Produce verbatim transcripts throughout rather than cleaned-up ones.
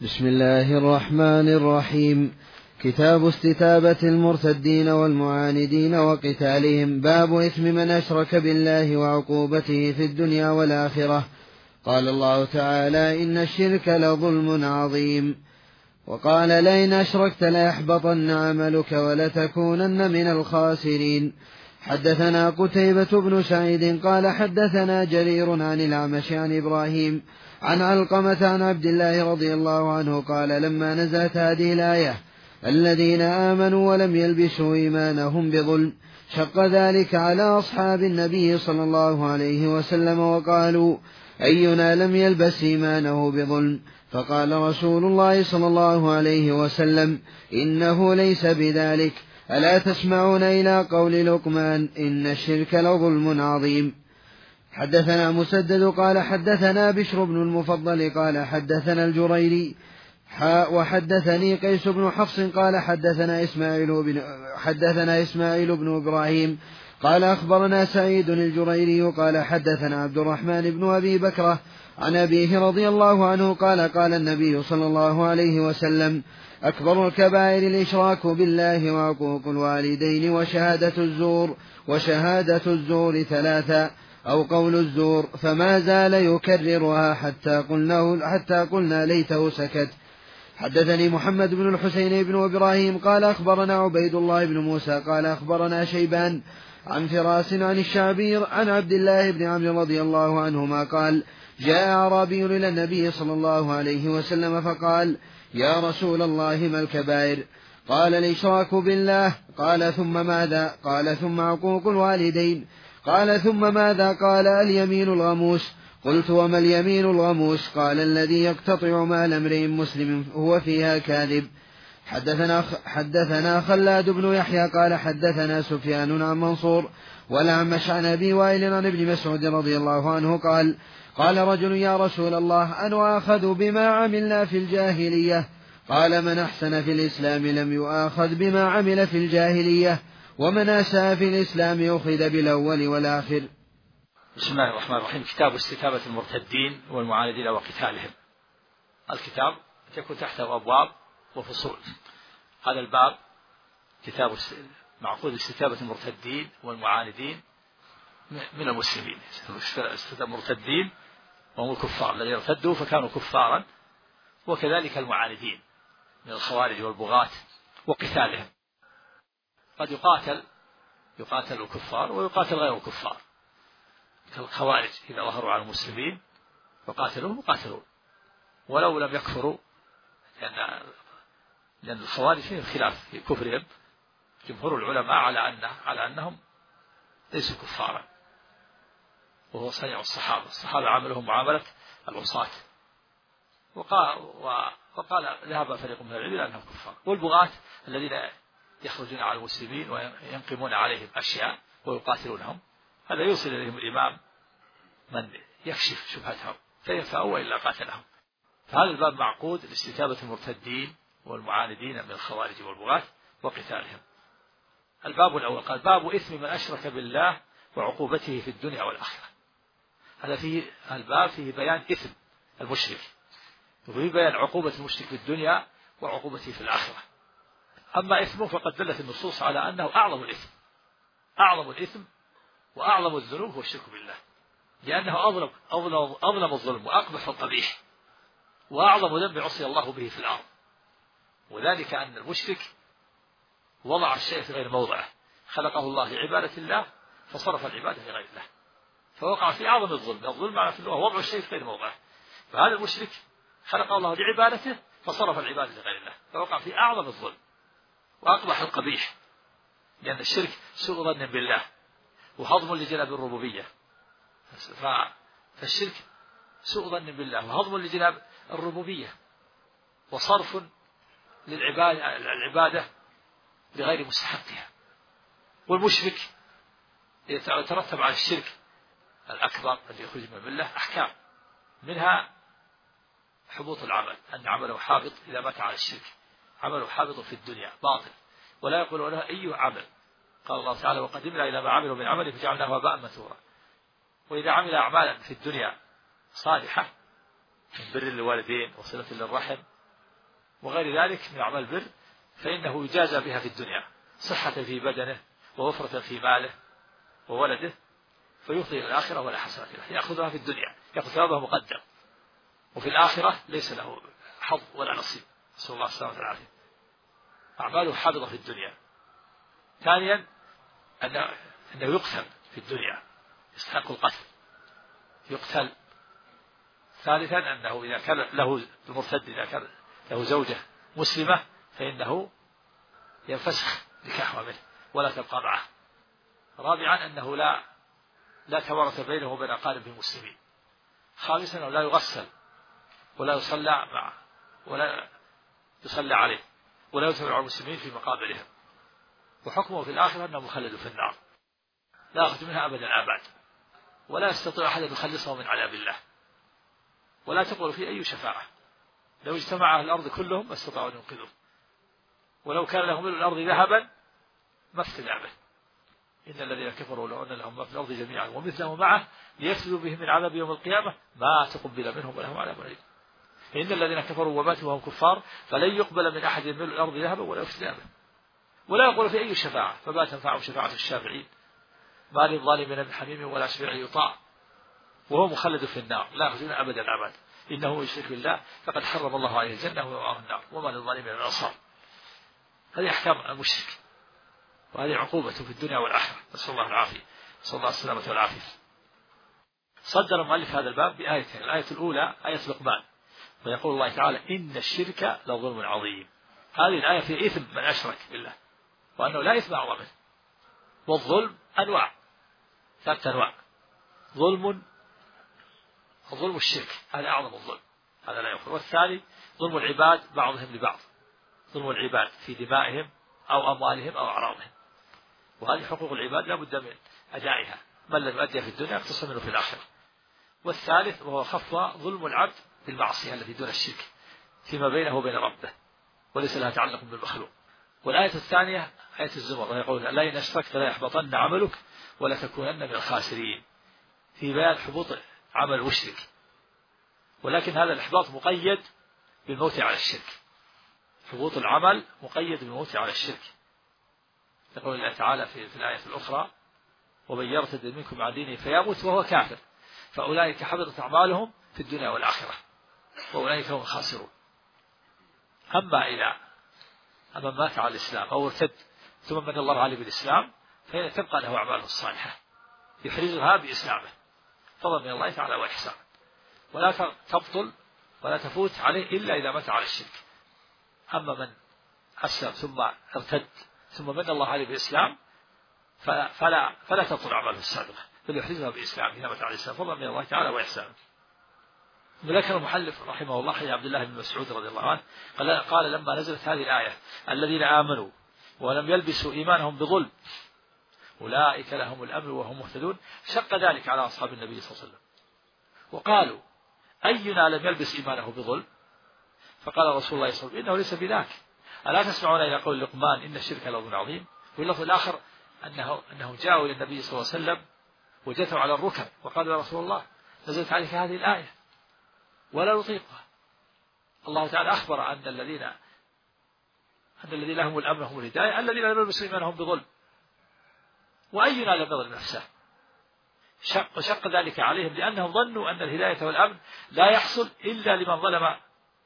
بسم الله الرحمن الرحيم. كتاب استتابة المرتدين والمعاندين وقتالهم. باب إثم من أشرك بالله وعقوبته في الدنيا والآخرة. قال الله تعالى: إن الشرك لظلم عظيم. وقال: لئن أشركت ليحبطن عملك ولتكونن من الخاسرين. حدثنا قتيبة بن سعيد قال حدثنا جرير عن الأعمش عن إبراهيم عن علقمة عن عبد الله رضي الله عنه قال: لما نزلت هذه الآية: الذين آمنوا ولم يلبسوا إيمانهم بظلم، شق ذلك على أصحاب النبي صلى الله عليه وسلم وقالوا: أينا لم يلبس إيمانه بظلم؟ فقال رسول الله صلى الله عليه وسلم: إنه ليس بذلك. ألا تسمعون إلى قول لقمان: إن الشرك لظلم عظيم. حدثنا مسدد قال حدثنا بشر بن المفضل قال حدثنا الجريري حاء وحدثني قيس بن حفص قال حدثنا إسماعيل بن, حدثنا إسماعيل بن إبراهيم قال أخبرنا سعيد الجريري قال حدثنا عبد الرحمن بن أبي بكرة عن أبيه رضي الله عنه قال: قال النبي صلى الله عليه وسلم: أكبر الكبائر الإشراك بالله وعقوق الوالدين وشهادة الزور وشهادة الزور ثلاثة أو قول الزور، فما زال يكررها حتى قلنا, حتى قلنا ليته سكت. حدثني محمد بن الحسين بن إبراهيم قال أخبرنا عبيد الله بن موسى قال أخبرنا شيبان عن فراس عن الشعبي عن عبد الله بن عمرو رضي الله عنهما قال: جاء أعرابي إلى النبي صلى الله عليه وسلم فقال: يا رسول الله، ما الكبائر؟ قال: الإشراك بالله. قال: ثم ماذا؟ قال: ثم عقوق الوالدين. قال: ثم ماذا؟ قال: اليمين الغموس. قلت: وما اليمين الغموس؟ قال: الذي يقتطع مال امرئ مسلم هو فيها كاذب. حدثنا, حدثنا خلاد بن يحيى قال حدثنا سفيان عن منصور والأعمش عن أبي وائل عن ابن مسعود رضي الله عنه قال: قال رجل: يا رسول الله، أنا آخذ بما عملنا في الجاهلية؟ قال: من أحسن في الإسلام لم يؤاخذ بما عمل في الجاهلية، ومن أساء في الإسلام يؤخذ بالأول والآخر. بسم الله الرحمن الرحيم. كتاب استتابة المرتدين والمعاندين وقتالهم. الكتاب يكون تحته أبواب وفصول. هذا الباب كتاب معقود استتابة المرتدين والمعاندين من المسلمين. استتابة المرتدين وهم الكفار الذين ارتدوا فكانوا كفارا، وكذلك المعاندين من الخوارج والبغاة وقتالهم. قد يقاتل يقاتل الكفار ويقاتل غير الكفار، كالخوارج إذا ظهروا على المسلمين فقاتلوهم وقاتلون ولو لم يكفروا، لأن لأن الخوارج فيهم خلاف في كفرهم. جمهور العلماء على أن على أنهم ليسوا كفارا، وهو صنيع الصحابة. الصحابة عملهم معاملة العصاة، وقال, وقال ذهب فريق من العلم إلى أنهم كفار. والبغاة الذين يخرجون على المسلمين وينقمون عليهم أشياء ويقاتلونهم، هذا يوصل إليهم الإمام من يكشف شبهتهم فينفعوا وإلا قاتلهم. فهذا الباب معقود لاستتابة المرتدين والمعاندين من الخوارج والبغاة وقتالهم. الباب الأول قال: باب إثم من أشرك بالله وعقوبته في الدنيا والآخرة. هذا فيه الباب فيه بيان إثم المشرك، وفيه بيان عقوبة المشرك في الدنيا وعقوبته في الآخرة. أما إثمه فقد دلت النصوص على أنه أعظم الإثم أعظم الإثم وأعظم الذنوب هو الشرك بالله، لأنه أظلم أظلم, أظلم الظلم وأقبح القبيح وأعظم ذنب عصي الله به في الأرض. وذلك أن المشرك وضع الشيء في غير موضعه، خلقه الله لعبادة الله فصرف العبادة لغير الله، فوقع في أعظم الظلم. الظلم على الله وضع الشيء في غير موضعه، فهذا المشرك خلقه الله لعبادته فصرف العبادة لغير الله، فوقع في أعظم الظلم وأقبح القبيح، لأن الشرك سوء ظن بالله وهضم لجناب الربوبية. فالشرك سوء ظن بالله وهضم لجناب الربوبية وصرف للعبادة العبادة لغير مستحقها. والمشرك يترتب على الشرك الأكبر الذي يخرج من الملة أحكام، منها حبوط العمل، أن عمله حابط إذا مات على الشرك، عمله حابط في الدنيا باطل ولا يقول له أي عمل. قال الله تعالى: وقدمنا إلى ما عملوا من عمل فجعلناه هباء منثورا. وإذا عمل أعمالا في الدنيا صالحة من بر الوالدين وصلة للرحم وغير ذلك من أعمال البر، فإنه يجازى بها في الدنيا، صحة في بدنه ووفرة في ماله وولده، فيفضي إلى الآخرة ولا حسنة له، يأخذها في الدنيا، يأخذ ثوابها مقدم، وفي الآخرة ليس له حظ ولا نصيب، نسأل الله السلامة والعافية. أعماله حافظة في الدنيا. ثانيا أنه يقتل في الدنيا، يستحق القتل، يقتل. ثالثا أنه إذا كان له المرتد إذا كان له زوجة مسلمة فإنه ينفسخ نكاحها منه ولا تبقى معه. رابعا أنه لا لا توارث بينه وبين أقاربه المسلمين. خامسا أنه لا يغسل ولا يصلى معه ولا يصلى عليه ولا يتبع المسلمين في مقابرهم. وحكمه في الآخرة أنه مخلد في النار لا يخرج منها أبدا الآباد، ولا يستطيع أحد أن يخلصه من عذاب الله، ولا تقبل فيه أي شفاعة. لو اجتمع أهل الأرض كلهم ما استطاعوا أن ينقذوه، ولو كان لهم ملء الأرض ذهبا ما افتدى به. إن الذين كفروا لو أن لهم ما في الأرض جميعا ومثله معه ليفتدوا به من عذاب يوم القيامة ما تقبل منهم ولهم عذاب أليم. إن الذين كفروا وماتوا وهم كفار فلن يقبل من أحد ملء الأرض ذهبا ولا افتدى به، ولا يقول في أي شفاعة، فما تنفعهم شفاعة الشافعين، ما للظالمين من حميم ولا شفيع يطاع، وهو مخلد في النار لا يخرج منها أبدا أبدا. إنه يشرك بالله فقد حرم الله عليه الجنة ومأواه النار وما للظالمين من أنصار. هذه أحكام المشرك، وهذه عقوبته في الدنيا والآخرة، نسأل الله العافية، نسأل الله السلامة والعافية. صدر المؤلف هذا الباب بآيتين. الآية الأولى آية لقمان، ويقول الله تعالى إن الشرك لظلم عظيم. هذه الآية في إثم من أشرك بالله، وأنه لا إثم أعظم منه. والظلم أنواع، ثلاثة أنواع. ظلم ظلم الشرك هذا أعظم الظلم، هذا لا يغفر. والثاني ظلم العباد بعضهم لبعض، ظلم العباد في دمائهم أو أموالهم أو أعراضهم، وهذه حقوق العباد لا بد من أدائها، من لم يؤديها في الدنيا يقتصر منه في الآخرة. والثالث وهو خفض ظلم العبد بالمعصية التي دون الشرك فيما بينه وبين ربه وليس لها تعلق بالمخلوق. والآية الثانية آية الزمر، ويقول لا إن أشركت لا يحبطن عملك ولا تكونن من الخاسرين، في بيان حبوط عمل المشرك، ولكن هذا الإحباط مقيد بالموت على الشرك. حبوط العمل مقيد بالموت على الشرك. يقول الله تعالى في, في الآية الأخرى ومن يرتد منكم عن دينه فيموت وهو كافر فأولئك حبطت أعمالهم في الدنيا والآخرة وأولئك هم الخاسرون. أما إذا أما مات على الإسلام أو ارتد ثم من الله عليه بالإسلام فهي تبقى له أعماله الصالحة يحرزها بإسلامه فضل من الله تعالى وإحسان، ولا تبطل ولا تفوت عليه إلا إذا مات على الشرك. أما من أسلم ثم ارتد ثم من الله عليه بالإسلام فلا, فلا, فلا تبطل أعماله السابقة بل يحرزها بإسلامه إذا مات على الإسلام فضل من الله تعالى وإحسان. ذكر المحلف رحمه الله حديث عبد الله بن مسعود رضي الله عنه قال, قال لما نزلت هذه الآية الذين آمنوا ولم يلبسوا إيمانهم بظلم أولئك لهم الأمن وهم مهتدون، شق ذلك على أصحاب النبي صلى الله عليه وسلم وقالوا أينا لم يلبس إيمانه بظلم؟ فقال رسول الله صلى الله عليه وسلم إنه ليس بذاك، ألا تسمعون إلى قول لقمان إن الشرك لظلم عظيم؟ واللفظ الآخر أنه أنه جاءوا إلى النبي صلى الله عليه وسلم وجثوا على الركب وقالوا يا رسول الله نزلت عليك هذه الآية ولا نطيقها. الله تعالى أخبر أن الذين أن الذين لهم الأمن هم الهداية الذين لم يلبسوا إيمانهم بظلم، وأينا لم يظلم نفسه. شق, شق ذلك عليهم لأنهم ظنوا أن الهداية والأمن لا يحصل إلا لمن ظلم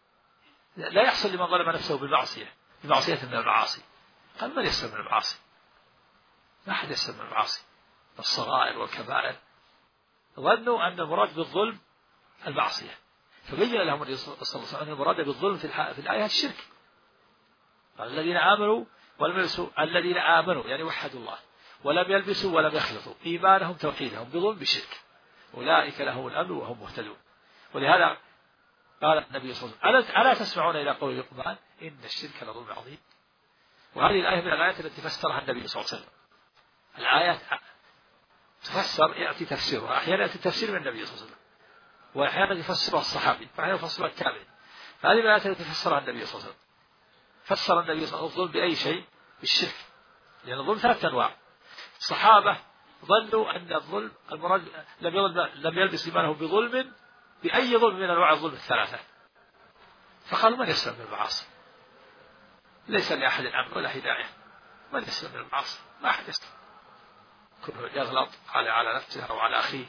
لا يحصل لمن ظلم نفسه بالمعصية بمعصية من المعاصي. قال من يسلم من المعاصي؟ ما أحد يسلم من المعاصي الصغائر والكبائر. ظنوا أن المراد بالظلم المعصية، فبين لهم الرسول صلى الله عليه وسلم أن المراد بالظلم في, في الآية الشرك. قال الذين آمنوا ولم يلبسوا الذين آمنوا يعني وحدوا الله ولم يلبسوا ولم يخلطوا إيمانهم توحيدهم بظلم بشرك أولئك لهم الأمن وهم مهتدون. ولهذا قال النبي صلى الله عليه وسلم ألا تسمعون إلى قول لقمان إن الشرك لظلم عظيم؟ وهذه الآية من الآيات التي فسرها النبي صلى الله عليه وسلم. الآيات تفسر يأتي تفسيرها أحيانا يأتي تفسير من النبي صلى الله عليه وسلم وأحيانا يفسرها الصحابي وأحيانا يفسرها التابعي. فهذه من الآيات التي فسرها النبي صلى الله عليه وسلم. فسر النبي صلى الله عليه وسلم الظلم بأي شيء؟ بالشرك، لأن يعني الظلم ثلاثة أنواع. الصحابة ظنوا أن الظلم المراد لم لم يلبس إيمانه بظلم بأي ظلم من أنواع الظلم الثلاثة، فقالوا من يسلم من المعاصي؟ ليس لأحد أمن ولا هداية. من يسلم من المعاصي؟ ما أحد يسلم. كله يغلط على على نفسه أو على أخيه،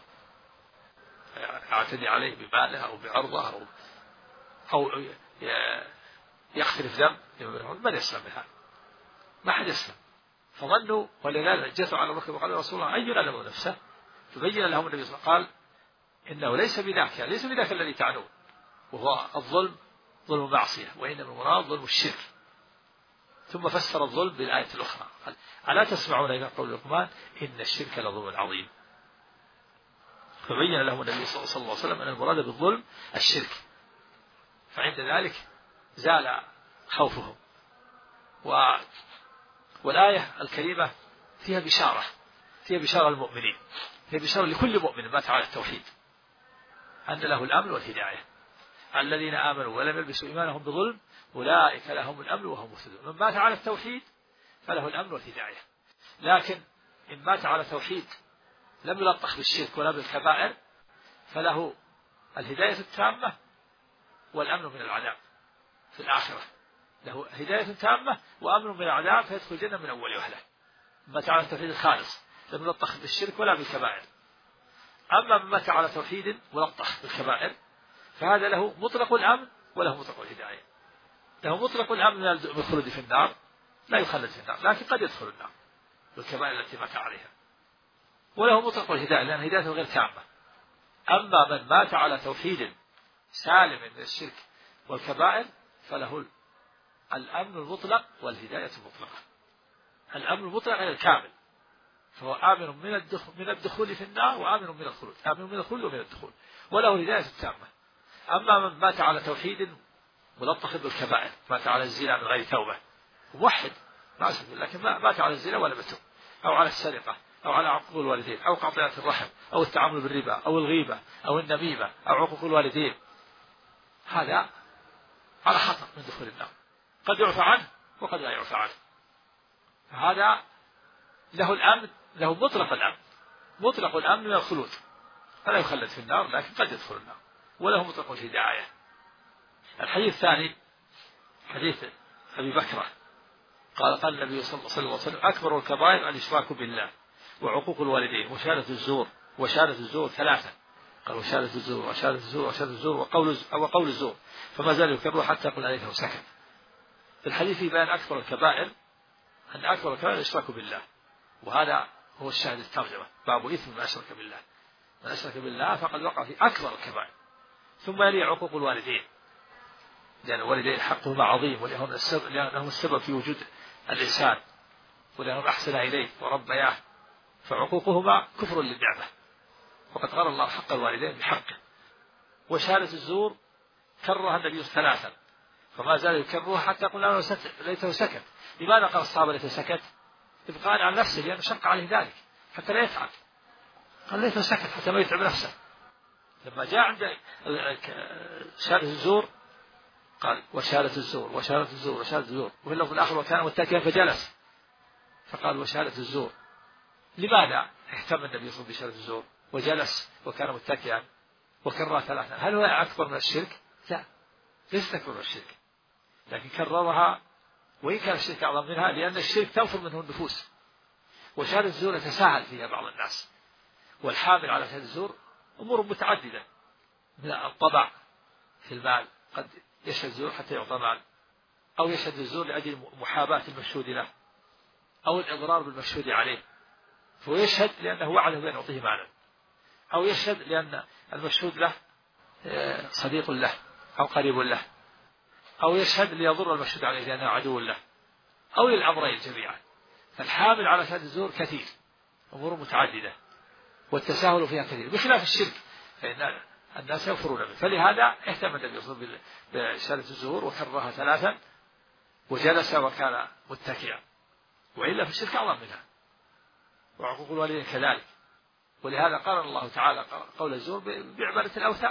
يعتدي عليه بماله أو بعرضه أو أو يختلف ذنب. من يسلم من هذا؟ ما أحد يسلم. فظنوا، ولذلك جثوا على بكر وقال رسول الله أينا له نفسه، فبين لهم النبي صلى الله عليه وسلم قال إنه ليس بذاك، ليس بذاك الذي تعنون، وهو الظلم ظلم معصية، وإنما المراد ظلم الشرك. ثم فسر الظلم بالآية الأخرى قال ألا تسمعون إلى قول لقمان إن الشرك لظلم عظيم. فبين لهم النبي صلى الله عليه وسلم أن المراد بالظلم الشرك، فعند ذلك زال خوفهم. و... والآية الكريمة فيها بشارة، فيها بشارة للمؤمنين، فيها بشارة لكل مؤمن مات على التوحيد أن له الأمن والهداية. الذين آمنوا ولم يلبسوا إيمانهم بظلم أولئك لهم الأمن وهم مهتدون. من مات على التوحيد فله الأمن والهداية. لكن إن مات على توحيد لم يلطخ بالشرك ولا بالكبائر فله الهداية التامة والأمن من العذاب في الآخرة. له هداية تامة وأمن من العذاب فيدخل الجنة من أول وهلة. مات على التوحيد الخالص لم يلطخ بالشرك ولا بالكبائر. أما من مات على توحيد ملطخ بالكبائر فهذا له مطلق الأمن وله مطلق الهداية. له مطلق الأمن من الخلود في النار، لا يخلد في النار لكن قد يدخل النار بالكبائر التي مات عليها، وله مطلق الهداية لأن هدايته غير تامة. أما من مات على توحيد سالم من الشرك والكبائر فله الأمن المطلق والهداية المطلقة. الأمن المطلق غير الكامل، فهو آمن من الدخول, من الدخول في النار وآمن من الخلود، آمن من الخلود ومن الدخول، وله الهداية التامة. أما من مات على توحيد ملطخ بالكبائر، مات على الزنا من غير توبة موحد ما أسلم، لكن مات على الزنا ولم يتوب، أو على السرقة أو على عقوق الوالدين أو قطيعة الرحم أو التعامل بالربا أو الغيبة أو النميمة أو عقوق الوالدين، هذا على خطر من دخول النار، قد يعفى عنه وقد لا يعفى عنه. هذا له الأمن، له مطلق الأمن، مطلق الأمن من الخلود فلا يخلد في النار لكن قد يدخل النار، وله مطلق الهداية. الحديث الثاني حديث أبي بكرة قال قال النبي صلى الله عليه وسلم أكبر الكبائر الإشراك بالله وعقوق الوالدين وشهادة الزور. وشهادة الزور ثلاثة، قال وشهادة الزور وشهادة الزور وشهادة الزور وقول وقول الزور، فما زال يكرره حتى قل عليه سكت. في الحديث بيان أكبر الكبائر أن أكبر الكبائر الإشراك بالله، وهذا هو الشاهد الترجمة، باب إثم من أشرك بالله. من أشرك بالله فقد وقع في أكبر الكبائر. ثم يلي عقوق الوالدين، لأن الوالدين حقهما عظيم، ولأنهم السبب, لأنهم السبب في وجود الإنسان، ولأنهم أحسن إليه وربياه، فعقوقهما كفر للنعمة، وقد قال الله حق الوالدين بحقه. وشهادة الزور كرها النبي ثلاثا فما زال يكررها حتى قلنا ليته سكت. لماذا قال الصحابة ليته سكت؟ إبقاء عن نفسه، لأنه شق عليه ذلك حتى لا يتعب، قال ليته سكت حتى ما يتعب نفسه. لما جاء عند شهادة الزور قال وشهادة الزور وشهادة الزور وشهادة الزور، وفي اللفظ الآخر وكان متكئا فجلس، فقال وشهادة الزور. لماذا اهتم النبي صلى الله عليه وسلم بشهادة الزور وجلس وكان متكئا وكررها ثلاثا؟ هل هو أكبر من الشرك؟ لا، ليست أكبر من الشرك، لكن كررها وإن كان الشرك أعظم منها، لأن الشرك تنفر منه النفوس، وشهادة الزور يتساهل فيها بعض الناس. والحامل على شهادة الزور أمور متعددة، من الطبع في المال، قد يشهد الزور حتى يعطى مال، أو يشهد الزور لأجل محاباة المشهود له، أو الإضرار بالمشهود عليه، فيشهد لأنه وعده بأن يعطيه مالا، أو يشهد لأن المشهود له صديق له أو قريب له، أو يشهد ليضر المشهود عليه لأنه عدو له، أو للأمرين جميعا. فالحامل على شهادة الزور كثير، أمور متعددة، والتساهل فيها كثير، بخلاف الشرك فإن الناس يغفرون به. فلهذا اهتم النبي صلى الله عليه وسلم بشهادة الزور وكررها ثلاثا وجلس وكان متكئا، وإلا في الشرك أعظم منها، وعقوق الوالدين كذلك. ولهذا قال الله تعالى قول الزور بعبادة الأوثان،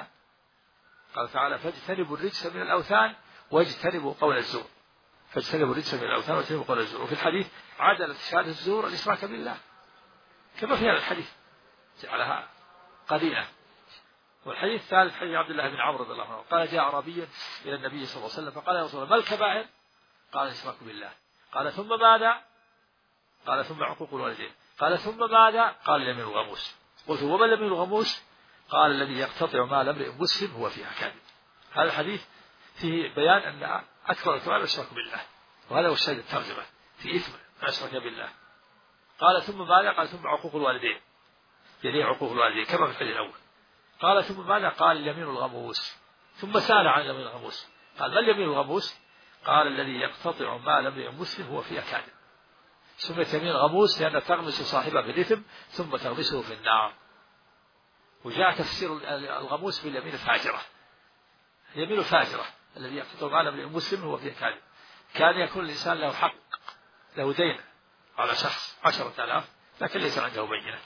قال تعالى فاجتنبوا الرجس من الأوثان واجتنبوا قول الزور، فاجتنبوا الرجس من الأوثان واجتنبوا قول الزور. وفي الحديث عدلت شهادة الزور الإشراك بالله كما في هذا الحديث، جعلها قليلة. والحديث الثالث حديث عبد الله بن عمرو رضي الله عنه قال جاء أعرابي إلى النبي صلى الله عليه وسلم فقال يا رسول الله ما الكبائر؟ قال الإشراك بالله. قال ثم ماذا؟ قال ثم عقوق الوالدين. قال ثم ماذا؟ قال اليمين الغموس. قلت وما اليمين الغموس؟ قال الذي يقتطع مال امرئ مسلم هو فيها كاذب. هذا الحديث فيه بيان أن أكبر الكبائر الإشراك بالله، وهذا هو الشاهد الترجمة في إثم من أشرك بالله. قال ثم ماذا؟ قال ثم عقوق الوالدين، يعني عقوق الوالدين كما في الحديث الأول. قال ثم ماذا؟ قال اليمين الغموس. ثم سأل عن اليمين الغموس، قال ما اليمين الغموس؟ قال الذي يقتطع مال امرئ مسلم هو فيها كاذب. سميت يمين غموس لأن تغمس صاحبه في الإثم ثم تغمسه في النار. وجاء تفسير الغموس باليمين الفاجرة، اليمين الفاجرة الذي يقتطع مال امرئ مسلم هو فيها كاذب. كان يكون الإنسان له حق، له دين على شخص عشرة آلاف لكن ليس عنده بينة،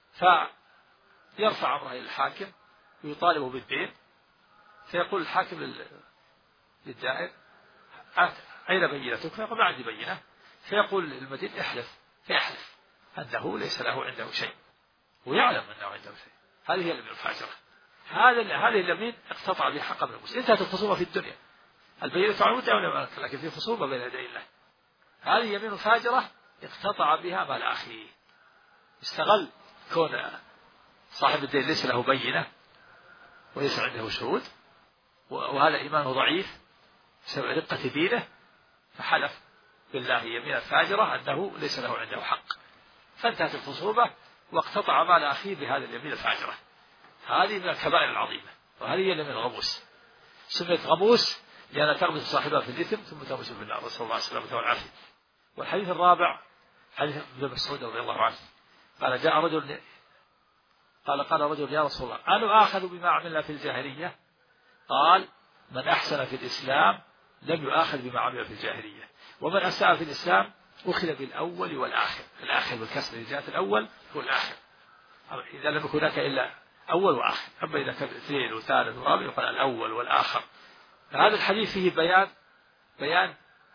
فيرفع أمره إلى الحاكم ويطالبه بالدين، فيقول الحاكم للدائن أين بينتك؟ فيقول ما عندي بينة. فيقول المدين احلف، فيحلف أنه ليس له عنده شيء ويعلم أنه عنده شيء. هذه هي اليمين الفاجرة. هذا هذه اليمين اقتطع بها حق من المسلم. انتهت الخصومة في الدنيا، البينة على المدعي لكن في خصومة بين يدي الله. هذه يمين فاجرة اقتطع بها مال أخيه، استغل كون صاحب الدين ليس له بينة وليس عنده شهود، وهذا إيمانه ضعيف بسبب رقة دينه، فحلف بالله يمينا فاجرة أنه ليس له عنده حق، فانتهت الخصومة واقتطع مال أخيه بهذا اليمين الفاجرة. هذه من الكبائر العظيمة، وهذه هي اليمين الغموس. سميت غموس لأنها تغمس صاحبها في الإثم ثم تغمس في النار، نسأل الله السلامة والعافية. والحديث الرابع حديث ابن مسعود رضي الله عنه قال جاء رجل قال قال رجل يا رسول الله أنا آخذ بما عملنا في الجاهلية؟ قال من أحسن في الإسلام لم يؤاخذ بما عمل في الجاهلية، ومن أساء في الإسلام أخذ بالأول والآخر. الآخر بالكسر الجهة الأول والآخر، إذا لم يكن هناك إلا أول وآخر. أما إذا كان اثنين وثالث ورابع يقال الأول والآخر. هذا الحديث فيه بيان بيان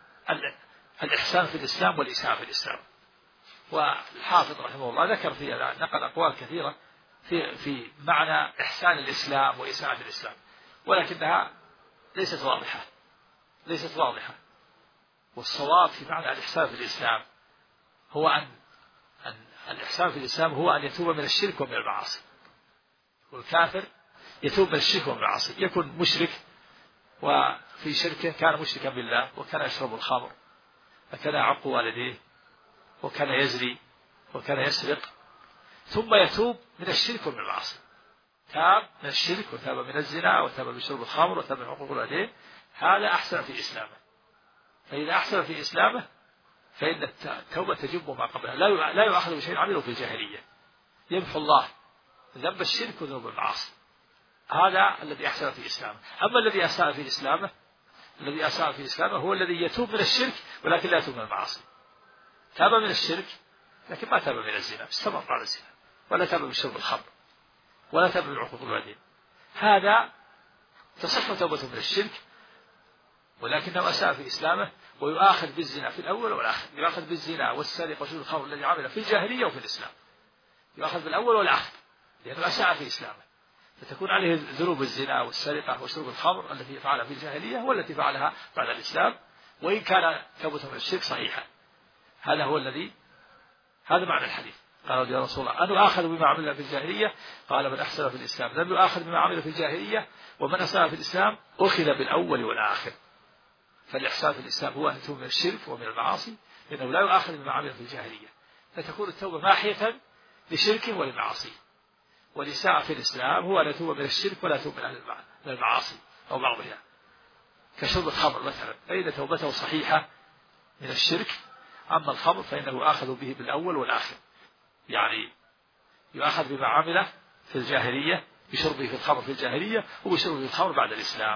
الإحسان في الإسلام والإساءة في الإسلام. والحافظ رحمه الله ذكر في نقل أقوال كثيرة في في معنى إحسان الإسلام وإساءة الإسلام، ولكنها ليست واضحة ليست واضحة والصواب في معنى الإحسان في الإسلام هو أن, أن الإحسان في الإسلام هو أن يتوب من الشرك ومن المعاصي. والكافر يتوب من الشرك ومن المعاصي، يكون مشرك وفي شركه كان مشركا بالله وكان يشرب الخمر وكان يعق والديه وكان يزري وكان يسرق، ثم يتوب من الشرك ومن المعاصي. تاب من الشرك وتاب من الزنا وتاب من شرب الخمر وتاب من عقوق الوالدين، هذا أحسن في إسلامه. فإذا أحسن في إسلامه فإن التوبة تجب ما قبلها، لا يؤاخذ بشيء عمله في الجاهلية، يمحو الله ذنب الشرك وذنوب المعاصي. هذا الذي أحسن في إسلامه. أما الذي أساء في إسلامه الذي أساء في إسلامه هو الذي يتوب من الشرك ولكن لا يتوب من المعاصي. تاب من الشرك لكن ما تاب من الزنا، استمر على الزنا، ولا تاب من شرب الخمر، ولا تاب من عقوق الوالدين. هذا تصح توبته من الشرك ولكنه أساء في إسلامه، ويؤاخذ بالزنا في الأول والآخر، يؤاخذ بالزنا والسرقة وشرب الخمر الذي عمله في الجاهلية وفي الإسلام، يؤاخذ بالأول والآخر لأنه أساء في إسلامه، فتكون عليه ذنوب الزنا والسرقة وشرب الخمر التي فعلها في الجاهلية والتي فعلها بعد الإسلام، وإن كان توبته من الشرك صحيحة. هذا هو الذي هذا معنى الحديث. قال يا رسول الله أنا آخذ بما عمل في الجاهلية؟ قال من أحسن في الإسلام لم يؤاخذ بما عمل في الجاهلية، ومن أساء في الإسلام أخذ بالأول والآخر. فالإحسان في الإسلام هو أن يتوب من الشرك ومن المعاصي، لأنه لا يؤاخذ بما عمل في الجاهلية، فتكون التوبة ماحية لشركه ولمعاصيه. والإساءة في الإسلام هو أن يتوب من الشرك ولا يتوب من المعاصي أو بعضها، كشرب الخمر مثلا، فإن توبته صحيحة من الشرك. أما الخمر فإنه آخذ به بالأول والآخر، يعني يؤخذ بما عمله في الجاهلية بشربه في الخمر في الجاهلية وبشربه في الخمر بعد الإسلام.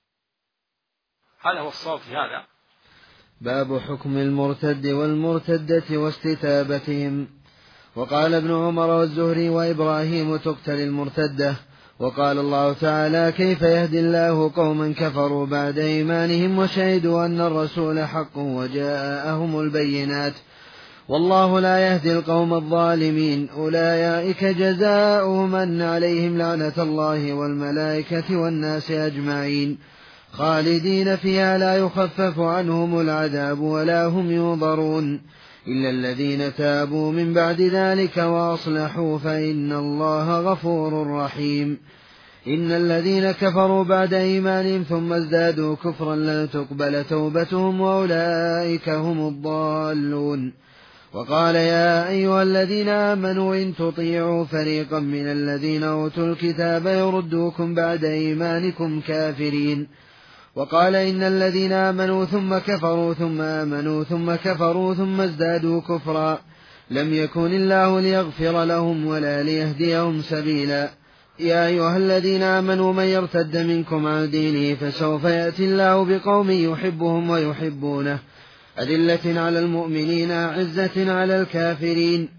هذا هو الصواب في هذا. باب حكم المرتد والمرتدة واستتابتهم. وقال ابن عمر والزهري وإبراهيم تقتل المرتدة. وقال الله تعالى كيف يهدي الله قوما كفروا بعد إيمانهم وشهدوا أن الرسول حق وجاءهم البينات والله لا يهدي القوم الظالمين أولئك جزاؤهم أن عليهم لعنة الله والملائكة والناس أجمعين. خالدين فيها لا يخفف عنهم العذاب ولا هم ينظرون إلا الذين تابوا من بعد ذلك وأصلحوا فإن الله غفور رحيم. إن الذين كفروا بعد إيمانهم ثم ازدادوا كفرا لن تقبل توبتهم وأولئك هم الضالون. وقال يا أيها الذين آمنوا إن تطيعوا فريقا من الذين أوتوا الكتاب يردوكم بعد إيمانكم كافرين. وقال إن الذين آمنوا ثم كفروا ثم آمنوا ثم كفروا ثم ازدادوا كفرا لم يكن الله ليغفر لهم ولا ليهديهم سبيلا. يا أيها الذين آمنوا من يرتد منكم عن دينه فسوف يأتي الله بقوم يحبهم ويحبونه أذلة على المؤمنين أعزة على الكافرين.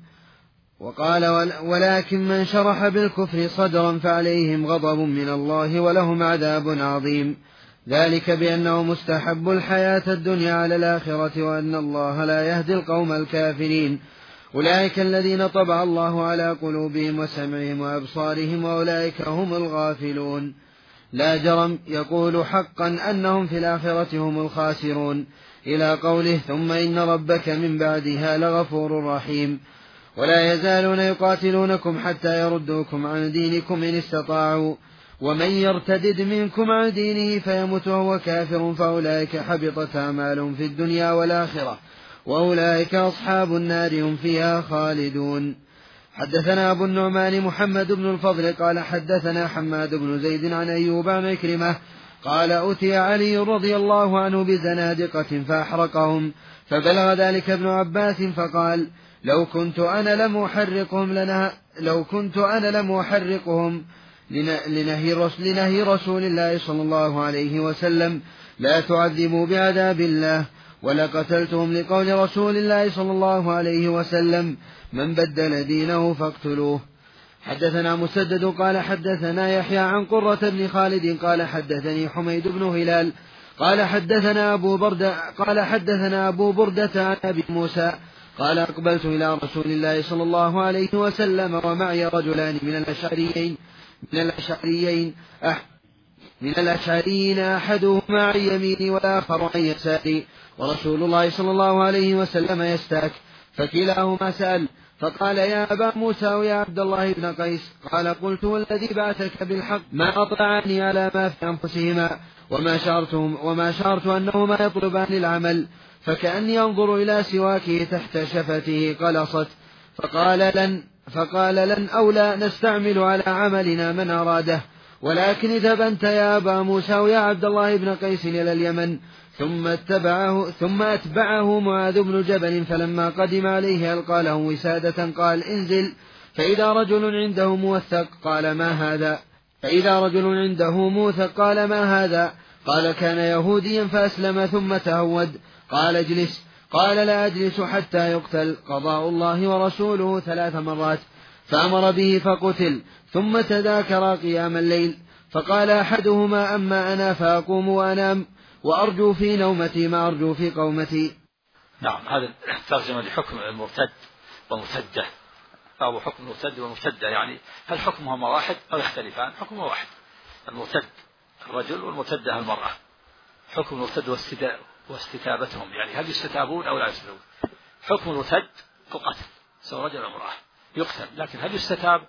وقال ولكن من شرح بالكفر صدرا فعليهم غضب من الله ولهم عذاب عظيم ذلك بأنه مستحب الحياة الدنيا على الآخرة وأن الله لا يهدي القوم الكافرين. أولئك الذين طبع الله على قلوبهم وسمعهم وأبصارهم وأولئك هم الغافلون. لا جرم يقول حقا أنهم في الآخرة هم الخاسرون إلى قوله ثم إن ربك من بعدها لغفور رحيم. ولا يزالون يقاتلونكم حتى يردوكم عن دينكم إن استطاعوا ومن يرتدد منكم عن دينه فيمت وهو كافر فأولئك حبطت أعمالهم في الدنيا والآخرة وأولئك أصحاب النار هم فيها خالدون. حدثنا أبو النعمان محمد بن الفضل قال حدثنا حماد بن زيد عن أيوب عن عكرمة قال أتي علي رضي الله عنه بزنادقة فأحرقهم فبلغ ذلك ابن عباس فقال لو كنت أنا لم أحرقهم لنه لو كنت أنا لم أحرقهم لنهي رسول, لنهي رسول الله صلى الله عليه وسلم لا تعذبوا بعذاب الله ولقتلتهم لقول رسول الله صلى الله عليه وسلم من بدل دينه فاقتلوه. حدثنا مسدد قال حدثنا يحيى عن قرة بن خالد قال حدثني حميد بن هلال قال حدثنا أبو بردة قال حدثنا أبو بردة عن أبي موسى قال أقبلت إلى رسول الله صلى الله عليه وسلم ومعي رجلان من الأشعريين من الأشعريين أح من الأشعريين أحدهما عن يميني والآخر عن يساري ورسول الله صلى الله عليه وسلم يستاك فكلاهما سأل فقال يا أبا موسى ويا عبد الله بن قيس قال قلت والذي بعثك بالحق ما أطلعني على ما في أنفسهما وما شعرتهم وما شعرت أنهما يطلبان العمل فكأني أنظر إلى سواكه تحت شفته قلصت فقال لن فقال لن أو لا نستعمل على عملنا من أراده ولكن اذهب أنت يا أبا موسى ويا عبد الله بن قيس إلى اليمن ثم اتبعه ثم أتبعه معاذ بن جبل فلما قدم عليه ألقى له وسادة قال انزل فإذا رجل عنده موثق قال ما هذا فإذا رجل عنده موثق قال ما هذا قال كان يهوديا فأسلم ثم تهود قال اجلس قال لا أجلس حتى يقتل قضاء الله ورسوله ثلاث مرات فأمر به فقتل ثم تذاكر قيام الليل فقال أحدهما أما أنا فأقوم وأنام وأرجو في نومتي ما أرجو في قومتي. نعم هذا ترجمة لحكم المرتد ومرتدة أو حكم المرتد ومرتدة يعني هل حكمهما واحد أو يختلفان؟ حكمهما واحد المرتد الرجل والمرتدة المرأة حكم المرتد واستتابتهم يعني هل يستتابون أو لا يستتابون. حكم المرتد القتل سواء رجل أو امرأة يقتل لكن هل يستتاب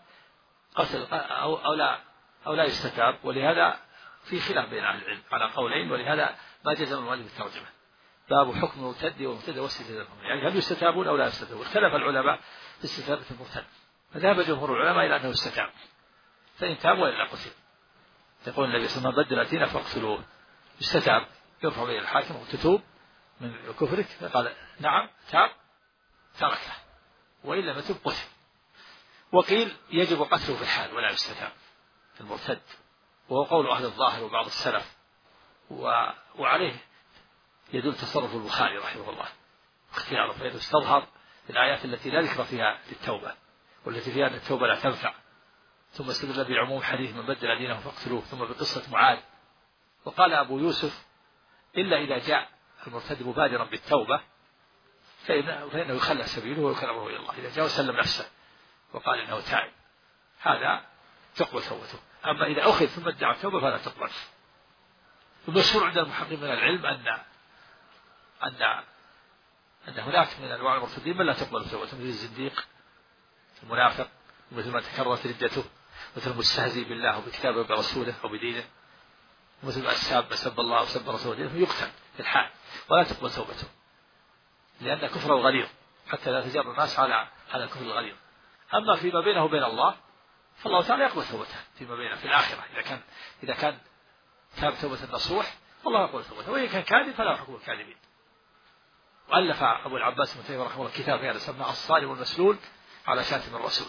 قتل أو, أو لا أو لا يستتاب ولهذا في خلاف بين أهل العلم على قولين ولهذا ما جزم المؤلف الترجمة باب حكم المرتد والمرتد واستتابتهم يعني هل يستتابون أو لا يستتابون. اختلف العلماء في استتابة المرتد فذهب جمهور العلماء إلى أنه يستتاب فإن تاب وإلا قتل. يقول النبي صلى الله عليه وسلم بدل دينه فاقتلوه يستتاب يرفع إلى الحاكم وتتوب من كفرك فقال نعم تاب تركه وإلا ما تب قتل. وقيل يجب قتله في الحال ولا يستتاب في المرتد وهو قول أهل الظاهر وبعض السلف وعليه يدل تصرف البخاري رحمه الله اختياره فإنه استظهر الآيات التي لا ذكر فيها للتوبة والتي فيها أن التوبة لا تنفع ثم استدل بعموم حديث من بدل دينه فاقتلوه ثم بقصة معاذ. وقال أبو يوسف إلا إذا جاء المرتد مبادرا بالتوبة فإنه, فإنه يخلى سبيله ويخلى أمره إلى الله إذا جاء وسلم نفسه وقال إنه تائب هذا تقبل توبته. أما إذا أخذ ثم ادعى التوبة فلا تقبل. ومشهور عند المحققين من العلم أن أن أن هناك من أنواع المرتدين من لا تقبل توبته، مثل الزنديق المنافق، ومثل ما تكررت ردته، مثل المستهزئ بالله وبكتابه وبرسوله وبدينه، ومثل ما الساب سب الله وسب رسوله، يقتل في الحال ولا تقبل توبته، لأن كفره غليظ حتى لا تجر الناس على على الكفر الغليظ. أما فيما بينه وبين الله فالله تعالى يقبل توبته فيما بينه في الآخرة، إذا كان إذا كان تاب توبة النصوح فالله يقبل توبته، وإن كان كاذب فلا حكم الكاذبين. وألف أبو العباس ابن تيمية رحمه الله كتاب هذا سماه الصارم المسلول على شاتم الرسول،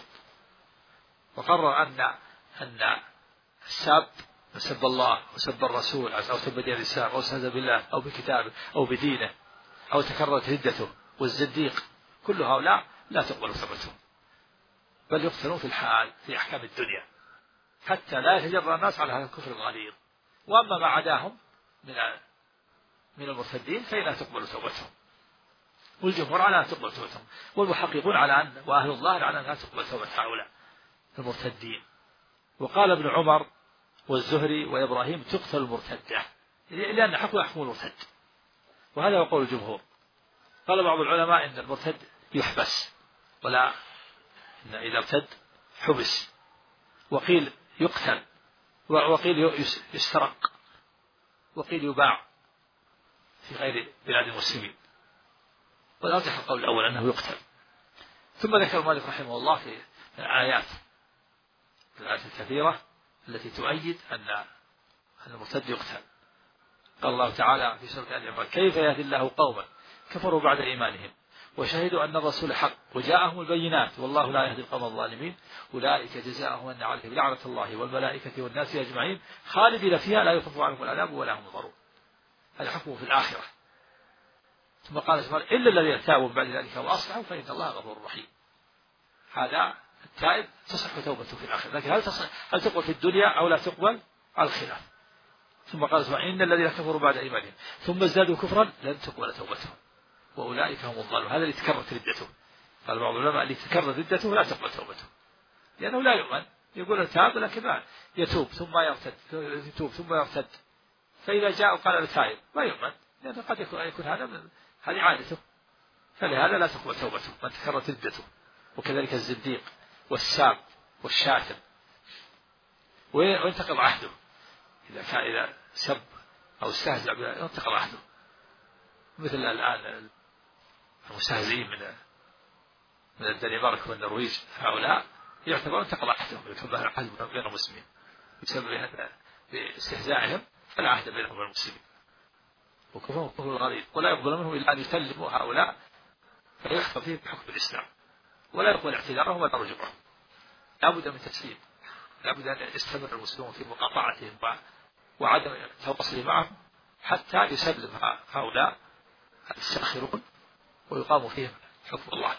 وقرر أن أن الساب سب الله وسب الرسول أو سب دين الإسلام أو استهزأ بالله أو بكتابه أو بدينه أو تكررت ردته والزنديق، كل هؤلاء لا تقبل توبتهم، بل يقتلون في الحال في أحكام الدنيا حتى لا يتجرأ الناس على هذا الكفر الغليظ. وأما ما عداهم من من المرتدين فإنها تقبل توبتهم، والجمهور على أن تقبل توبتهم، والمحققون على أن وأهل الظاهر على أنها تقبل توبة هؤلاء المرتدين. وقال ابن عمر والزهري وإبراهيم تقتل المرتدة لأن حكم يحكم المرتد، وهذا هو قول الجمهور. قال بعض العلماء إن المرتد يحبس، ولا إن إذا ارتد حبس، وقيل يقتل، وقيل يسترق، وقيل يباع في غير بلاد المسلمين، والأرجح القول الأول أنه يقتل. ثم ذكر مالك رحمه الله في الآيات الآيات الكثيرة التي تؤيد أن المرتد يقتل. قال الله تعالى في سورة آل عمران كيف يهدي الله قوما كفروا بعد إيمانهم وشهدوا أن الرسول حق وجاءهم البينات والله لا يهدي القوم الظالمين أولئك جزاؤهم أن عليهم لعنة الله والملائكة والناس أجمعين خالدين فيها لا يخفف عنهم العذاب ولا هم ينظرون. هذا حكمه في الآخرة. ثم قال سبحانه إلا الذين تابوا بعد ذلك وأصلحوا فإن الله غفور رحيم. هذا التائب تصح توبته في الآخرة، لكن هل تصح هل تقبل في الدنيا أو لا تقبل على الخلاف. ثم قال سبحانه إن الذين كفروا بعد إيمانهم ثم ازدادوا كفرا لن تقبل توبتهم وأولئك هم الضالون. هذا اللي تكررت ردته. قال بعض العلماء اللي تكرر ردته لا تقبل توبته لأنه لا يؤمن، يقول تاب لكن ما يتوب ثم يرتد يتوب ثم يرتد، فإذا جاء وقال أنا تائب ما يؤمن، لأنه قد يكون, يكون هذا من هذه عادته، فلهذا لا تقبل توبته من تكررت ردته. وكذلك الزنديق والساب والشاتم وينتقض عهده، إذا كان إذا سب أو استهزأ ينتقض عهده، مثل الآن المستهزئين من من الدنمارك والنرويج هؤلاء يعتبرون انتقض عهدهم، يكون عهد بين المسلمين بسبب باستهزائهم، فلا عهد بينهم وبين المسلمين وكفرهم كفر غليظ، ولا يقبل منهم إلا أن يسلموا هؤلاء فيحكم فيهم بحكم الإسلام، ولا يقبل اعتذارهم ولا رجوعهم. لا بد من تسليم، لا بد أن يستمر المسلمون في مقاطعتهم وعدم التواصل معهم حتى يسلم هؤلاء الساخرون ويقام فيهم حكم الله.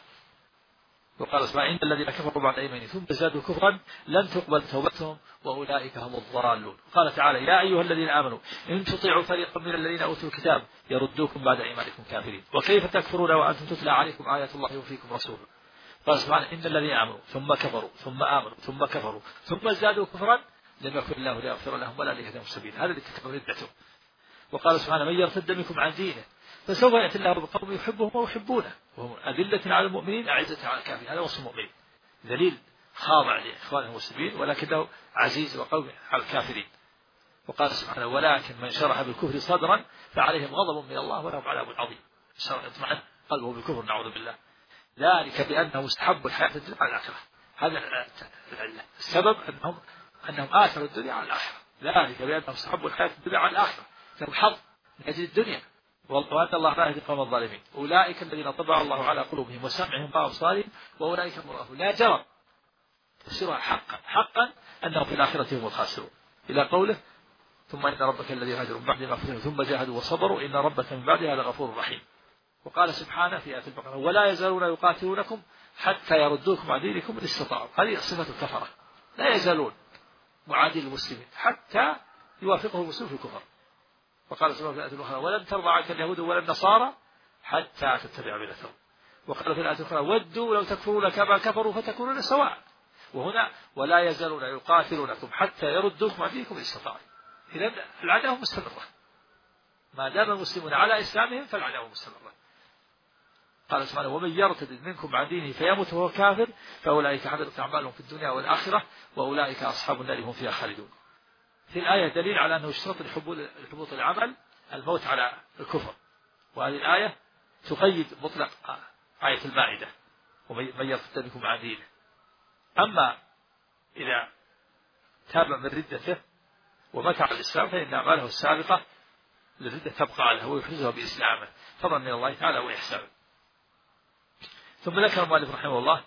وقال سبحانه إن الذين كفروا بعد إيمانهم ثم ازدادوا كفرا لن تقبل توبتهم وأولئك هم الضالون. قال تعالى يا أيها الذين آمنوا إن تطيعوا فريقا من الذين أوتوا الكتاب يردوكم بعد إيمانكم كافرين وكيف تكفرون وأنتم تتلى عليكم آيات الله وفيكم رسوله. قال سبحانه إن الذين آمنوا ثم كفروا ثم آمنوا ثم كفروا ثم ازدادوا كفرا لم يكن الله ليغفر لهم ولا ليهديهم سبيلا. هذا اللي تكبر ردته. وقال سبحانه من يرتد منكم عن دينه فسوف يأتي الله بقوم يحبهم ويحبونه وهم أذلة على المؤمنين أعزة على الكافرين. هذا وصف المؤمنين، ذليل خاضع لإخوانه المسلمين ولكنه عزيز وقوي على الكافرين. وقال سبحانه ولكن من شرح بالكفر صدرا فعليهم غضب من الله ولهم عذاب عظيم. اطمئن قلبه بالكفر نعوذ بالله، ذلك بأنهم استحبوا الحياة الدنيا على الآخرة. هذا السبب أنهم أنهم آثروا الدنيا على الآخرة، ذلك بأنهم استحبوا الحياة الدنيا على الآخرة، لهم حظ من أجل الدنيا وأن الله لا يهدي القوم الظالمين. أولئك الذين طبع الله على قلوبهم وسمعهم وأبصارهم وأولئك هم الغافلون. لا جرم تفسيرها حقا حقا أنهم في الآخرة هم الخاسرون، إلى قوله ثم إن ربك الذي هاجروا من بعد ما فتنوا ثم جاهدوا وصبروا إن ربك من بعدها لغفور رحيم. وقال سبحانه في آية البقرة ولا يزالون يقاتلونكم حتى يردوكم عن دينكم إن استطاعوا. هذه صفة الكفرة، لا يزالون معادين المسلمين حتى يوافقه المسلم في الكفر. وقال سبحانه في الآية الأخرى ولن ترضى عنك اليهود ولا النصارى حتى تتبع ملتهم. وقال في الآية الأخرى ودوا لو تكفرون كما كفروا فتكونون سواء. وهنا ولا يزالون يقاتلونكم حتى يردوكم عن دينكم إن استطاعوا. إذن العداوة مستمرة ما دام المسلمون على إسلامهم فالعداوة مستمرة. قال سبحانه ومن يرتد منكم عن دينه فيمت وهو كافر فأولئك حبطت أعمالهم في الدنيا والآخرة وأولئك أصحاب النار هم فيها خالدون. في الآية دليل على أنه اشترط لحبوط العمل الموت على الكفر، وهذه الآية تقيد مطلق آية المائدة ومن يرتد منكم عن دينه. أما إذا تاب من ردته ومات على الإسلام فإن أعماله السابقة للردة تبقى عليه ويحرزها بإسلامه فضلا من الله تعالى وإحسانه. ثم ذكر المؤلف رحمه الله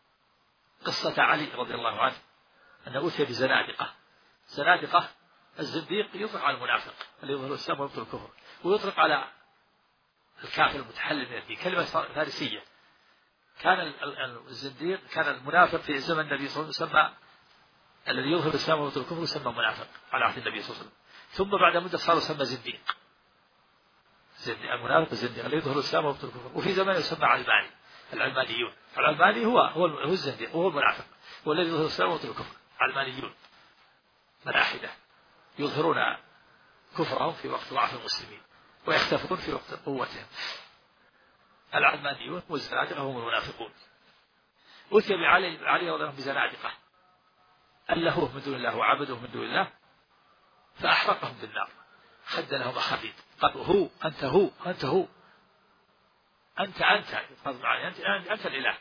قصة علي رضي الله عنه أنه أتي بزنادقة. زنادقة الزنديق يطلق على المنافق الذي يظهر الإسلام ويبطل الكفر، ويطلق على الكافر المتحلل من الدين، كلمة فارسية. كان الزنديق كان المنافق في زمن النبي صلى الله عليه وسلم الذي يظهر الإسلام ويبطل الكفر يسمى منافق على عهد النبي صلى الله عليه وسلم، ثم بعد مدة صار يسمى زنديق. زنديق المنافق الزنديق الذي يظهر الإسلام ويبطل الكفر، وفي زمن يسمى علماني، العلمانيون. العلماني هو هو هو الزنديق وهو المنافق والذي يظهر الإسلام ويبطل الكفر. علمانيون ملاحدة يظهرون كفرهم في وقت ضعف المسلمين ويختفون في وقت قوتهم. العلمانيون والزنادقة هم المنافقون. أتي بعلي علي رضي الله عنه بزنادقة ألهوه من دون الله وعبدوه من دون الله فأحرقهم بالنار، خد لهم أخابيط، قال هو أنت هو أنت هو أنت أنت أنت, أنت الإله.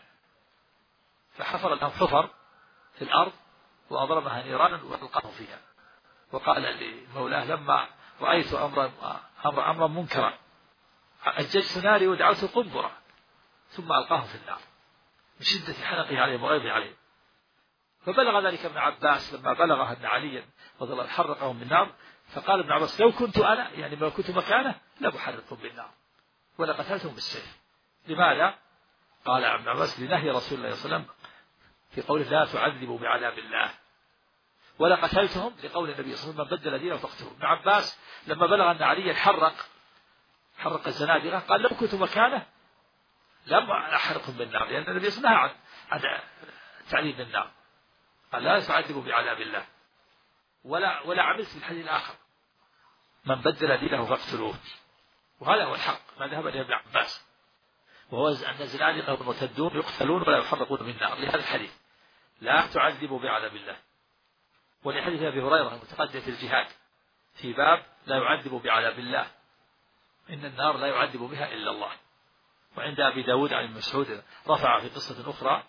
فحفر لهم حفر في الأرض وأضرمها نيرانا وألقاهم فيها، وقال لمولاه لما رأيت أمرا أمرا أمرا منكرا أججت ناري ودعوت قنبرا ثم ألقاهم في النار من شدة حنقه عليهم وغيظه عليهم. فبلغ ذلك ابن عباس لما بلغ أن عليا رضي الله عنه حرقهم بالنار، فقال ابن عباس لو كنت أنا يعني ما كنت مكانه لأحرقهم بالنار ولقتلتهم بالسيف. لماذا؟ قال ابن عباس لنهي رسول الله صلى الله عليه وسلم في قوله لا تعذبوا بعذاب الله، ولا قتلتهم لقول النبي صلى الله عليه وسلم من بدل دينه فاقتلوه. ابن عباس لما بلغ أن عليا حرق حرق الزنادقة قال لو كنت مكانه لم أحرقهم بالنار، لأن النبي صلى الله عليه وسلم نهى عن تعذيب بالنار، قال لا تعذبوا بعذاب الله. ولا ولا عملت في الحديث الآخر من بدل دينه فاقتلوه، وهذا هو الحق ما ذهب إليه ابن عباس، وهو أن الزنادقة والمرتدون يقتلون ولا يحرقون بالنار لهذا الحديث لا تعذبوا بعذاب الله. ولحديث أبي هريرة المتقدم في الجهاد في باب لا يعذب بعذاب الله إن النار لا يعذب بها إلا الله. وعند أبي داود عن مسعود رفع في قصة أخرى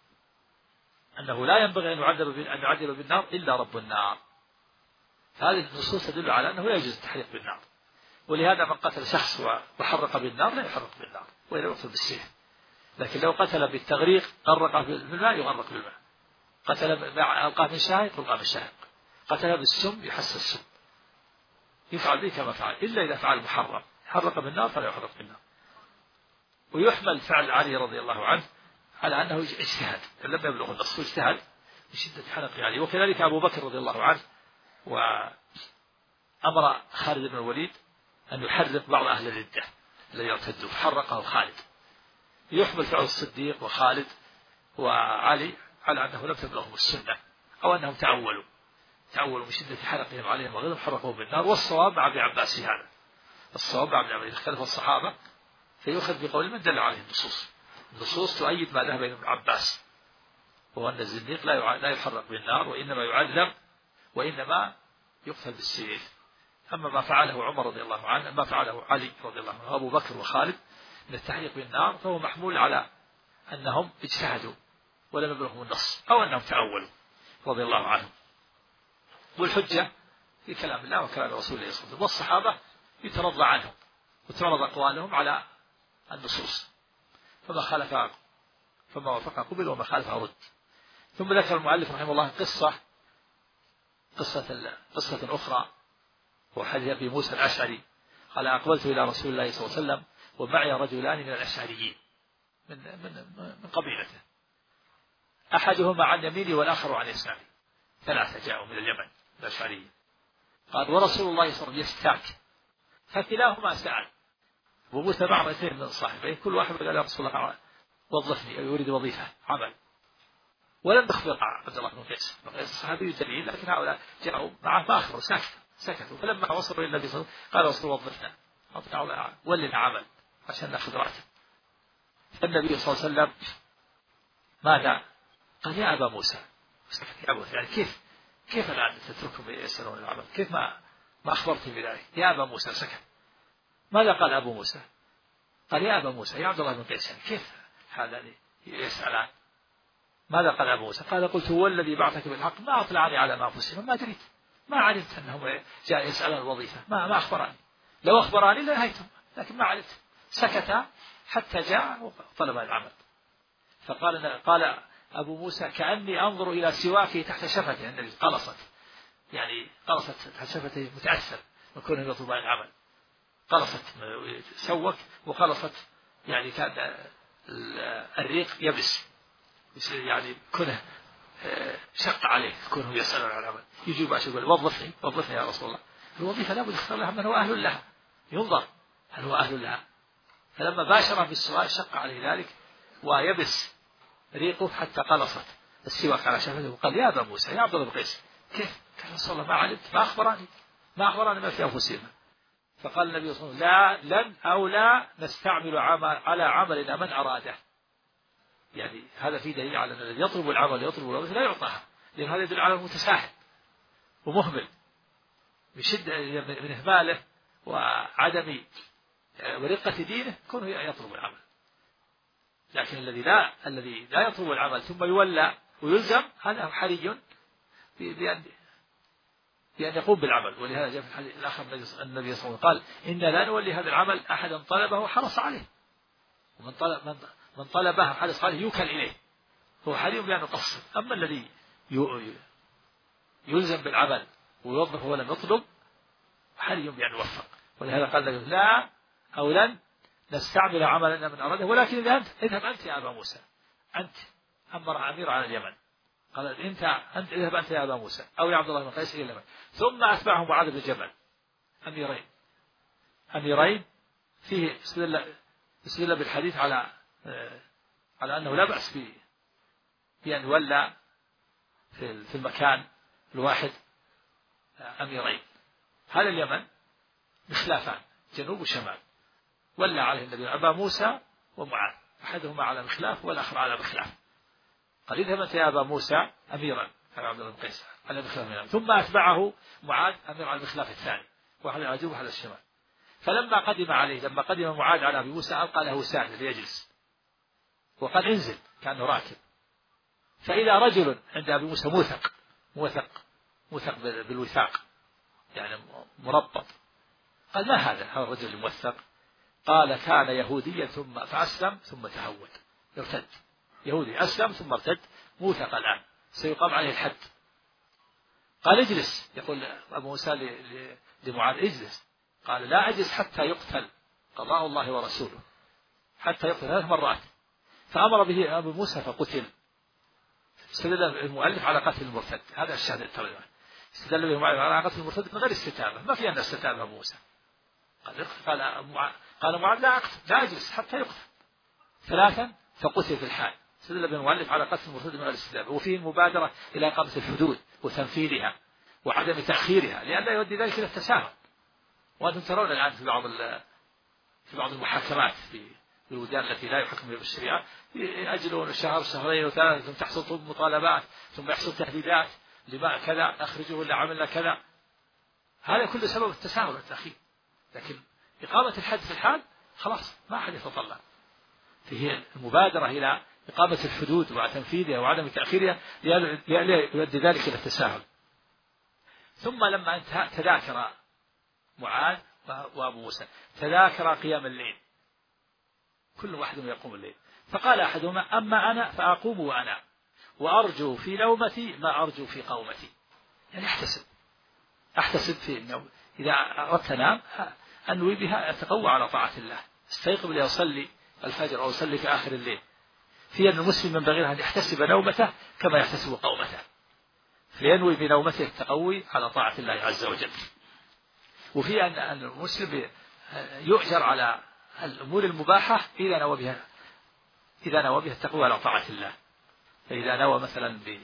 أنه لا ينبغي أن يعذب أن يعذب بالنار إلا رب النار. هذه النصوص تدل على أنه لا يجوز التحريق بالنار، ولهذا من قتل شخص وحرق بالنار لا يحرق بالنار ولا يقتل بالسيف. لكن لو قتل بالتغريق غرق بالماء يغرق بالماء، قتل ألقاه من شاهق يلقى من شاهق، قتل بالسم يحس السم، يفعل به كما فعل، إلا إذا فعل محرم حرق بالنار فلا يحرق بالنار. ويحمل فعل علي رضي الله عنه على أنه اجتهد لم يبلغ النص، اجتهد بشدة حنق علي. وكذلك أبو بكر رضي الله عنه وأمر خالد بن الوليد أن يحرق بعض أهل الردة الذين يرتدوا فحرقه خالد. يحمل فعل الصديق وخالد وعلي على أنه لم تبلغهم السنة أو أنهم تعولوا تعولوا من شدة حرقهم عليهم وغيرهم حرقوهم بالنار. والصواب مع ابن عباس في هذا، الصواب مع ابن عباس إذا اختلف الصحابة فيؤخذ بقول من دل عليه النصوص. النصوص تؤيد ما ذهب إليه ابن عباس، وهو أن الزنديق لا لا يحرق بالنار وإنما يعذب وإنما يقتل بالسيف. أما ما فعله عمر رضي الله عنه ما فعله علي رضي الله عنه وأبو بكر وخالد من التحريق بالنار فهو محمول على أنهم اجتهدوا ولم يبلغهم النص أو أنهم تعولوا رضي الله عنهم. والحجة في كلام الله وكلام رسول الله صلى الله عليه وسلم، والصحابة يترضى عنهم وتعرض أقوالهم على النصوص، فما خالف فما وافق قبل وما خالف رد. ثم ذكر المؤلف رحمه الله قصة قصة قصة أخرى وحديث أبي موسى الأشعري قال أقبلت إلى رسول الله صلى الله عليه وسلم ومعي رجلان من الأشعريين من من من قبيلته، أحدهما عن يميني والآخر عن يساري، ثلاثة جاءوا من اليمن الأشعريين. قال ورسول الله صلى الله عليه وسلم يستاك، فكلاهما سأل وموسى معه اثنين من الصاحبين كل واحد قال يا رسول الله وظفني أو يريد وظيفة عمل، ولم يخبر عبد الله بن قيس الصحابي جليل، لكن هؤلاء جاءوا معه فأخبروا سكتوا سكتوا فلما وصلوا إلى النبي صلى الله عليه وسلم قال رسول الله وظفنا ولنا عمل عشان نأخذ راتب. فالنبي صلى الله عليه وسلم ماذا قال؟ يا أبا موسى يعني كيف كيف الآن تتركهم يسألون العمل؟ كيف ما ما أخبرتني بذلك؟ يا أبا موسى سكت. ماذا قال أبو موسى؟ قال يا أبا موسى يا عبد الله بن قيس كيف هذا يسألان؟ ماذا قال أبو موسى؟ قال قلت هو الذي بعثك بالحق ما أطلعني على ما أنفسهم ما دريت ما علمت أنهم جاء يسألون الوظيفة ما ما أخبراني، لو أخبراني لنهيتهم لكن ما علمت. سكت حتى جاء وطلب العمل. فقال قال أبو موسى كأني أنظر إلى سواكه تحت شفته، النبي قلصت يعني قلصت تحت شفته متأثر من كونه يطلب العمل، قلصت سوك وقلصت يعني كان الريق يبس يعني كونه شق عليه كونه يسأل عن العمل. يجي باش يقول وظفني وظفني يا رسول الله. الوظيفة لابد يختار لها من هو أهل لها، ينظر هل هو أهل لها. فلما باشر بالسؤال شق عليه ذلك ويبس ريقه حتى قلصت السواك على شفته وقال يا أبا موسى يا عبد الله بن قيس كيف؟ قال رسول الله ما علمت ما أخبرني ما أخبرني ما في أنفسنا. فقال النبي صلى الله عليه وسلم لا لن أو لا نستعمل عمل على عملنا من أراده. يعني هذا فيه دليل على أن الذي يطلب العمل يطلب الوظيفة لا يعطاها، لأن هذا يدل على المتساهل ومهمل بشدة من إهماله وعدم ورقة دينه كونه يطلب العمل. لكن الذي لا الذي لا يطلب العمل ثم يولى ويلزم هذا حري بأن بأن يقوم بالعمل. ولهذا جاء في الحديث الآخر النبي صلى الله عليه وسلم قال إن لا نولي هذا العمل أحدا طلبه وحرص عليه، ومن طلب من من طلبه حرص عليه يوكل إليه هو حري بأن يقصر. أما الذي يلزم بالعمل ويوظف ولم يطلب حري بأن يوفق. ولهذا قال لا أو لن نستعمل عملنا من أراده، ولكن إذا أنت اذهب أنت يا أبا موسى، أنت أمر أمير على اليمن قال أنت أنت اذهب أنت يا أبا موسى أو يا عبد الله بن قيس إلى اليمن. ثم أتبعه معاذ بن جبل أميرين أميرين فيه استدل بالحديث على على أنه لا بأس بأن يولى في المكان الواحد أميرين. هذا اليمن مخلافان جنوب وشمال، ولى عليه النبي أبا موسى ومعاذ، أحدهما على مخلاف والآخر على مخلاف. قال اذهب أنت يا أبا موسى أميرا على عبد الله بن قيس على مخلاف، ثم أتبعه معاذ أمير على المخلاف الثاني واحد على الجنوب وواحد على الشمال. فلما قدم عليه لما قدم معاذ على أبي موسى ألقى له ساند ليجلس وقال انزل كأنه راكب. فإذا رجل عند أبي موسى موثق موثق موثق بالوثاق يعني مربط. قال ما هذا هذا الرجل الموثق؟ قال كان يهوديا ثم فأسلم ثم تهود ارتد. يهودي أسلم ثم ارتد موثق الآن سيقام عليه الحد. قال اجلس. يقول أبو موسى لمعاذ اجلس. قال لا أجلس حتى يقتل قضاء الله ورسوله، حتى يقتل ثلاث مرات. فأمر به أبو موسى فقتل. استدل المؤلف على قتل المرتد، هذا الشاهد الترجمة. استدل به المؤلف على قتل المرتد من غير استتابة، ما في أن استتابة أبو موسى. قال قال قال معاذ لا أقتل لا أجلس حتى يقتل ثلاثا فقتل في الحال. استدل به المؤلف على قتل المرتد من غير استتابة، وفيه المبادرة إلى إقامة الحدود وتنفيذها وعدم تأخيرها لئلا يؤدي ذلك إلى التساهل. وأنتم ترون الآن في بعض في بعض المحاكمات في البلدان التي لا يحكم بها بالشريعة يأجلون شهر شهرين وثلاثة ثم تحصل مطالبات ثم يحصل تهديدات لما كذا أخرجه ولا عملنا كذا. هذا كله سبب التساهل والتأخير. لكن إقامة الحد في الحال خلاص ما أحد يتطلع. فهي المبادرة إلى إقامة الحدود وتنفيذها وعدم تأخيرها يؤدي ذلك إلى التساهل. ثم لما انتهى تذاكر معاذ وأبو موسى تذاكر قيام الليل، كل واحد يقوم الليل. فقال أحدهما أما أنا فأقوم وأنا وأرجو في نومتي ما أرجو في قومتي. يعني أحتسب أحتسب في النوم إذا أردت أنام أنوي بها أتقوى على طاعة الله، استيقظ لأصلي الفجر أو أصلي في آخر الليل. في أن المسلم ينبغي أن يحتسب نومته كما يحتسب قومته، فينوي بنومته التقوي على طاعة الله عز وجل. وفي أن المسلم يؤجر على الأمور المباحة إذا نوى بها إذا نوى بها التقوى على طاعة الله. فإذا نوى مثلا ب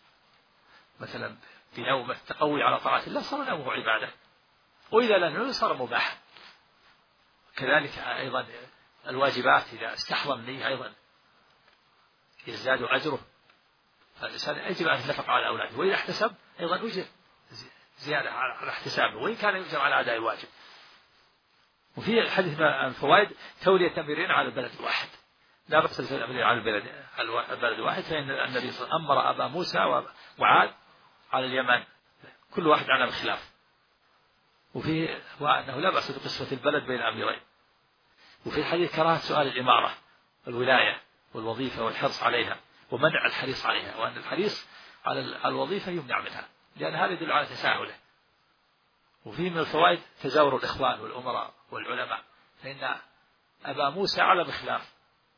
مثلا بنومه التقوي على طاعة الله صار نومه عبادة، وإذا لم ينوي صار مباحا. كذلك أيضا الواجبات إذا استحضر النية أيضا يزداد أجره، فالإنسان يجب أن يتنفق على أولاده، وإذا احتسب أيضا أجر زيادة على احتسابه وإن كان يؤجر على أداء الواجب. وفي الحديث من الفوائد تولية الأميرين على البلد الواحد، لا بأس بالأميرين على البلد البلد الواحد، فإن النبي صلى الله عليه وسلم أمر أبا موسى وعاد على اليمن كل واحد على بخلاف. وفي وأنه لا بأس بقسمة البلد بين الأميرين. وفي الحديث كراهة سؤال الإمارة والولاية والوظيفة والحرص عليها ومنع الحريص عليها، وأن الحريص على الوظيفة يمنع منها لأن هذا يدل على تساهله. وفي من الفوائد تزاور الإخوان والأمراء والعلماء، فإن أبا موسى على بخلاف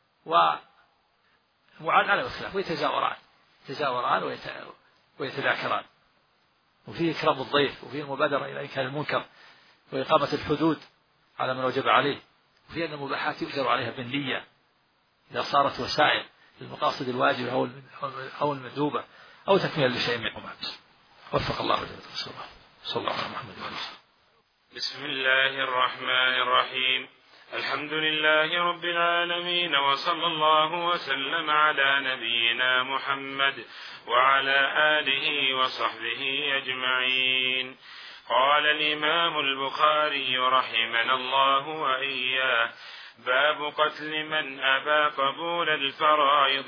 ومعاذ على بخلاف ويتزاوران تزاوران ويتذاكران. وفيه إكرام الضيف، وفيه المبادرة إلى إنكار المنكر وإقامة الحدود على من وجب عليه، وفيه أن المباحات يؤجر عليها بالنية إذا صارت وسائل للمقاصد الواجبة أو المندوبة أو تكميل لشيء منهما. وفق الله وجل رسوله صلى الله عليه محمد وعلى آله. بسم الله الرحمن الرحيم. الحمد لله رب العالمين، وصلى الله وسلم على نبينا محمد وعلى آله وصحبه أجمعين. قال الإمام البخاري رحمنا الله وإياه: باب قتل من أبى قبول الفرائض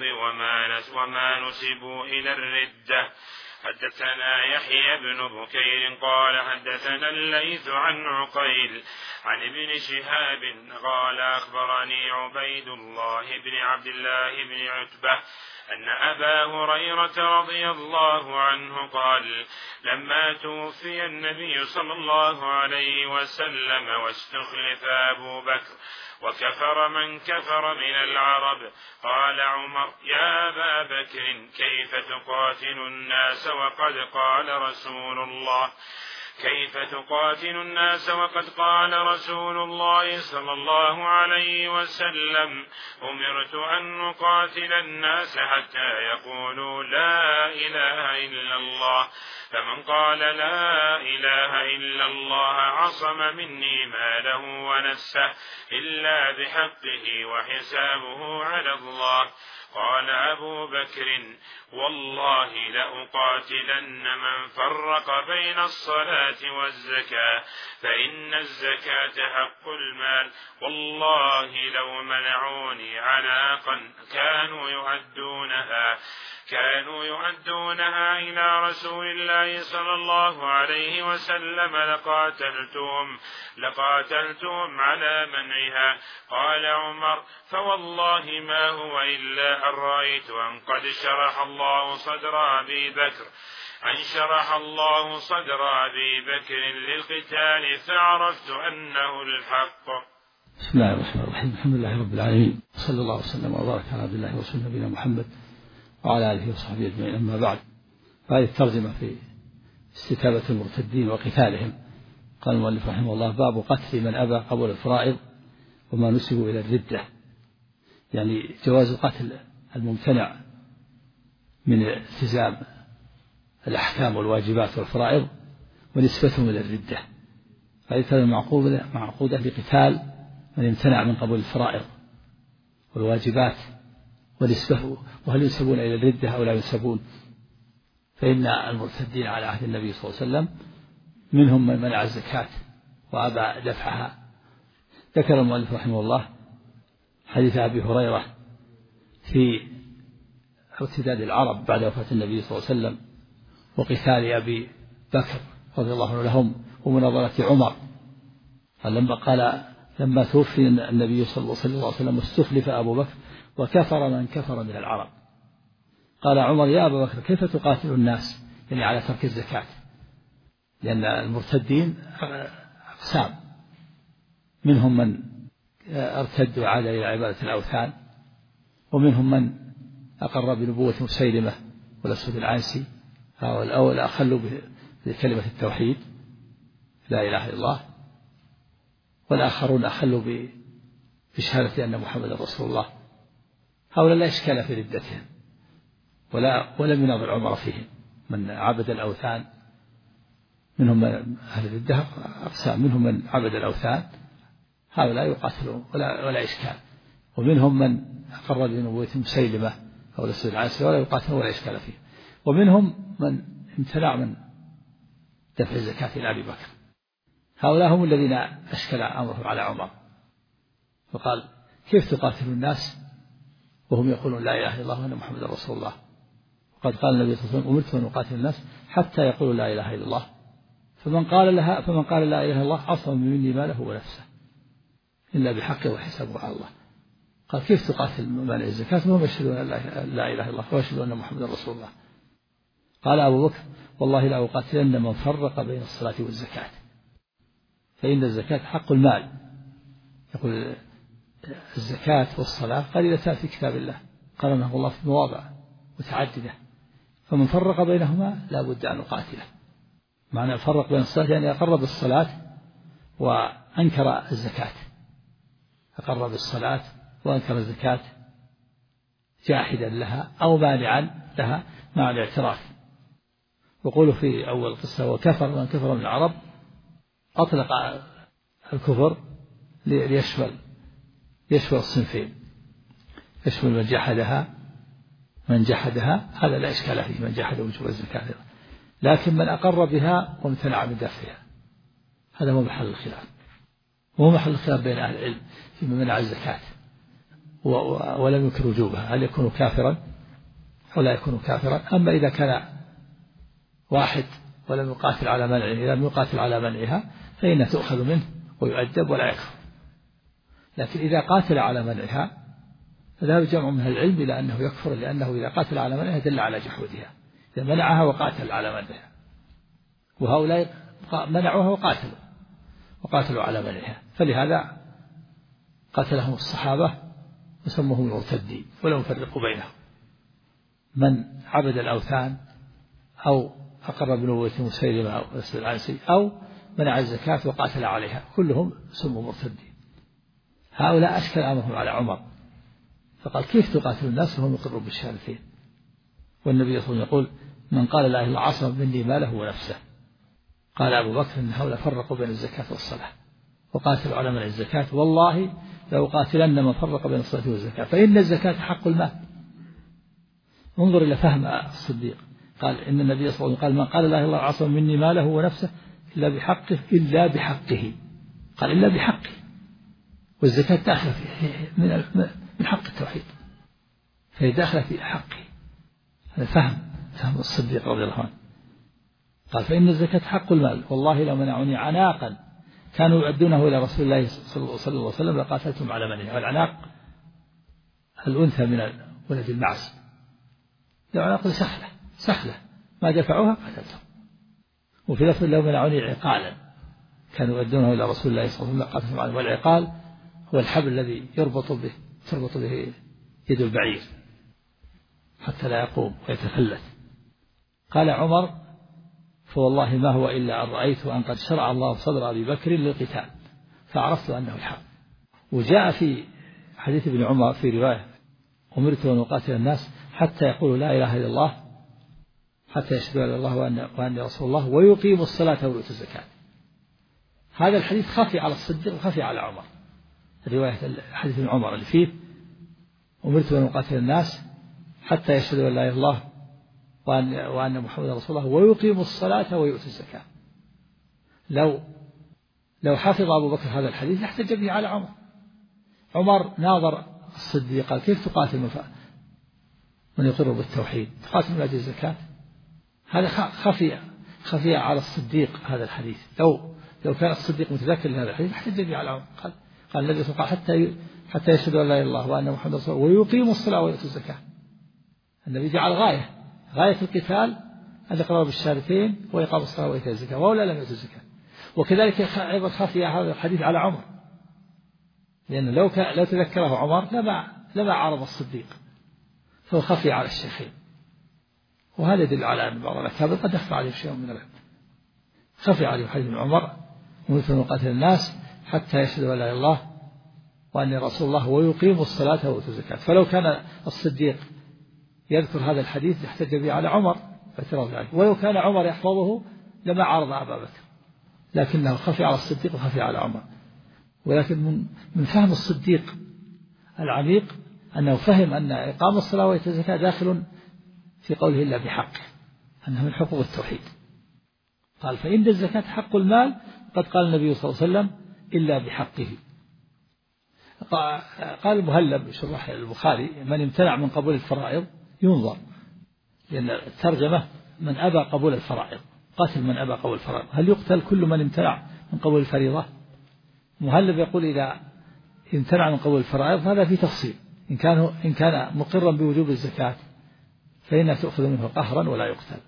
وما نسبوا إلى الردة. حدثنا يحيى بن بكير قال حدثنا الليث عن عقيل عن ابن شهاب قال أخبرني عبيد الله بن عبد الله بن عتبة أن أبا هريرة رضي الله عنه قال: لما توفي النبي صلى الله عليه وسلم واستخلف أبو بكر وكفر من كفر من العرب، قال عمر: يا أبا بكر كيف تقاتل الناس وقد قال رسول الله كيف تقاتل الناس وقد قال رسول الله صلى الله عليه وسلم: أمرت أن نقاتل الناس حتى يقولوا لا إله إلا الله، فمن قال لا إله إلا الله عصم مني ماله ونفسه إلا بحقه وحسابه على الله. قال أبو بكر: والله لأقاتلن من فرق بين الصلاة والزكاة، فإن الزكاة حق المال، والله لو منعوني عناقا كانوا يؤدونها كانوا يؤدونها إلى رسول الله صلى الله عليه وسلم لقاتلتهم لقاتلتهم على منعها. قال عمر: فوالله ما هو إلا أن رأيت أن قد شرح الله صدر أبي بكر أن شرح الله صدر أبي بكر للقتال فعرفت أنه الحق. بسم الله الرحمن الرحيم. الحمد لله رب العالمين، صلى الله وسلم وبارك على عبد الله ورسوله نبينا محمد وعلى آله وصحبه أجمعين. أما بعد، هذه الترجمة في استتابة المرتدين وقتالهم. قال المؤلف رحمه الله: باب قتل من أبى قبول الفرائض وما نسبوا إلى الردة، يعني جواز قتل الممتنع من التزام الأحكام والواجبات والفرائض ونسبتهم إلى الردة. هذه معقودة معقودة بقتال من امتنع من قبول الفرائض والواجبات ونسبه، وهل ينسبون إلى الردة أو لا ينسبون. فإن المرتدين على عهد النبي صلى الله عليه وسلم منهم من منع الزكاة وأبى دفعها. ذكر المؤلف رحمه الله حديث أبي هريرة في ارتداد العرب بعد وفاة النبي صلى الله عليه وسلم وقتال أبي بكر رضي الله عنه لهم ومناظرة عمر. لما قال لما توفي النبي صلى الله عليه وسلم واستخلف أبو بكر وكفر من كفر من العرب، قال عمر: يا أبا بكر كيف تقاتل الناس، يعني على ترك الزكاة، لأن المرتدين أقسام، منهم من ارتد وعاد إلى عبادة الأوثان، ومنهم من أقر بنبوة مسيلمة والأسود العنسي، أو أخلوا بكلمة التوحيد لا إله إلا الله، والآخرون أخلوا بشهادة أن محمد رسول الله. هؤلاء لا إشكال في ردتهم ولا ولم يناظر عمر فيهم. من عبد الأوثان منهم من أهل الردة أقسام، منهم من عبد الأوثان، هؤلاء يقاتلون ولا, ولا إشكال. ومنهم من أقر بنبوة مسيلمة أو الأسود العنسي ولا يقاتلون ولا إشكال فيه. ومنهم من امتنع من دفع الزكاة إلى أبي بكر. هؤلاء هم الذين أشكل أمره على عمر، فقال كيف تقاتل الناس وهم يقولون لا إله إلا الله وأن محمد رسول الله؟ وقد قال النبي صلى الله عليه وسلم أمرت أن أقاتل الناس حتى يقولوا لا إله إلا الله، فمن قال لها فمن قال لا إله إلا الله عصم مني ماله ونفسه إلا بحقه وحسابه على الله. قال كيف تقاتل مانع الزكاة وهم يشهدون أن لا إله إلا الله ويشهدون أن محمد رسول الله؟ قال أبو بكر والله لا أقاتلن من فرق بين الصلاة والزكاة، فإن الزكاة حق المال. يقول الزكاة والصلاة قليلتان في كتاب الله قرنه الله في مواضع متعددة، فمن فرق بينهما لا بد أن نقاتله. معنى فرق بين الصلاة يعني أقر بالصلاة وأنكر الزكاة، أقر بالصلاة وأنكر الزكاة جاحدا لها أو مانعا لها مع الاعتراف. وقولوا في أول قصة وكفر من كفر من العرب أطلق الكفر ليشمل يشمل الصنفين، يشمل من جحدها من جحدها هذا لا إشكال فيه، من جحد وجوب الزكاة، لكن من أقر بها وامتنع من دفعها هذا هو محل الخلاف، وهو محل الخلاف بين أهل العلم في منع الزكاة ولم ينكر وجوبها، هل يكون كافرا أو لا يكون كافرا. أما إذا كان واحد ولم يقاتل على منعه لم يقاتل على منعها فإنها تؤخذ منه ويؤدب ولا يكفر. لكن إذا قاتل على منعها فذهب جمع من العلم إلى أنه يكفر، لأنه إذا قاتل على منعها دل على جحودها، إذا منعها وقاتل على منعها، وهؤلاء منعوها وقاتلوا وقاتلوا على منعها، فلهذا قاتلهم الصحابة وسموهم المرتدين ولم يفرقوا بينهم. من عبد الأوثان أو أقر بنبوة مسيلمة أو الأسود العنسي أو منع الزكاة وقاتل عليها كلهم سموا مرتدين. هؤلاء أشكل أمرهم على عمر، فقال كيف تقاتل الناس وهم يقرون بالشهادتين؟ والنبي صلى الله عليه وسلم يقول من قال لا إله إلا الله عصم مني ماله ونفسه. قال أبو بكر إن هؤلاء فرقوا بين الزكاة والصلاة وقاتلوا على منع الزكاة، والله لو قاتلن من فرق بين الصلاة والزكاة فإن الزكاة حق المال. انظر إلى فهم الصديق، قال إن النبي صلى الله عليه وسلم قال من قال لا إله إلا الله عصم مني ماله ونفسه إلا بحقه إلا بحقه، قال إلا بحقه، والزكاة داخلة من من حق التوحيد، فهي داخلة في حقه. هذا فهم فهم الصديق رضي الله عنه. قال فإن الزكاة حق المال، والله لو منعوني عناقا كانوا يؤدونه إلى رسول الله صلى الله عليه وسلم لقاتلتم على منعه. والعناق الأنثى من ولد المعز، لو عناق سهلة سهلة ما دفعوها قتلتهم. وفي لفظ لو منعوني عقالا كانوا يؤدونه إلى رسول الله صلى الله عليه وسلم لقاتلتم على. والعقال هو الحبل الذي يربط به تربط به يد البعير حتى لا يقوم ويتفلت. قال عمر فوالله ما هو إلا أن رأيت أن قد شرع الله صدر أبي بكر للقتال فعرفت أنه الحق. وجاء في حديث ابن عمر في رواية أمرت أن أقاتل الناس حتى يقولوا لا إله إلا الله حتى يشهدوا أن الله وأني رسول الله ويقيموا الصلاة ويؤتوا الزكاة. هذا الحديث خفي على الصديق وخفي على عمر. رواية حديث ابن عمر اللي فيه أمرت أن أقاتل الناس حتى يشهدوا أن لا إله إلا الله وأن, وأن محمد رسول الله ويقيموا الصلاة ويؤتوا الزكاة. لو لو حفظ أبو بكر هذا الحديث يحتج به على عمر. عمر ناظر الصديق قال كيف تقاتل من, من يقر بالتوحيد تقاتل من أجل الزكاة؟ هذا خفي خفي على الصديق هذا الحديث. لو لو كان الصديق متذكر لهذا الحديث يحتج به على عمر. قال قال النبي صلى الله عليه وسلم حتى حتى يشهدوا أن لا إله إلا الله وأن محمد رسول الله ويقيموا الصلاة ويؤتوا الزكاة. النبي جعل غاية غاية القتال الإقرار بالشهادتين وإقام الصلاة وإيتاء الزكاة، ولا لم يؤتوا الزكاة. وكذلك أيضا خفي هذا الحديث على عمر، لأنه لو لو تذكره عمر لما لما عرض الصديق، فهو خفي على الشيخين. وهذا يدل على أن بعض الأكابر قد يخفى عليه شيء من العلم. خفي عليه حديث ابن عمر أمرت أن أقاتل الناس حتى يشهدوا أن لا إله إلا الله وأني رسول الله ويقيموا الصلاة ويؤتوا الزكاة. فلو كان الصديق يذكر هذا الحديث يحتج به على عمر اعتراض ذلك، ولو كان عمر يحفظه لما عرض أبا بكر، لكنه خفي على الصديق وخفي على عمر. ولكن من, من فهم الصديق العميق أنه فهم أن إقام الصلاة وإيتاء الزكاة داخل في قوله إلا بحقه، أنها من حقوق التوحيد. قال فإن الزكاة حق المال، قد قال النبي صلى الله عليه وسلم إلا بحقه. قال المهلب بشرح البخاري من امتنع من قبول الفرائض ينظر، لأن الترجمة من أبى قبول الفرائض، قاتل من أبى قبول الفرائض، هل يقتل كل من امتنع من قبول الفريضة؟ مهلب يقول إذا امتنع من قبول الفرائض هذا في تفصيل، إن كان إن كان مقرا بوجوب الزكاة فإنها تؤخذ منه قهرا ولا يقتل.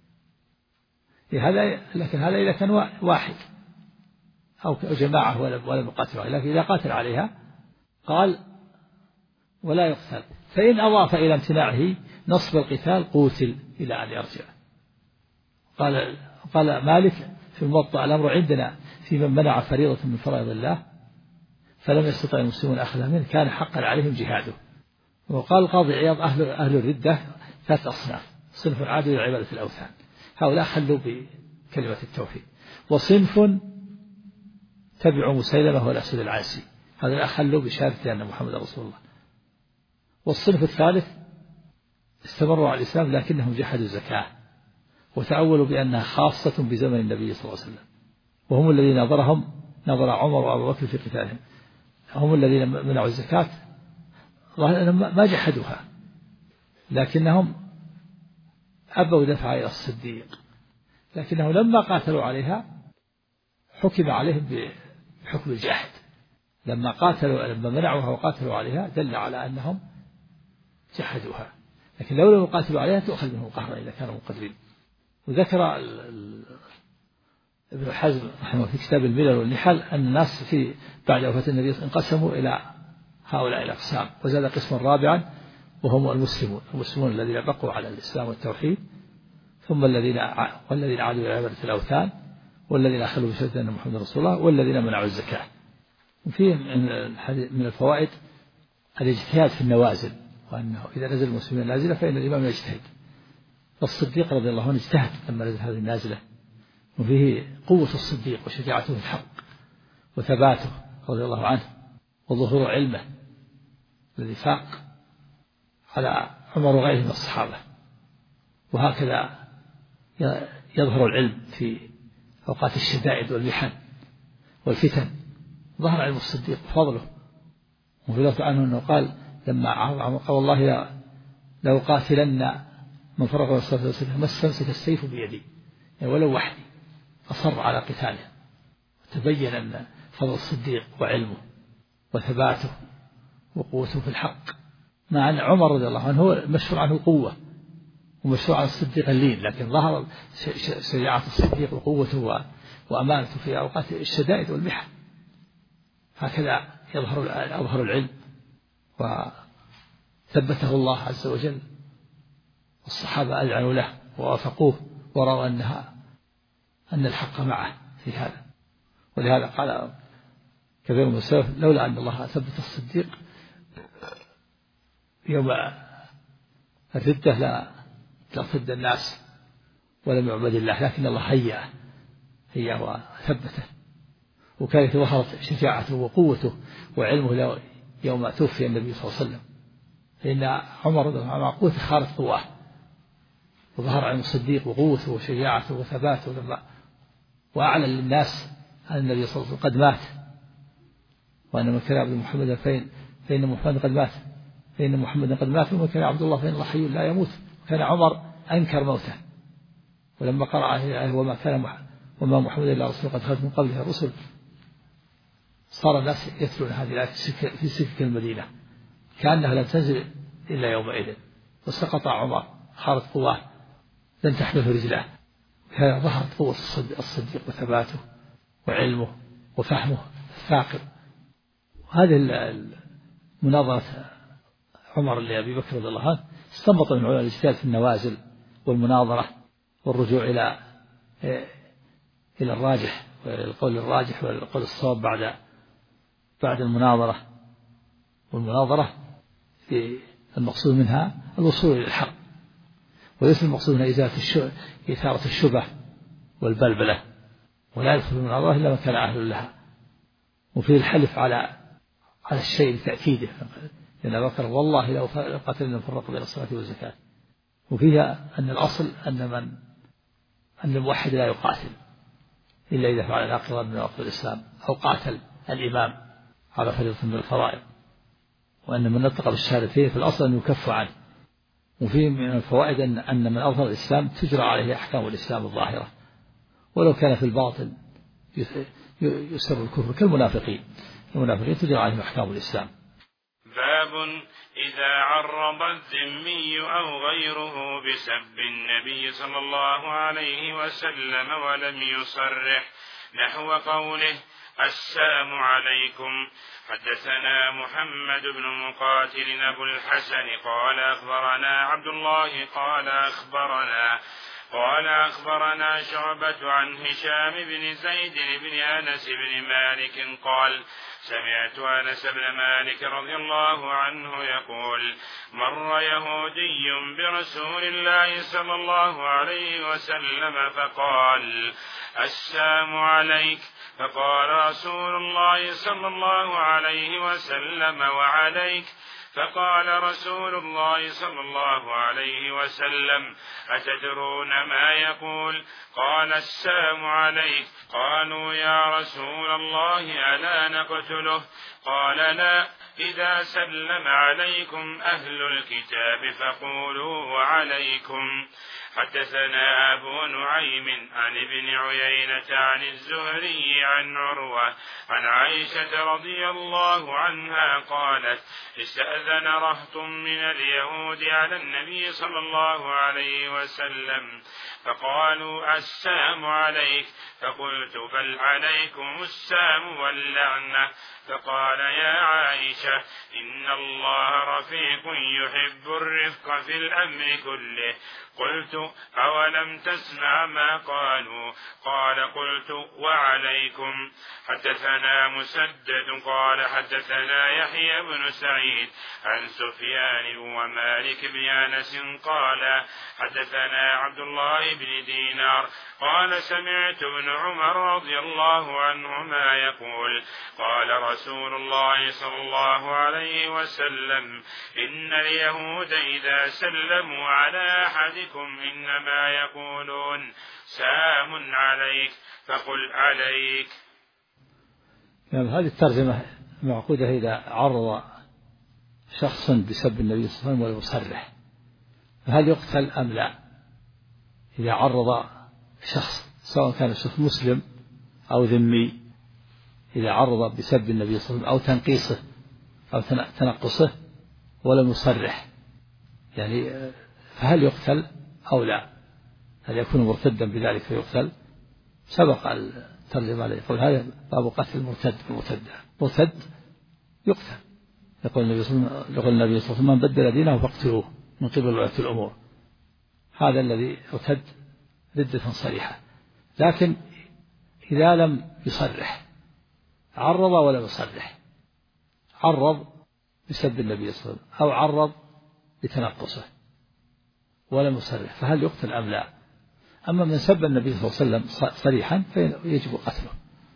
هذا لكن هذا إذا كان واحد أو جماعة ولا مقاتل، لكن إذا قاتل عليها قال ولا يقتل. فإن أضاف إلى امتناعه نصب القتال قوتل إلى أن يرجع. قال قال مالك في الموطأ الأمر عندنا في من منع فريضة من فرائض الله فلم يستطع المسلمون أخذها منه كان حقا عليهم جهاده. وقال القاضي عياض أهل, أهل الردة ثلاث أصناف: صنف عادوا إلى عبادة الأوثان، هؤلاء خلوا بكلمة التوحيد، وصنف تبعوا مسيلمة والأسود العاسي، هذا خلوا بشهادة أن محمد رسول الله. والصنف الثالث استمروا على الإسلام لكنهم جحدوا الزكاة وتأولوا بأنها خاصة بزمن النبي صلى الله عليه وسلم، وهم الذين نظرهم نظر عمر وأبو بكر في قتالهم، هم الذين منعوا الزكاة ما جحدوها لكنهم أبوا دفع إلى الصديق، لكنه لما قاتلوا عليها حكم عليهم بحكم الجحد. لما قاتلوا لما منعوها وقاتلوا عليها دل على أنهم جحدوها، لكن لو لم يقاتلوا عليها تؤخذ منهم قهرا إذا كانوا مقدرين. وذكر ابن حزم رحمه في كتاب الملل والنحل أن الناس في بعد وفاة النبي انقسموا إلى هؤلاء الأقسام، وزاد قسما رابعا وهم المسلمون، المسلمون الذين بقوا على الإسلام والتوحيد، ثم الذين والذين عادوا إلى عبادة الأوثان، والذين أخلوا بشهادة أن محمد رسول الله، والذين منعوا الزكاة. وفيه من الفوائد الاجتهاد في النوازل، وأنه إذا نزل المسلمين نازلة فإن الإمام يجتهد. فالصديق رضي الله عنه اجتهد لما نزل هذه النازلة، وفيه قوة الصديق وشجاعته في الحق وثباته رضي الله عنه وظهور علمه الذي فاق على عمر وغيره من الصحابة. وهكذا يظهر العلم في أوقات الشدائد والمحن والفتن، ظهر علم الصديق وفضله. وفي عنه أنه قال لما قال والله لو قاتلن من فرق من الصلاة والسلام ما استمسك السيف بيدي، يعني ولو وحدي، أصر على قتاله. وتبين أن فضل الصديق وعلمه وثباته وقوته في الحق، مع أن عمر رضي الله عنه هو مشهور عنه قوة ومشهور عن الصديق اللين، لكن ظهر شجاعة الصديق وقوته وأمانته في أوقات الشدائد والمحن. هكذا يظهر يظهر العلم وثبته الله عز وجل، والصحابة أذعنوا له ووافقوه ورأوا أنها أن الحق معه في هذا. ولهذا قال كثير من السلف لولا أن الله ثبت الصديق يوم الردة لا ترتد الناس ولم يعبد الله، لكن الله هيأه هيأه وثبته. وكانت ظهرت شجاعته وقوته وعلمه يوم توفي النبي صلى الله عليه وسلم، فإن عمر رضي الله عنه قوته خارج قواه، وظهر علم الصديق وقوته وشجاعته وثباته لما وأعلن للناس أن النبي صلى الله عليه وسلم قد مات، وأن من كان عبد محمد فإن فإن محمد قد مات فإن محمد قد مات، ومن كان عبد الله فإن الله حي لا يموت. كان عمر أنكر موته، ولما قرأ وما كان وما محمد إلا رسول قد خلت من قبله الرسل صار الناس يتلون هذه الآية في سكك المدينة كأنها لم تنزل إلا يومئذ، وسقط عمر خارج قواه لن تحمله رجلاه. هذا ظهرت قوة الصديق وثباته وعلمه وفهمه الثاقب. هذه المناظرة عمر لأبي بكر رضي الله عنه استنبط من علماء الاجتهاد في النوازل والمناظرة والرجوع إلى إلى الراجح والقول الراجح والقول الصواب بعد بعد المناظرة. والمناظرة في المقصود منها الوصول إلى الحق، وليس المقصود منها إزالة إثارة الشبه والبلبلة، ولا يدخل المناظرة إلا من كان أهل لها. وفيه الحلف على على الشيء لتأكيده، لأن أبا بكر والله لو قتلنا فرق بين الصلاة والزكاة. وفيها أن الأصل أن من أن الموحد لا يقاتل إلا إذا فعل ناقضا من نواقض الإسلام أو قاتل الإمام على فريضة من الفرائض، وأن من نطق بالشهادتين في الأصل أن يكف عنه. وفيه من الفوائد أن أن من أظهر الإسلام تجرى عليه أحكام الإسلام الظاهرة، ولو كان في الباطن يسر الكفر كالمنافقين، المنافقين تجرى عليهم أحكام الإسلام. باب إذا عرض الذمي أو غيره بسب النبي صلى الله عليه وسلم ولم يصرح، نحو قوله السلام عليكم. حدثنا محمد بن مقاتل أبو الحسن قال أخبرنا عبد الله قال أخبرنا قال أخبرنا شعبة عن هشام بن زيد بن أنس بن مالك قال سمعت أنس بن مالك رضي الله عنه يقول مر يهودي برسول الله صلى الله عليه وسلم فقال السلام عليك، فقال رسول الله صلى الله عليه وسلم وعليك، فقال رسول الله صلى الله عليه وسلم أتدرون ما يقول؟ قال السلام عليك. قالوا يا رسول الله ألا نقتله؟ قال لا، إذا سلم عليكم أهل الكتاب فقولوا وعليكم. حدثنا أبو نعيم عن ابن عيينة عن الزهري عن عروة عن عائشة رضي الله عنها قالت استأذن رهط من اليهود على النبي صلى الله عليه وسلم فقالوا السلام عليك، فقلت بل عليكم السلام واللعنة. فقال يا عائشة إن الله رفيق يحب الرفق في الأمر كله. قلت أولم تسمع ما قالوا؟ قال قلت وعليكم. حدثنا مسدد قال حدثنا يحيى بن سعيد عن سفيان ومالك بن أنس قال حدثنا عبد الله بن دينار قال سمعت ابن عمر رضي الله عنهما يقول قال رسول الله صلى الله عليه وسلم إن اليهود إذا سلموا على أحدكم إنما يقولون سلام عليك فقل عليك. يعني هذه الترجمة معقودة إذا عرض شخص بسب النبي صلى الله عليه وسلم ولم يصرح، فهل يقتل أم لا؟ إذا عرض شخص سواء كان الشخص مسلم أو ذمي، إذا عرض بسب النبي صلى الله عليه وسلم أو تنقيصه أو تنقصه ولم يصرح، يعني فهل يقتل أو لا؟ هل يكون مرتدا بذلك فيقتل؟ سبق الترجمة عليه يقول هذا باب قتل المرتد المرتد مرتد يقتل. يقول النبي صلى الله عليه وسلم من بدل دينه فاقتلوه من قبل ولاة الأمور، هذا الذي ارتد ردة صريحة. لكن إذا لم يصرح، عرض ولم يصرح، عرض بسب النبي صلى الله عليه وسلم أو عرض بتنقصه ولم يصرح، فهل يقتل أم لا؟ أما من سب النبي صلى الله عليه وسلم صريحا فيجب قتله.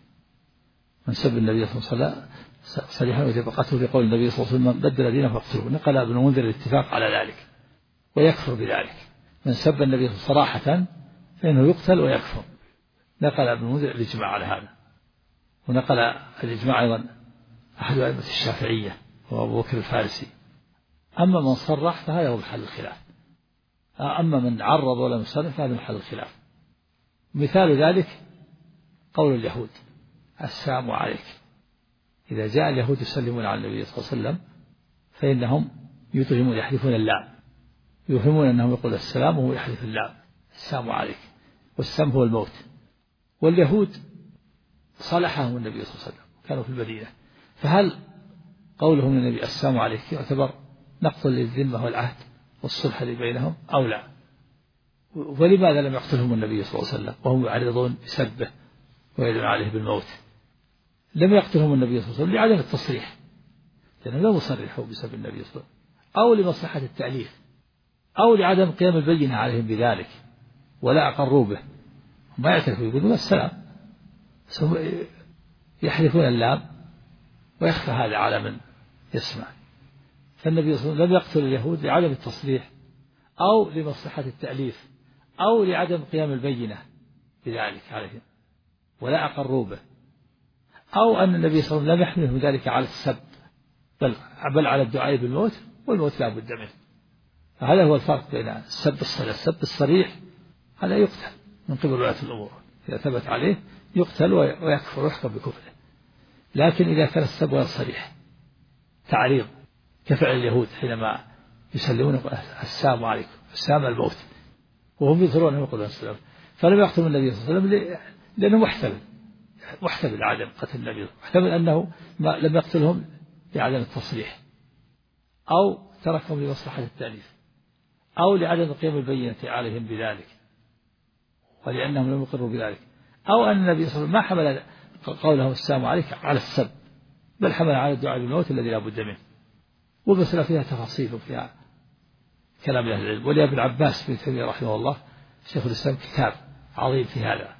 من سب النبي صلى الله عليه وسلم صريحا يجب قتله لقول النبي صلى الله عليه وسلم من بدل دينه فاقتلوه. نقل ابن المنذر الاتفاق على ذلك ويكفر بذلك. من سب النبي صراحة فإنه يقتل ويكفر. نقل ابن المنذر الإجماع على هذا، ونقل الإجماع أيضا أحد أئمة الشافعية هو أبو بكر الفارسي. أما من صرح فهذا هو محل الخلاف، أما من عرض ولم يصرح فهذا محل الخلاف. مثال ذلك قول اليهود السلام عليك. إذا جاء اليهود يسلمون على النبي صلى الله عليه وسلم فإنهم يطعمون يحلفون اللام، يفهمون أنهم يقول السلام وهو يحلف اللام السلام عليك، والسلام هو الموت. واليهود صالحهم النبي صلى الله عليه وسلم كانوا في المدينة، فهل قولهم للنبي السلام عليك يعتبر نقض للذمة والعهد والصلح اللي بينهم أو لا؟ ولماذا لم يقتلهم النبي صلى الله عليه وسلم وهم يعرضون بسبه ويدعون عليه بالموت؟ لم يقتلهم النبي صلى الله عليه وسلم لعدم التصريح، لأنهم لم يصرحوا بسبب النبي صلى الله عليه وسلم، أو لمصلحة التأليف، أو لعدم قيام البينة عليهم بذلك ولا أقروا به. ما يعترفوا يقولون السلام، يحلفون اللام ويخفى هذا على من يسمع. فالنبي صلى الله عليه وسلم لم يقتل اليهود لعدم التصريح أو لمصلحة التأليف أو لعدم قيام البينة بذلك عليهم ولا أقروا به، أو أن النبي صلى الله عليه وسلم لم يحملهم ذلك على السب بل, بل على الدعاء بالموت، والموت لا بد منه. فهذا هو الفرق بين السب الصريح. السب الصريح هذا يقتل من قبل ولاة الأمور، إذا ثبت عليه يقتل ويكفر ويحكم بكفره. لكن إذا كان السب غير صريح تعريض كفعل اليهود حينما يسلمون السلام عليكم، السلام الموت، وهم يظهرون أنه يقولون السلام، فلم يقتل النبي صلى الله عليه وسلم لأنه محتمل محتمل عدم قتل النبي، محتمل أنه ما لم يقتلهم لعدم التصريح أو تركهم لمصلحة التأليف أو لعدم قيام البينة عليهم بذلك ولأنهم لم يقروا بذلك، أو أن النبي صلى الله عليه وسلم ما حمل قولهم السلام عليك على السب بل حمل على الدعاء بالموت الذي لا بد منه. والمسألة فيها تفاصيل وفيها كلام أهل العلم. ولابن عباس بن تيمية رحمه الله شيخ الإسلام كتاب عظيم في هذا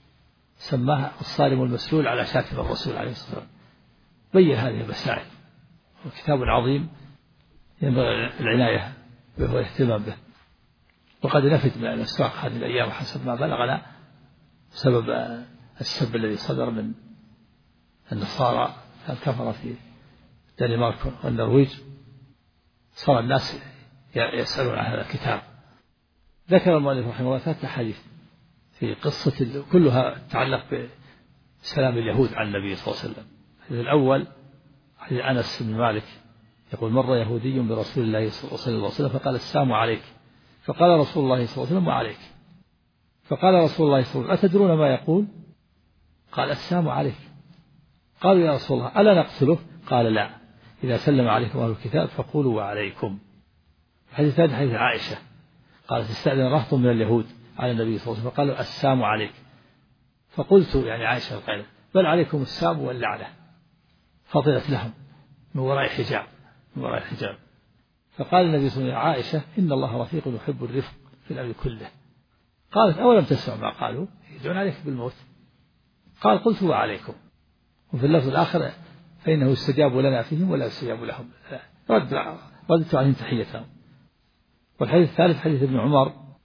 سماه الصارم المسلول على شاتم الرسول عليه الصلاة والسلام، بين هذه المسائل، وكتاب عظيم ينبغي العناية به والاهتمام به. وقد نفد من الأسواق هذه الأيام حسب ما بلغنا سبب السب الذي صدر من النصارى الكفرة في الدنمارك والنرويج، صار الناس يسألون عن هذا الكتاب. ذكر المؤلف رحمه الله ثلاثة حديث في قصة كلها تتعلق بسلام اليهود على النبي صلى الله عليه وسلم. الحديث الأول حديث أنس بن مالك يقول مر يهودي برسول الله صلى الله عليه وسلم فقال السلام عليك، فقال رسول الله صلى الله عليه وسلم وعليك، فقال رسول الله صلى الله عليه وسلم أتدرون ما يقول؟ قال السلام عليك. قالوا يا رسول الله ألا نقتله؟ قال لا، إذا سلم عليكم أهل الكتاب فقولوا وعليكم. الحديث الثاني حديث عائشة قالت استأذن رهط من اليهود على النبي صلى الله عليه وسلم فقالوا السلام عليك، فقلت يعني عائشة قالت بل عليكم السلام واللعنة، فضلت لهم من وراء حجاب من وراء الحجاب. فقال النبي صلى الله عليه وسلم عائشة إن الله رفيق يحب الرفق في الأمر كله. قالت أولم تسمع ما قالوا يدعون عليك بالموت؟ قال قلت وعليكم. وفي اللفظ الآخر فإنه يستجاب لنا فيهم ولا يستجاب لهم، رد ردت عليهم تحيتهم. والحديث الثالث حديث ابن عمر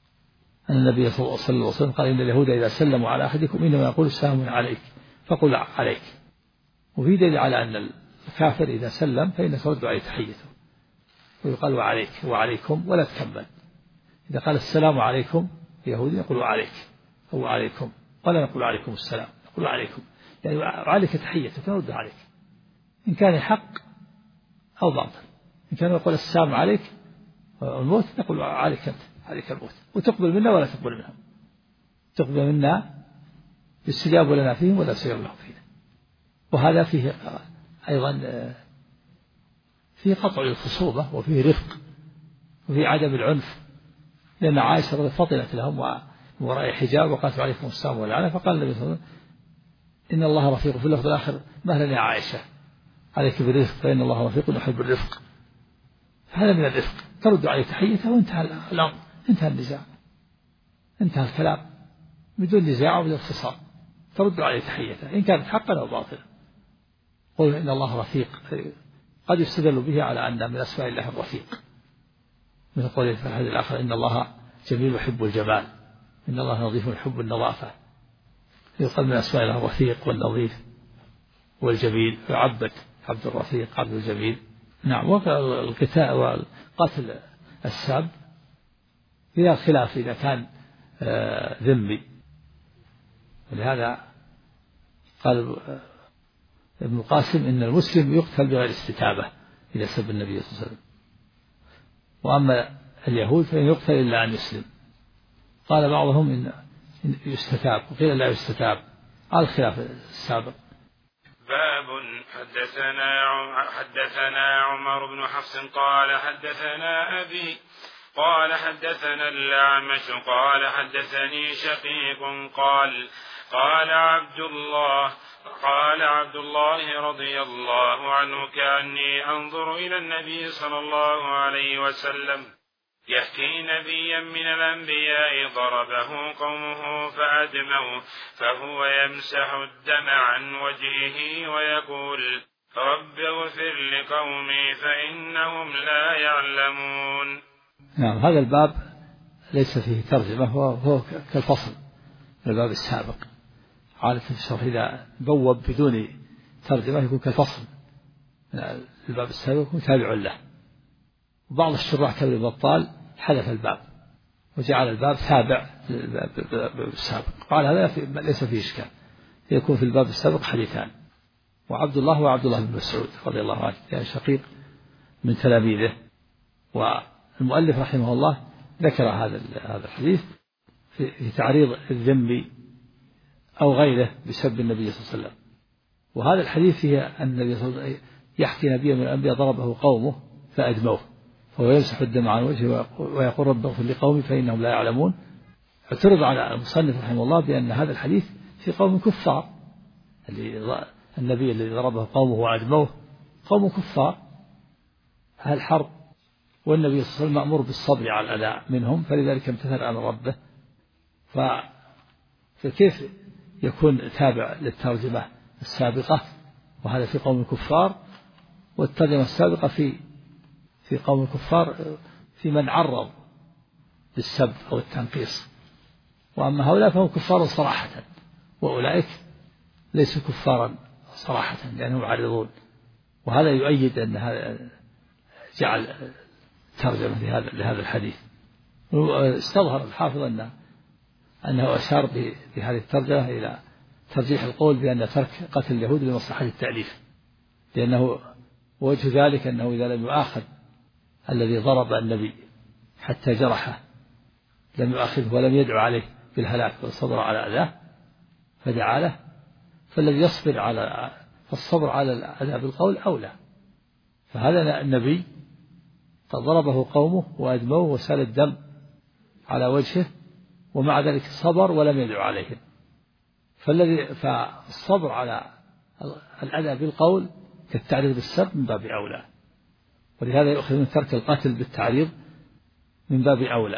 أن النبي صلى الله عليه وسلم قال إن اليهود إذا سلموا على أحدكم إنما يقول السلام عليك فقل عليك. وفي دليل على أن الكافر إذا سلم فإن ترد عليه تحيته ويقال وعليك وعليكم ولا تكمل. إذا قال السلام عليكم يهودي يقول وعليك أو عليكم، ولا نقول عليكم السلام نقول عليكم، يعني عليك تحيته ترد عليك إن كان حق أو باطل. إن كان يقول السلام عليك الموت نقول عليك أنت عليك الموت، وتقبل منا ولا تقبل منهم، تقبل منا يستجاب لنا فيهم ولا يستجاب لهم فينا. وهذا فيه أيضا فيه قطع الخصوبة وفيه رفق وفيه عدم العنف، لأن عائشة فطنت لهم وراء حجاب وقالت عليكم السلام واللعنة، فقال النبي صلى الله عليه وسلم إن الله رفيق، في اللفظ الآخر مهلا يا عائشة عليك بالرفق فإن الله رفيق يحب الرفق. هذا من الرفق، ترد عليه تحيته وانتهى الأمر، انتهى النزاع، انتهى الكلام بدون نزاع وبدون فصال، ترد عليه تحيته إن كانت حقا أو باطلا. قل إن الله رفيق قد يستدل به على أن من أسماء الله الرفيق، من قوله في الحديث الآخر إن الله جميل يحب الجمال، إن الله نظيف يحب النظافة. يقال من أسماء الله الرفيق والنظيف والجميل، فعبد عبد الرفيق عبد الجميل. نعم. والقتال والقتل الساب فيها خلاف إذا كان ذمي، ولهذا قال ابن القاسم إن المسلم يقتل بغير استتابة إذا سب النبي صلى الله عليه وسلم، وأما اليهود فإن يقتل إلا أن يسلم. قال بعضهم إن يستتاب وقيل لا يستتاب، على الخلاف السابق. باب حدثنا حدثنا عمر بن حفص قال حدثنا أبي قال حدثنا الأعمش قال حدثني شقيق قال قال عبد الله قال عبد الله رضي الله عنه كأني أنظر إلى النبي صلى الله عليه وسلم يحكي نبيا من الأنبياء ضربه قومه فأدموا فهو يمسح الدم عن وجهه ويقول رب اغفر لقومي فإنهم لا يعلمون. نعم. هذا الباب ليس فيه ترجمة، هو كالفصل من الباب السابق. عادة في الشرح إذا بوب بدون ترجمة يكون كالفصل الباب السابق متابع له. وبعض الشراح كابن بطال حذف الباب وجعل الباب تابع للباب السابق، قال هذا ليس فيه إشكال، يكون في الباب السابق حديثان. وعبد الله وعبد الله بن مسعود رضي الله عنه يعني شقيق من تلاميذه، والمؤلف رحمه الله ذكر هذا هذا الحديث في تعريض الذم أو غيره بسب النبي صلى الله عليه وسلم. وهذا الحديث فيه أن النبي صلى الله عليه وسلم يحكي نبيا من الأنبياء ضربه قومه فأدموه، فهو يمسح الدم عن وجهه ويقول رب اغفر لقومي فإنهم لا يعلمون. اعترض على المصنف رحمه الله بأن هذا الحديث في قوم كفار، اللي النبي الذي ضربه قومه وأدموه قوم كفار، هل حرب، والنبي صلى الله عليه وسلم مأمور بالصبر على الأذى منهم، فلذلك امتثل أمر ربه. فكيف يكون تابع للترجمة السابقة وهذا في قوم الكفار، والترجمة السابقة في في قوم الكفار في من عرض بالسب أو التنقيص. وأما هؤلاء فهم كفار صراحة، وأولئك ليسوا كفارا صراحة لأنهم عارضون. وهذا يؤيد أن هذا جعل ترجمة لهذا لهذا الحديث. استظهر الحافظ أن أنه أشار بهذه الترجمة إلى ترجيح القول بأن ترك قتل اليهود لمصلحة التأليف، لأنه وجه ذلك أنه إذا لم يؤاخذ الذي ضرب النبي حتى جرحه لم يؤاخذه ولم يدعو عليه بالهلاك والصبر على أذاه فدعا له، فالذي يصبر على فالصبر على الأذى بالقول أولى. فهذا النبي قد ضربه قومه وأدموه وسال الدم على وجهه ومع ذلك صبر ولم يدعو عليهم، فالذي فالصبر على الأذى بالقول كالتعريض بالسب من باب أولى، ولهذا يؤخذ من ترك القتل بالتعريض من باب أولى.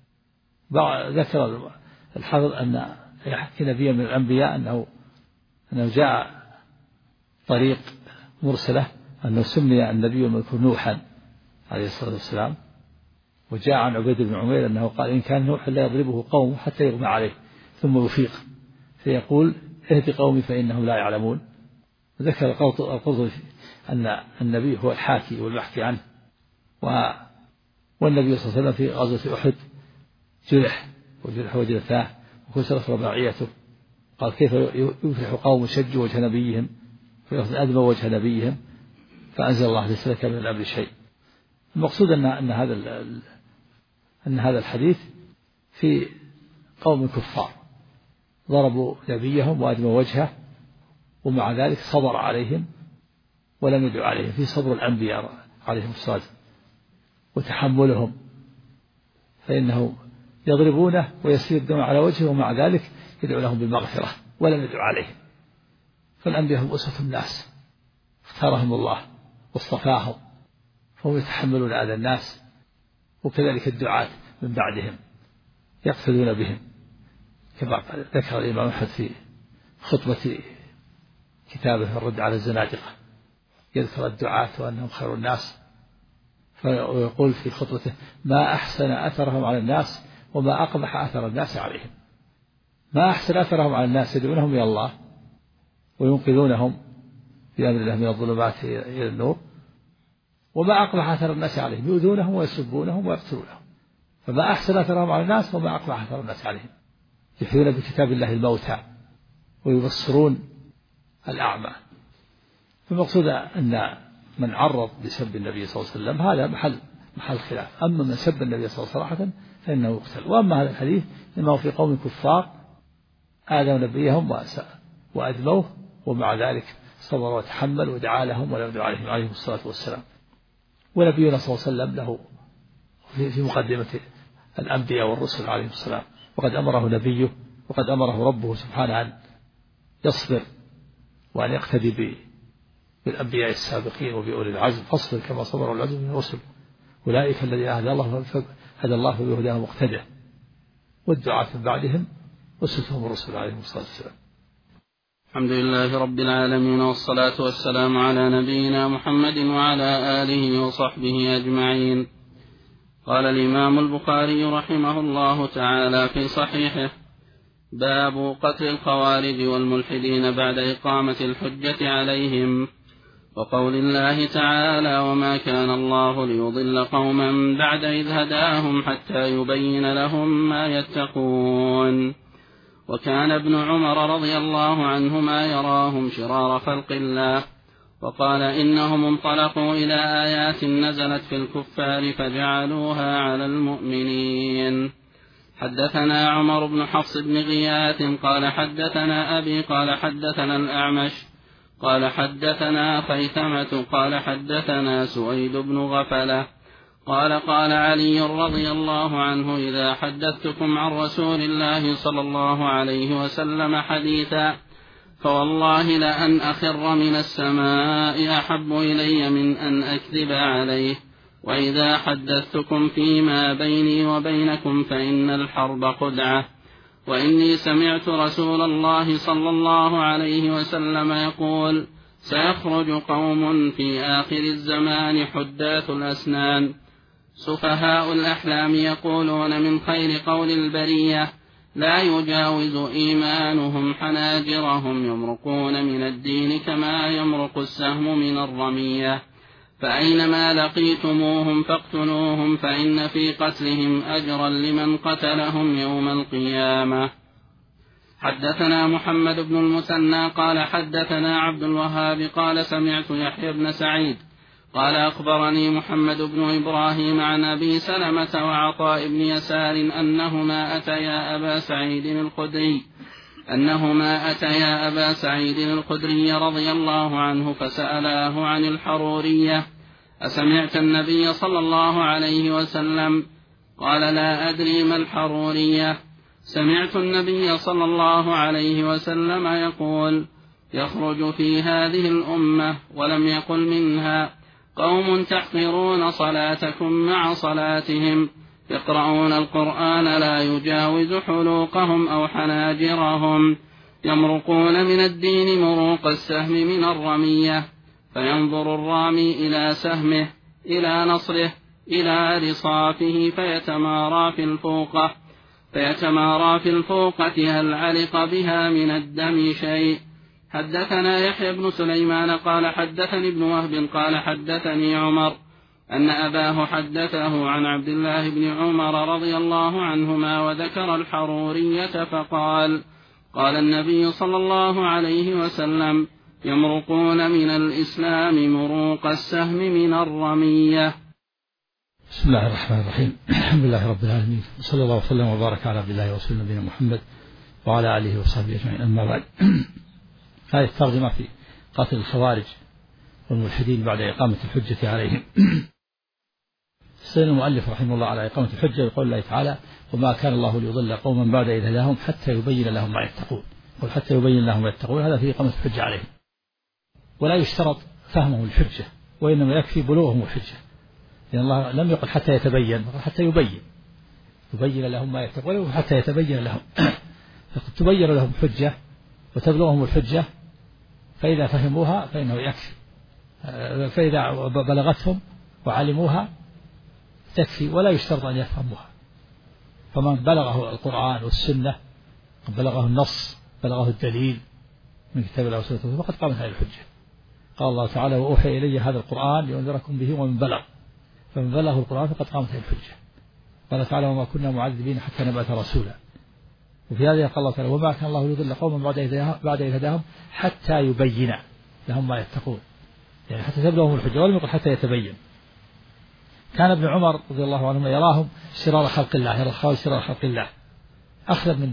ذكر الحافظ أن يحكي نبيا من الأنبياء أنه أنه جاء طريق مرسلة أنه سمي النبي المذكور نوحا عليه الصلاة والسلام، وجاء عن عبيد بن عمير أنه قال إن كان نوح لا يضربه قومه حتى يغمى عليه ثم يفيق فيقول اهد قومي فإنهم لا يعلمون. ذكر القرطبي أن النبي هو الحاكي والمحكي عنه، والنبي صلى الله عليه وسلم في غزوة أحد جرح وجرح وجلتاه وكسرت رباعيته، قال كيف يفلح قوم شجوا وجه نبيهم فأدموا وجه نبيهم فأنزل الله ليس لك من الأمر شيء. المقصود أن أن هذا أن هذا الحديث في قوم كفار ضربوا نبيهم وأدموا وجهه ومع ذلك صبر عليهم ولم يدعو عليهم، في صبر الأنبياء عليهم الصلاة وتحملهم، فإنه يضربونه ويسير الدم على وجهه ومع ذلك يدعو لهم بالمغفرة ولم يدعو عليهم. فالأنبياء هم أسوة الناس، اختارهم الله واصطفاهم، فهم يتحملون أذى الناس، وكذلك الدعاة من بعدهم يقتدون بهم، كما ذكر الإمام أحمد في خطبة كتابه الرد على الزنادقة، يذكر الدعاة وأنهم خير الناس، ويقول في خطبته ما أحسن أثرهم على الناس وما أقبح أثر الناس عليهم. ما أحسن أثرهم على الناس يدعونهم إلى الله وينقذونهم بأمر الله من الظلمات إلى النور، وما أقبح أثر الناس عليهم يؤذونهم ويسبونهم ويقتلونهم. فما أحسن أثرهم على الناس وما أقبح أثر الناس عليهم. يحيون بكتاب الله الموتى ويبصرون الأعمى. فالمقصود أن من عرض بسب النبي صلى الله عليه وسلم هذا محل محل خلاف، أما من سب النبي صلى الله عليه وسلم صراحة فإنه يقتل. وأما هذا الحديث إنه في قوم كفار آذوا نبيهم وأدموه ومع ذلك صبر وتحمل ودعا لهم ولم يدعو عليهم عليه الصلاة والسلام. ونبينا صلى الله عليه وسلم له في مقدمة الأنبياء والرسل عليهم السلام، وقد أمره نبيه وقد أمره ربه سبحانه أن يصبر وأن يقتدي بالأنبياء السابقين وبأولي العزم، فاصبر كما صبر العزم من الرسل أولئك الذين هدى الله هدى الله فبهداه مقتدى والدعاة من بعدهم وسلتهم الرسل عليهم الصلاة والسلام. الحمد لله رب العالمين، والصلاة والسلام على نبينا محمد وعلى آله وصحبه أجمعين. قال الإمام البخاري رحمه الله تعالى في صحيحه: باب قتل الخوارج والملحدين بعد إقامة الحجة عليهم، وقول الله تعالى: وما كان الله ليضل قوما بعد إذ هداهم حتى يبين لهم ما يتقون. وكان ابن عمر رضي الله عنهما يراهم شرار خلق الله، وقال: إنهم انطلقوا إلى آيات نزلت في الكفار فجعلوها على المؤمنين. حدثنا عمر بن حفص بن غياث قال حدثنا أبي قال حدثنا الأعمش قال حدثنا خيثمة قال حدثنا سويد بن غفلة قال قال علي رضي الله عنه: إذا حدثتكم عن رسول الله صلى الله عليه وسلم حديثا فوالله لأن أخر من السماء أحب إلي من أن أكذب عليه، وإذا حدثتكم فيما بيني وبينكم فإن الحرب خدعة. وإني سمعت رسول الله صلى الله عليه وسلم يقول: سيخرج قوم في آخر الزمان حداث الأسنان سفهاء الأحلام يقولون من خير قول البرية لا يجاوز إيمانهم حناجرهم، يمرقون من الدين كما يمرق السهم من الرمية، فأينما لقيتموهم فاقتلوهم، فإن في قتلهم أجرا لمن قتلهم يوم القيامة. حدثنا محمد بن المثنى قال حدثنا عبد الوهاب قال سمعت يحيى بن سعيد قال أخبرني محمد بن إبراهيم عن أبي سلمة وعطاء بن يسار أنهما أتيا أبا سعيد الخدري أنهما أتيا أبا سعيد الخدري رضي الله عنه فسألاه عن الحرورية: أسمعت النبي صلى الله عليه وسلم؟ قال: لا أدري ما الحرورية. سمعت النبي صلى الله عليه وسلم يقول: يخرج في هذه الأمة ولم يقل منها قوم تحقرون صلاتكم مع صلاتهم، يقرؤون القرآن لا يجاوز حلوقهم أو حناجرهم، يمرقون من الدين مروق السهم من الرمية، فينظر الرامي إلى سهمه إلى نصره إلى رصافه فيتمارى في الفوقة فيتمارى في الفوقة هل علق بها من الدم شيء. حدثنا يحيى بن سليمان قال حدثني ابن وهب قال حدثني عمر أن أباه حدثه عن عبد الله بن عمر رضي الله عنهما وذكر الحرورية فقال: قال النبي صلى الله عليه وسلم: يمرقون من الإسلام مروق السهم من الرمية. بسم الله الرحمن الرحيم. الحمد لله رب العالمين، صلى الله وسلم وبارك على عبد الله ورسوله نبينا محمد وعلى آله وصحبه أجمعين، أما بعد. هذه الترجمة في قتل الخوارج والملحدين بعد إقامة الحجة عليهم. استدل المؤلف رحمه الله على إقامة الحجة بقول الله تعالى: وما كان الله ليضل قوما بعد إذ هداهم حتى يبين لهم ما يتقون. قل حتى يبين لهم ما يتقون، هذا في إقامة الحجة عليهم، ولا يشترط فهمهم الحجة، وإنما يكفي بلوغهم الحجة، لأن الله لم يقل حتى يتبين، قال حتى يبين يبين لهم ما يتقون حتى يتبين لهم. فقد تبين لهم حجة وتبلغهم الحجة، فإذا فهموها فإنه يكفي، فإذا بلغتهم وعلموها تكفي، ولا يشترط أن يفهموها. فمن بلغه القرآن والسنة، بلغه النص، بلغه الدليل من كتاب الله وسنته، فقد قامت هذه الحجة. قال الله تعالى: وأوحي إلي هذا القرآن لأنذركم به ومن بلغ، فمن بلغه القرآن فقد قامت هذه الحجة. قال تعالى: وما كنا معذبين حتى نبعث رسولا. وفي هذه قال الله تعالى: وما كان الله ليضل قوما بعد إذ هداهم حتى يبين لهم ما يتقون، يعني حتى تبلغهم الحجة، ولم يقل حتى يتبين. كان ابن عمر رضي الله عنهما يراهم شرار خلق الله، يرى الخوارج شرار خلق الله، أخذ من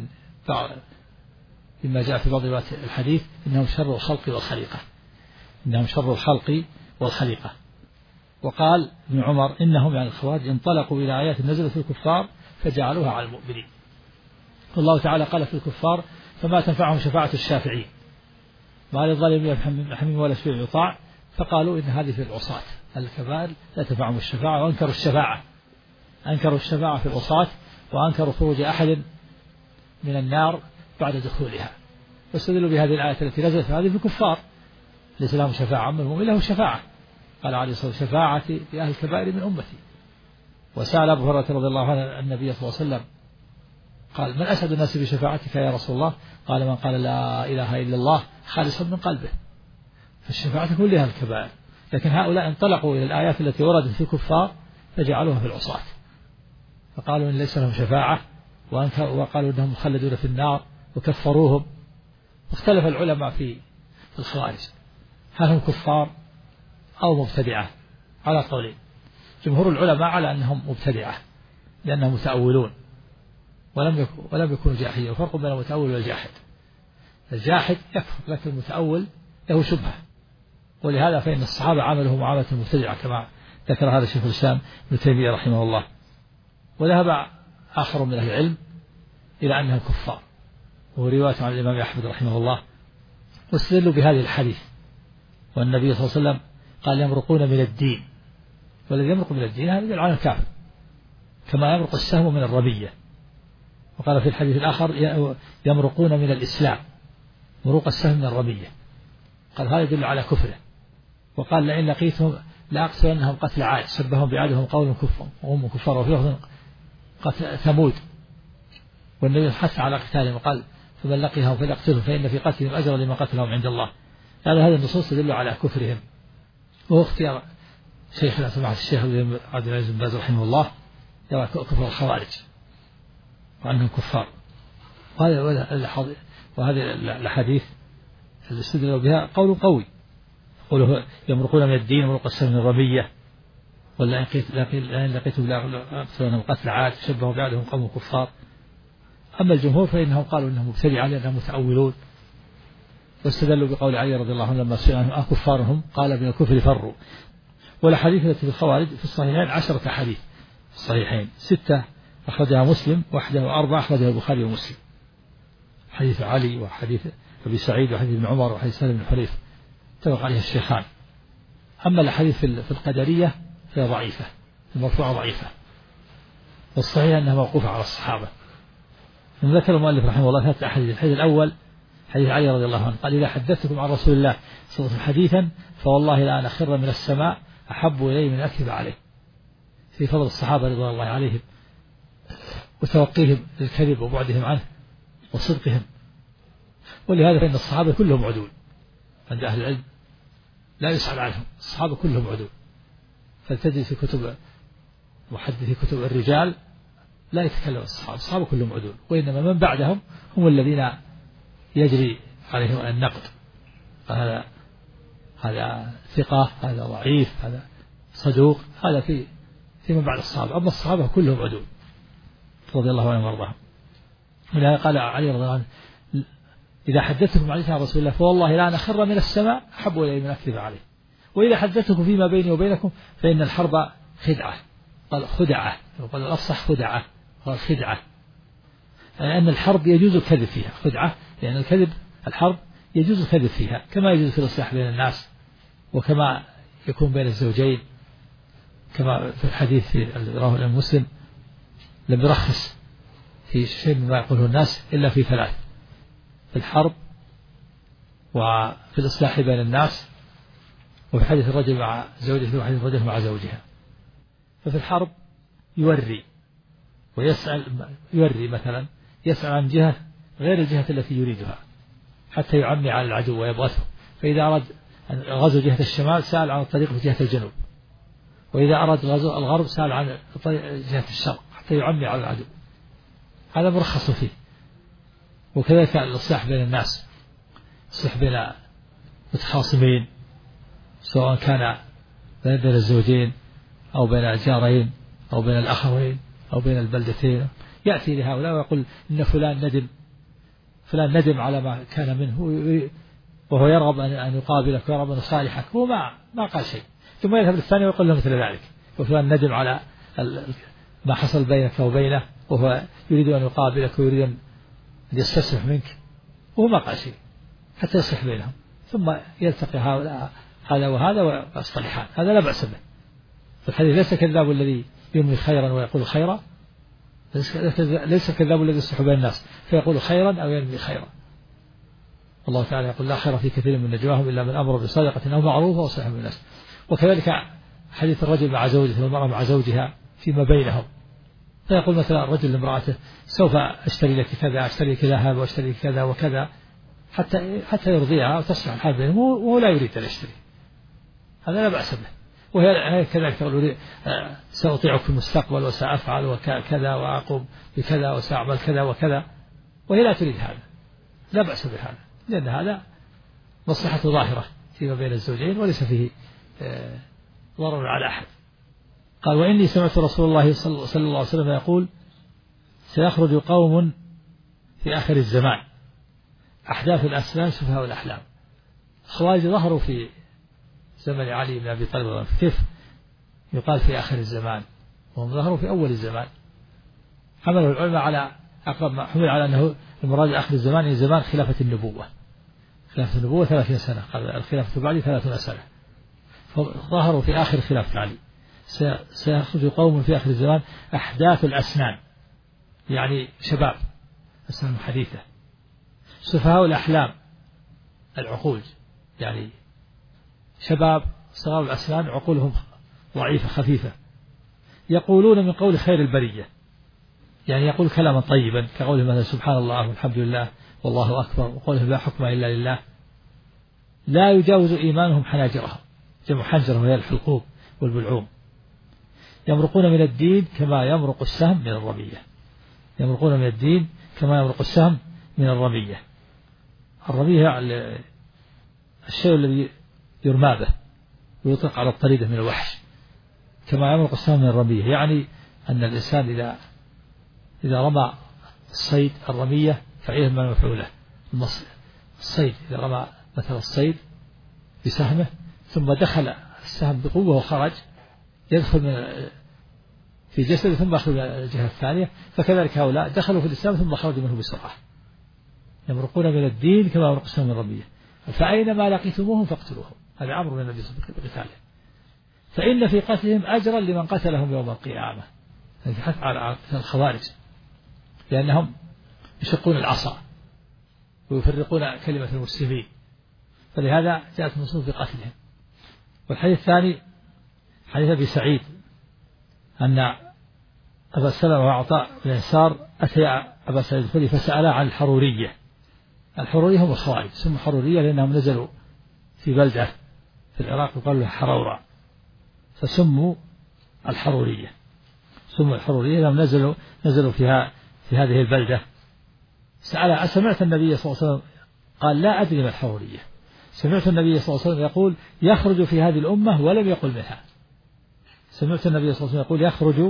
مما جاء في بعض روايات الحديث: إنهم شر الخلق والخليقة، إنهم شر الخلق والخليقة. وقال ابن عمر: إنهم يعني الخوارج انطلقوا إلى آيات نزلت في الكفار فجعلوها على المؤمنين. والله تعالى قال في الكفار: فما تنفعهم شفاعة الشافعين، ما للظالمين حميم ولا شفيع يطاع، فقالوا إن هذه في العصاة الكبائر لا تنفعهم الشفاعة، وأنكروا الشفاعة أنكروا الشفاعة في العصاة، وأنكروا خروج أحد من النار بعد دخولها. واستدلوا بهذه الآية التي نزلت هذه في الكفار ليس لهم شفاعة، أما المؤمن له شفاعة. قال عليه الصلاة والسلام شفاعتي في أهل الكبائر من أمتي. وسأل أبو هريرة رضي الله عنه النبي صلى الله عليه وسلم قال من أسعد الناس بشفاعتك يا رسول الله؟ قال من قال لا إله إلا الله خالصا من قلبه. فالشفاعة كلها الكبائر، لكن هؤلاء انطلقوا إلى الآيات التي وردت في الكفار فجعلوها في العصاة، فقالوا إن ليس لهم شفاعة وقالوا إنهم مخلدون في النار وكفروهم. واختلف العلماء في الخوارج هل هم كفار أو مبتدعة على قولين. جمهور العلماء على أنهم مبتدعة لأنهم متأولون ولم يكن ولم يكونوا جاحدين، وفرق بين المتأول والجاحد. الجاحد يكفر لكن المتأول له شبهة، ولهذا فإن الصحابة عمله معاملة المبتدعة كما ذكر هذا الشيخ الإسلام ابن تيمية رحمه الله. وذهب آخر من أهل العلم إلى أنهم كفار، وهو رواية عن الإمام أحمد رحمه الله، واستدلوا بهذه الحديث. والنبي صلى الله عليه وسلم قال يمرقون من الدين، والذي يمرق من الدين هذا يدل على الكافر كما يمرق السهم من الرمية. وقال في الحديث الآخر يمرقون من الإسلام مروق السهم من الرمية، قال هذا يدل على كفره. وقال لئن لقيتهم لأقتلنهم قتل عاد سبهم بعادهم قول كفر وهم كفار، وفي لفظ قتل ثمود. والنبي حث على قتالهم وقال فمن لقيهم فليقتلهم فإن في قتلهم أجرا لما قتلهم عند الله. هذا هذه النصوص تدل على كفرهم. وهو اختيار شيخنا سماحة الشيخ عبد العزيز بن باز رحمه الله يرى كفر الخوارج وأنهم كفار. وهذه الحديث اللي استدلوا بها قول قوي، قوله يمرقون من الدين ومرق السهم من الرمية، ولا إن لقيتم لأقتلنهم قتل عاد شبهوا بعدهم قوم كفار. أما الجمهور فإنهم قالوا إنهم مبتدعون لأنهم متأولون، واستدلوا بقول علي رضي الله عنه لما سئل عنهم أكفارهم قال من الكفر فروا. والحديث التي في الخوارج في الصحيحين عشرة حديث في الصحيحين، ستة أخرجها مسلم وحده، وأربعة أخرجها البخاري ومسلم. حديث علي وحديث أبي سعيد وحديث ابن عمر وحديث سالم بن حريث اتفق عليها الشيخان. أما الأحاديث في القدرية فهي ضعيفة، المرفوعة ضعيفة، والصحيح أنها موقوفة على الصحابة. ذكر المؤلف رحمه الله ثلاثة أحاديث. الحديث الأول حديث علي رضي الله عنه قال إذا حدثتكم عن رسول الله صلى الله عليه وسلم حديثا فوالله لا أنا خر من السماء أحب إلي من أكذب عليه، في فضل الصحابة رضي الله عليهم وتوقيهم للكذب وبعدهم عنه وصدقهم. ولهذا فإن الصحابة كلهم عدول عند أهل العلم، لا يسأل عنهم، الصحابة كلهم عدول. فلتجد في كتب محدثي كتب الرجال لا يتكلم الصحابة، الصحابة كلهم عدول، وإنما من بعدهم هم الذين يجري عليهم النقد، هذا هذا ثقة، هذا ضعيف، هذا صدوق، هذا في في من بعد الصحابة. أما الصحابة كلهم عدول رضي الله عنهم وارضاهم. ولهذا قال علي رضي الله عنه إذا حدثتكم عن رسول الله فوالله لا أنا خر من السماء أحب إلي من أكذب عليه، وإذا حدثتكم فيما بيني وبينكم فإن الحرب خدعة، قال خدعة، قال الأفصح خدعة، قال خدعة، يعني أن الحرب يجوز الكذب فيها، خدعة لأن يعني الكذب الحرب يجوز الكذب فيها، كما يجوز في الإصلاح بين الناس، وكما يكون بين الزوجين، كما في الحديث في رواه الإمام مسلم لم يرخص في شيء مما يقوله الناس إلا في ثلاث: في الحرب، وفي الإصلاح بين الناس، وفي حديث الرجل مع زوجته، وحديث الرجل مع زوجها. ففي الحرب يوري ويسأل، يوري مثلا يسأل عن جهة غير الجهة التي يريدها حتى يعمي على العدو ويبغته، فإذا أراد غزو جهة الشمال سأل عن الطريق في جهة الجنوب، وإذا أراد غزو الغرب سأل عن جهة الشرق حتى يعمي على العدو. هذا مرخص فيه. وكذلك الإصلاح بين الناس، الإصلاح بين متخاصمين سواء كان بين الزوجين أو بين الجارين أو بين الأخوين أو بين البلدتين، يأتي لهؤلاء ويقول إن فلان ندم، فلان ندم على ما كان منه، وهو يرغب أن يقابلك ويرغب أن يصالحك، هو ما ما قال شيء، ثم يذهب للثاني ويقول له مثل ذلك، وفلان ندم على ما حصل بينك وبينه، وهو يريد أن يقابلك ويريد أن يستصلح منك، وهو ما قال شيء حتى يصلح بينهم، ثم يلتقي هؤلاء هذا وهذا ويصطلحان، هذا لا بأس به. الحديث ليس كذاب الذي ينوي خيرا ويقول خيرا، ليس كذاب الذي يصلح بين الناس فيقول خيرا أو ينوي خيرا، الله تعالى يقول لا خير في كثير من نجواهم إلا من أمر بصدقة أو معروف أو صلح بالناس. وكذلك حديث الرجل مع زوجته والمرأة مع زوجها فيما بينهم، فيقول مثلا الرجل لامرأته سوف أشتري لك كذا، أشتري لك ذهب وأشتري لك كذا وكذا، حتى حتى يرضيها وتصلح الحال بينهم وهو لا يريد أن يشتري، هذا لا بأس به. وهي كذلك تقول سأطيعك في المستقبل وسأفعل وكذا وأقوم بكذا وسأعمل كذا وكذا، وهي لا تريد هذا، لا بأس بهذا، لأن هذا مصلحة ظاهرة فيما بين الزوجين وليس فيه ضرر على أحد. قال وإني سمعت رسول الله صلى الله عليه وسلم يقول سيخرج قوم في آخر الزمان أحداث الأسلام سفهاء الأحلام. الخوارج ظهروا في زمن علي بن أبي طالب، كيف يقال في آخر الزمان وهم ظهروا في أول الزمان؟ حملوا العلماء على أقرب ما حمل على أنه المراد آخر الزمان يعني زمان خلافة النبوة، خلافة النبوة ثلاثين سنة، قال الخلافة بعد ثلاثون سنة، فظهروا في آخر خلافة علي. سيخرج قوم في آخر الزمان أحداث الأسنان يعني شباب أسنان حديثة، سفهاء الأحلام العقول يعني شباب صغار الأسنان عقولهم ضعيفة خفيفة، يقولون من قول خير البرية، يعني يقول كلاما طيبا كقوله مثلا سبحان الله والحمد لله والله أكبر وقوله لا حكم إلا لله، لا يجاوز إيمانهم حناجرهم، جمع حنجر وهي الحلقوم والبلعوم، يمرقون من الدين كما يمرق السهم من الرمية، يمرقون من الدين كما يمرق السهم من الرمية. الرمية الشيء الذي يرمى به ويطلق على الطريدة من الوحش، كما يمرق السهم من الرمية، يعني أن الإنسان إذا إذا رمى الصيد الرمية فعله ما مفعوله، الصيد إذا رمى مثل الصيد بسهمه ثم دخل السهم بقوة وخرج يدخل من في جسده ثم يخرج من الجهة الثانية، فكذلك هؤلاء دخلوا في الإسلام ثم خرجوا منه بسرعة، يمرقون من الدين كما يمرق السهم من الرمية، فأينما لقيتموهم فاقتلوهم، هذا أمر من النبي صلى الله عليه وسلم بقتاله، فإن في قتلهم أجرا لمن قتلهم يوم القيامة، هذا حث على الخوارج لأنهم يشقون العصا ويفرقون كلمة المسلمين، فلهذا جاءت النصوص بقتلهم. والحديث الثاني حديث أبي سعيد أن أبا سلمة وعطاء بن يسار أتيا أبا سعيد الخدري فسألا عن الحرورية. الحرورية هم الخوارج، ثم حرورية لأنهم نزلوا في بلدة في العراق وقالوا لها حرورة فسموا الحرورية، سموا الحرورية لأنهم نزلوا نزلوا فيها في هذه البلدة. سأل أسمعت النبي صلى الله عليه وسلم؟ قال لا أدري ما الحرورية. سمعت النبي صلى الله عليه وسلم يقول يخرج في هذه الأمة ولم يقل منها. سمعت النبي صلى الله عليه وسلم يقول يخرج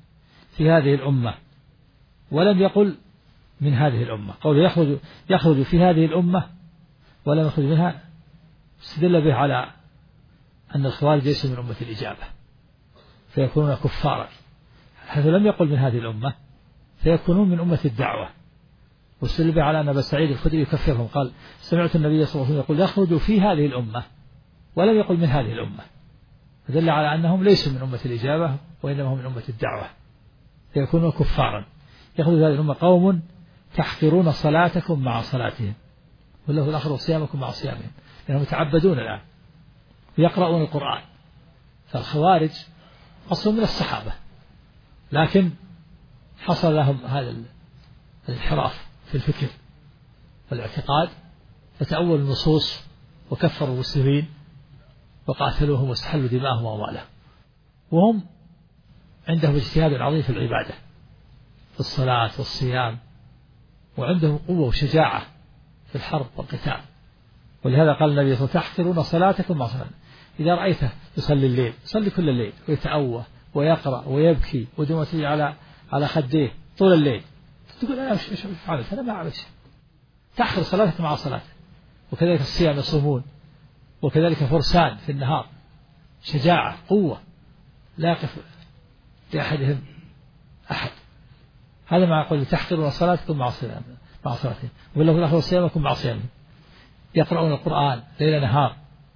في هذه الأمة ولم يقل من هذه الأمة، قول يخرج يخرج في هذه الأمة ولم يخرج منها، استدل به على أن الخوارج ليسوا من أمة الإجابة فيكونون كفارا، حيث لم يقل من هذه الأمة فيكونون من أمة الدعوة، واستدل به على أن أبا سعيد الخدري يكفرهم، قال سمعت النبي صلى الله عليه وسلم يقول يخرج في هذه الأمة ولم يقل من هذه الأمة، فدل على أنهم ليسوا من أمة الإجابة وإنما هم من أمة الدعوة فيكونون كفارا. يخرج هذه الأمة قوم تحقرون صلاتكم مع صلاتهم والله الآخر صيامكم مع صيامهم، لأنهم يتعبدون الآن ويقرؤون القرآن. فالخوارج أصلهم من الصحابة لكن حصل لهم هذا الانحراف في الفكر والاعتقاد فتأولوا النصوص وكفروا المسلمين وقاتلوهم واستحلوا دماءهم وأموالهم، وهم عندهم اجتهاد عظيم في العبادة في الصلاة والصيام، وعندهم قوة وشجاعة في الحرب والقتال. ولهذا قال النبي صلى الله عليه وسلم تحقرون صلاتكم مع صلاتكم. إذا رأيته يصلي الليل يصلي كل الليل ويتأوه ويقرأ ويبكي ودموعه على على خديه طول الليل، تقول أنا مش مش عملت أنا ما عملت، تحقر صلاتك مع صلاته. وكذلك الصيام يصومون، وكذلك فرسان في النهار شجاعة قوة لا يقف لأحدهم أحد. هذا ما يقول تحقرون صلاتكم مع صيام مع صلاتهم والله الآخر صيامكم مع صيامهم. يقرؤون القرآن ليل نهار،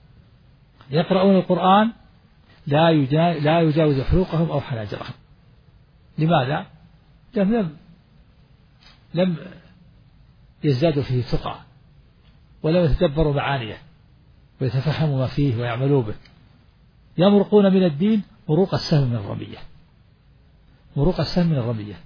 يقرؤون القرآن لا لا يجاوز حلوقهم أو حناجرهم. لماذا؟ لم لم يزدادوا فيه تقى ولم يتدبروا معانيه ويتفهموا ما فيه ويعملوا به. يمرقون من الدين مروق السهم من الرمية، مروق السهم من الرمية.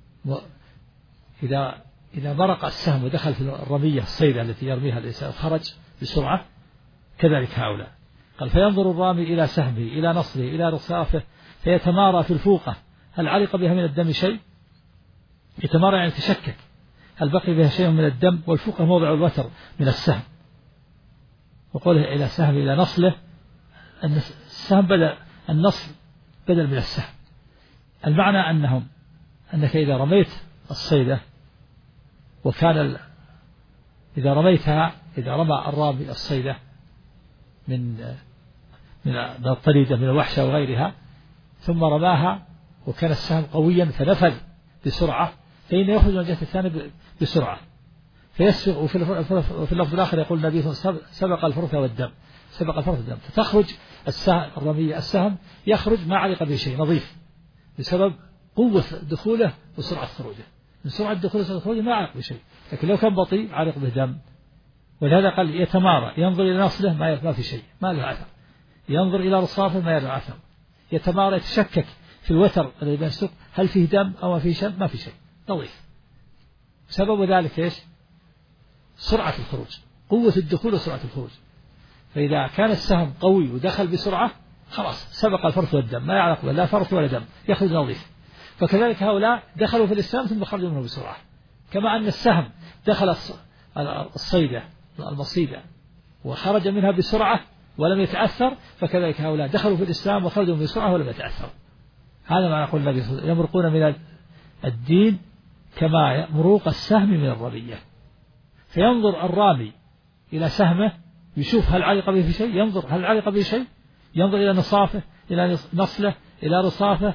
إذا إذا مرق السهم ودخل في الرمية الصيدة التي يرميها الإنسان خرج بسرعة، كذلك هؤلاء. قال فينظر الرامي إلى سهمه إلى نصره إلى رصافه فيتمارى في الفوقة هل علق بها من الدم شيء؟ يتمارى يعني تشكك هل بقي بها شيء من الدم، والفوقة موضع الوتر من السهم. وقوله إلى سهم إلى نصله، السهم بدل النصل بدل من السهم. المعنى أنهم أنك إذا رميت الصيدة وكان ال... إذا رميتها إذا رمى الرامي الصيدة من من الطريدة من الوحشة وغيرها ثم رماها وكان السهم قويا فنفذ بسرعة، فإن يخرج من الجهة الثانية بسرعة فيسبق. وفي اللفظ الآخر يقول النبي صلى الله عليه وسلم سبق الفرث والدم، سبق الفرث والدم، فتخرج السهم الرمية السهم يخرج ما علق به شيء نظيف بسبب قوة دخوله وسرعة خروجه. من سرعة دخوله وسرعة خروجه ما علق به شيء، لكن لو كان بطيء علق به دم. ولهذا قال يتمارى ينظر إلى نصله ما ما في شيء ما له أثر، ينظر إلى رصافه ما له أثر، يتمارى يتشكك في الوتر الذي بين السوق هل فيه دم أو ما فيه شيء، ما في شيء نظيف. سبب ذلك إيش؟ سرعة الخروج، قوة الدخول وسرعة الخروج. فإذا كان السهم قوي ودخل بسرعة خلاص سبق الفرث والدم، ما يعلق لا فرث ولا دم، يخرج نظيف. فكذلك هؤلاء دخلوا في الإسلام ثم خرجوا منه بسرعة، كما أن السهم دخل الصيدة المصيدة وخرج منها بسرعة ولم يتأثر، فكذلك هؤلاء دخلوا في الإسلام وخرجوا بسرعة ولم يتأثر. هذا ما يقول النبي صلى الله عليه وسلم يمرقون من الدين كما مروق السهم من الرمية. فينظر الرامي إلى سهمه يشوف هل علق به شيء، ينظر هل علق به شيء، ينظر إلى نصافه إلى نصله إلى رصافه،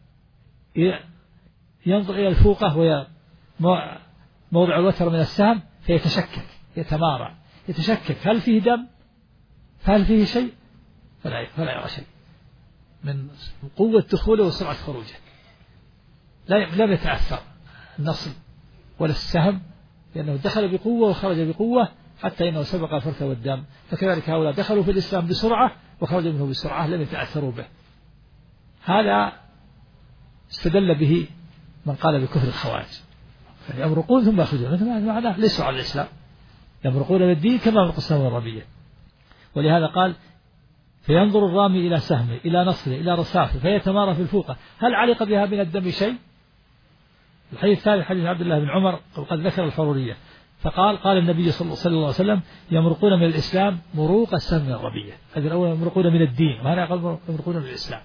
ينظر إلى الفوقة وهي موضع الوتر من السهم فيتشكك يتمارى يتشكك هل فيه دم هل فيه شيء، فلا فلا يرى شيء من قوة دخوله وسرعة خروجه. لا لم يتأثر النصل ولا السهم لأنه دخل بقوة وخرج بقوة حتى إنه سبق الفرث والدم. فكذلك هؤلاء دخلوا في الإسلام بسرعة وخرجوا منه بسرعة لم يتأثروا به. هذا استدل به من قال بكفر الخوارج، يعني يمرقون ثم يخرجون، معناه ليسوا على الإسلام، يمرقون من الدين كما يمرق السهم والرمية. ولهذا قال فينظر الرامي إلى سهمه إلى نصره إلى رصافه فيتمارى في الفوقة هل علق بها من الدم شيء. الحديث الثالث حديث عبد الله بن عمر وقد ذكر الحرورية، فقال قال النبي صلى الله عليه وسلم يمرقون من الإسلام مروق السهم من الرمية. هذا الأول يمرقون من الدين، وهذا قال يمرقون من الإسلام.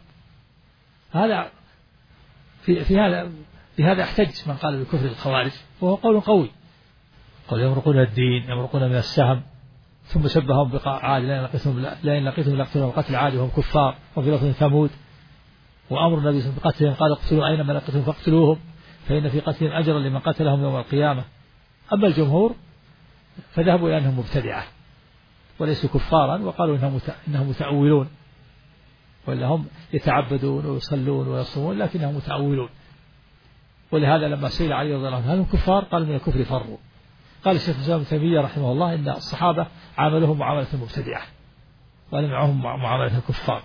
هذا في في هذا في هذا احتج من قال بكفر الخوارج، وهو قول قوي. قال يمرقون من الدين يمرقون من السهم، ثم شبههم بعاد لئن لقيتهم لئن لقيتهم لقتلهم قتل عاد وهم كفار، وفي لفظ ثمود. وأمر النبي صلى الله عليه وسلم بقتلهم قال اقتلوا أينما لقيتهم فاقتلوهم فإن في قتلهم أجرا لمن قتلهم يوم القيامة. أما الجمهور فذهبوا إلى أنهم مبتدعة وليسوا كفارا، وقالوا إنهم إنهم متأولون، ولا هم يتعبدون ويصلون ويصومون لكنهم متأولون. ولهذا لما سئل علي رضي الله عنه هل هم كفار قال من الكفر فروا. قال الشيخ الإسلام ابن تيمية رحمه الله إن الصحابة عاملوهم معاملة المبتدعة ولم يعاملوهم معاملة الكفار،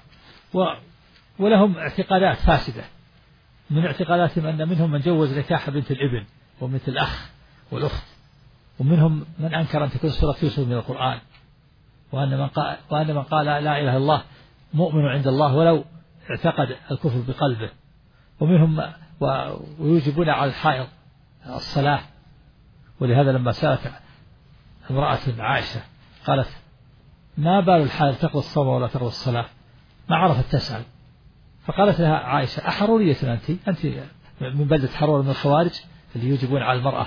ولهم اعتقادات فاسدة. من اعتقاداتهم أن منهم من جوز نكاح بنت الابن وبنت الأخ والأخت، ومنهم من أنكر أن تكون سورة يوسف من القرآن، وأن من قال, وأن من قال لا إله إلا الله مؤمن عند الله ولو اعتقد الكفر بقلبه. ومنهم ويوجبون على الحائض الصلاة. ولهذا لما سألت امرأة عائشة قالت ما بال الحائض تقضي الصوم ولا تقضي الصلاة، ما عرفت تسأل، فقالت لها عائشة أحرورية أنت أنت من بلدة حرور من الخوارج اللي يوجبون على المرأة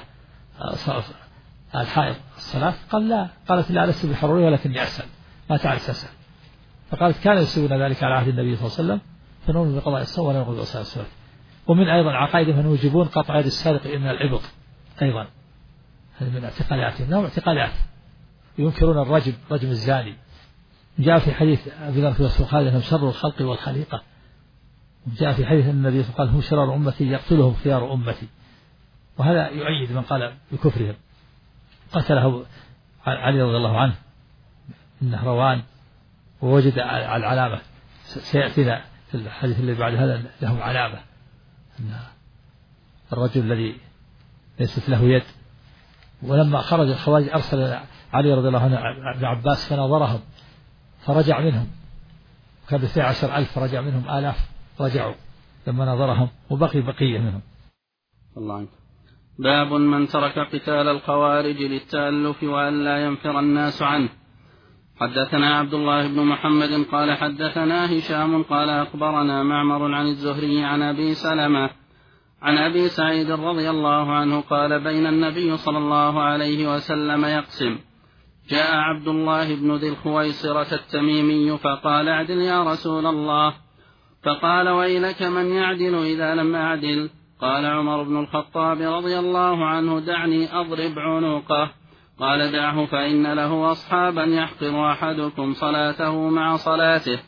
الحائض الصلاة؟ قال لا. قالت لا لست بحرورية ولكني أسأل ما تعرف تسأل. فقالت كانوا يسوون ذلك على عهد النبي صلى الله عليه وسلم فنؤمن بقضاء الصوم ولا نقضي الصلاة. ومن أيضا عقائدهم أن يوجبون قطع يد السارق من العبط، أيضا هذه من اعتقاداتهم، لهم اعتقادات ينكرون الرجم رجم الزاني. جاء في حديث أبي ذر في قال أنهم شر الخلق والخليقة. جاء في حديث النبي صلى الله عليه وسلم هم شرار أمتي يقتلهم خيار أمتي. وهذا يؤيد من قال بكفرهم. قتله علي رضي الله عنه النهروان ووجد العلامة، سيأتينا في الحديث اللي بعد هذا له علامة أن الرجل الذي ليست له يد. ولما خرج الخوارج أرسل علي رضي الله عنه ابن عباس فناظرهم فرجع منهم، كان باثني عشر ألف فرجع منهم آلاف رجعوا لما ناظرهم، وبقي بقية منهم. الله عنك. باب من ترك قتال الخوارج للتألف وأن لا ينفر الناس عنه. حدثنا عبد الله بن محمد قال حدثنا هشام قال أخبرنا معمر عن الزهري عن أبي سلمة عن أبي سعيد رضي الله عنه قال بين النبي صلى الله عليه وسلم يقسم جاء عبد الله بن ذي الخويصرة التميمي فقال اعدل يا رسول الله، فقال ويلك من يعدل إذا لم أعدل؟ قال عمر بن الخطاب رضي الله عنه دعني أضرب عنقه. قال دعه فإن له أصحابا يحقر أحدكم صلاته مع صلاته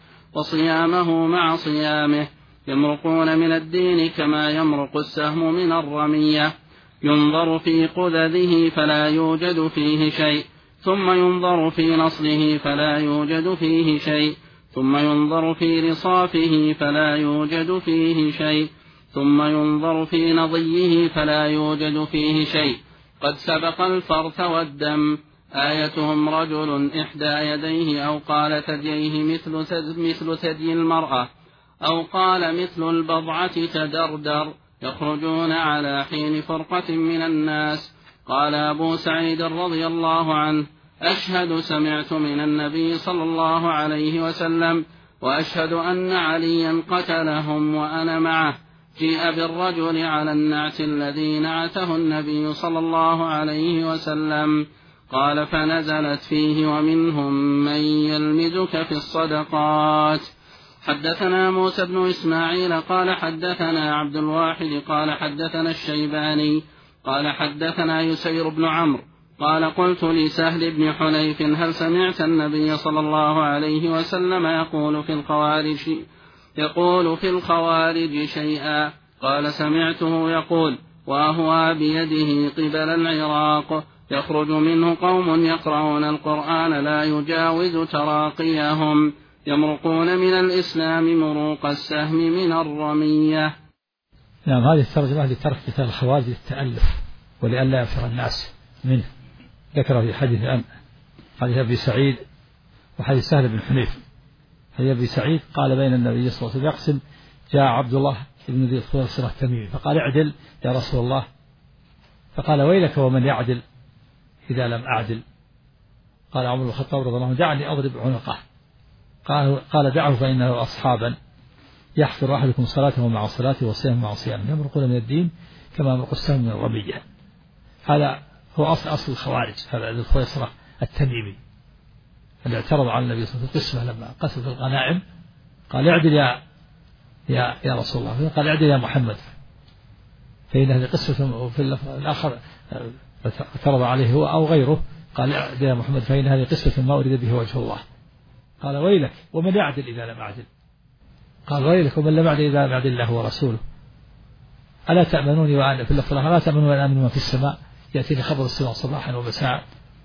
وصيامه مع صيامه، يمرقون من الدين كما يمرق السهم من الرمية، ينظر في قذذه فلا يوجد فيه شيء، ثم ينظر في نصله فلا يوجد فيه شيء، ثم ينظر في رصافه فلا يوجد فيه شيء، ثم ينظر في نضيه فلا يوجد فيه شيء، قد سبق الفرث والدم. آيتهم رجل إحدى يديه أو قال ثدييه مثل مثل ثدي المرأة أو قال مثل البضعة تدردر، يخرجون على حين فرقة من الناس. قال أبو سعيد رضي الله عنه أشهد سمعت من النبي صلى الله عليه وسلم وأشهد أن عليا قتلهم وأنا معه. جيء بالرجل على النعت الذي نعته النبي صلى الله عليه وسلم. قال فنزلت فيه ومنهم من يلمزك في الصدقات. حدثنا موسى بن إسماعيل قال حدثنا عبد الواحد قال حدثنا الشيباني قال حدثنا يسير بن عمرو قال قلت لسهل بن حنيف هل سمعت النبي صلى الله عليه وسلم يقول في الخوارج يقول في الخوارج شيئا؟ قال سمعته يقول وهو بيده قبل العراق يخرج منه قوم يقرؤون القرآن لا يجاوز تراقيهم، يمرقون من الإسلام مروق السهم من الرمية. نعم، هذه الترجمة لترك قتال الخوارج للتألف ولئلا ينفر الناس منه. ذكر في حديث أم حديث أبي سعيد وحديث سهل بن حنيف. حديث أبي سعيد قال بين النبي صلى الله عليه وسلم يقسم جاء عبد الله بن ذي الخويصرة التميمي فقال اعدل يا رسول الله، فقال ويلك ومن يعدل إذا لم أعدل؟ قال عمر بن الخطاب رضي الله عنه دعني أضرب عنقه. قال, قال دعه فإنه أصحابا يحفر أحدكم صلاته مع صلاته وصيامه مع صيامه، يمرقون من الدين كما يمرق السهم من الرمية. هذا هو أصل أصل الخوارج، هذا ذي الخويصرة التميمي اللي اعترض على النبي صلى الله عليه وسلم لما قسم في الغنائم. قال اعدل يا يا يا رسول الله، قال اعدل يا محمد، فإن هذه قصة. وفي الآخر اعترض عليه هو أو غيره قال اعدل يا محمد فإن هذه قصة ما أريد به وجه الله. قال ويلك ومن يعدل إذا لم أعدل؟ قال ويلك ومن لم يعدل إذا لم يعدل الله ورسوله. ألا تأمنوني وأنا في اللفظ ألا تأمنون وأنا آمن ما في السماء يأتيني خبر السماء صباحا ومساء.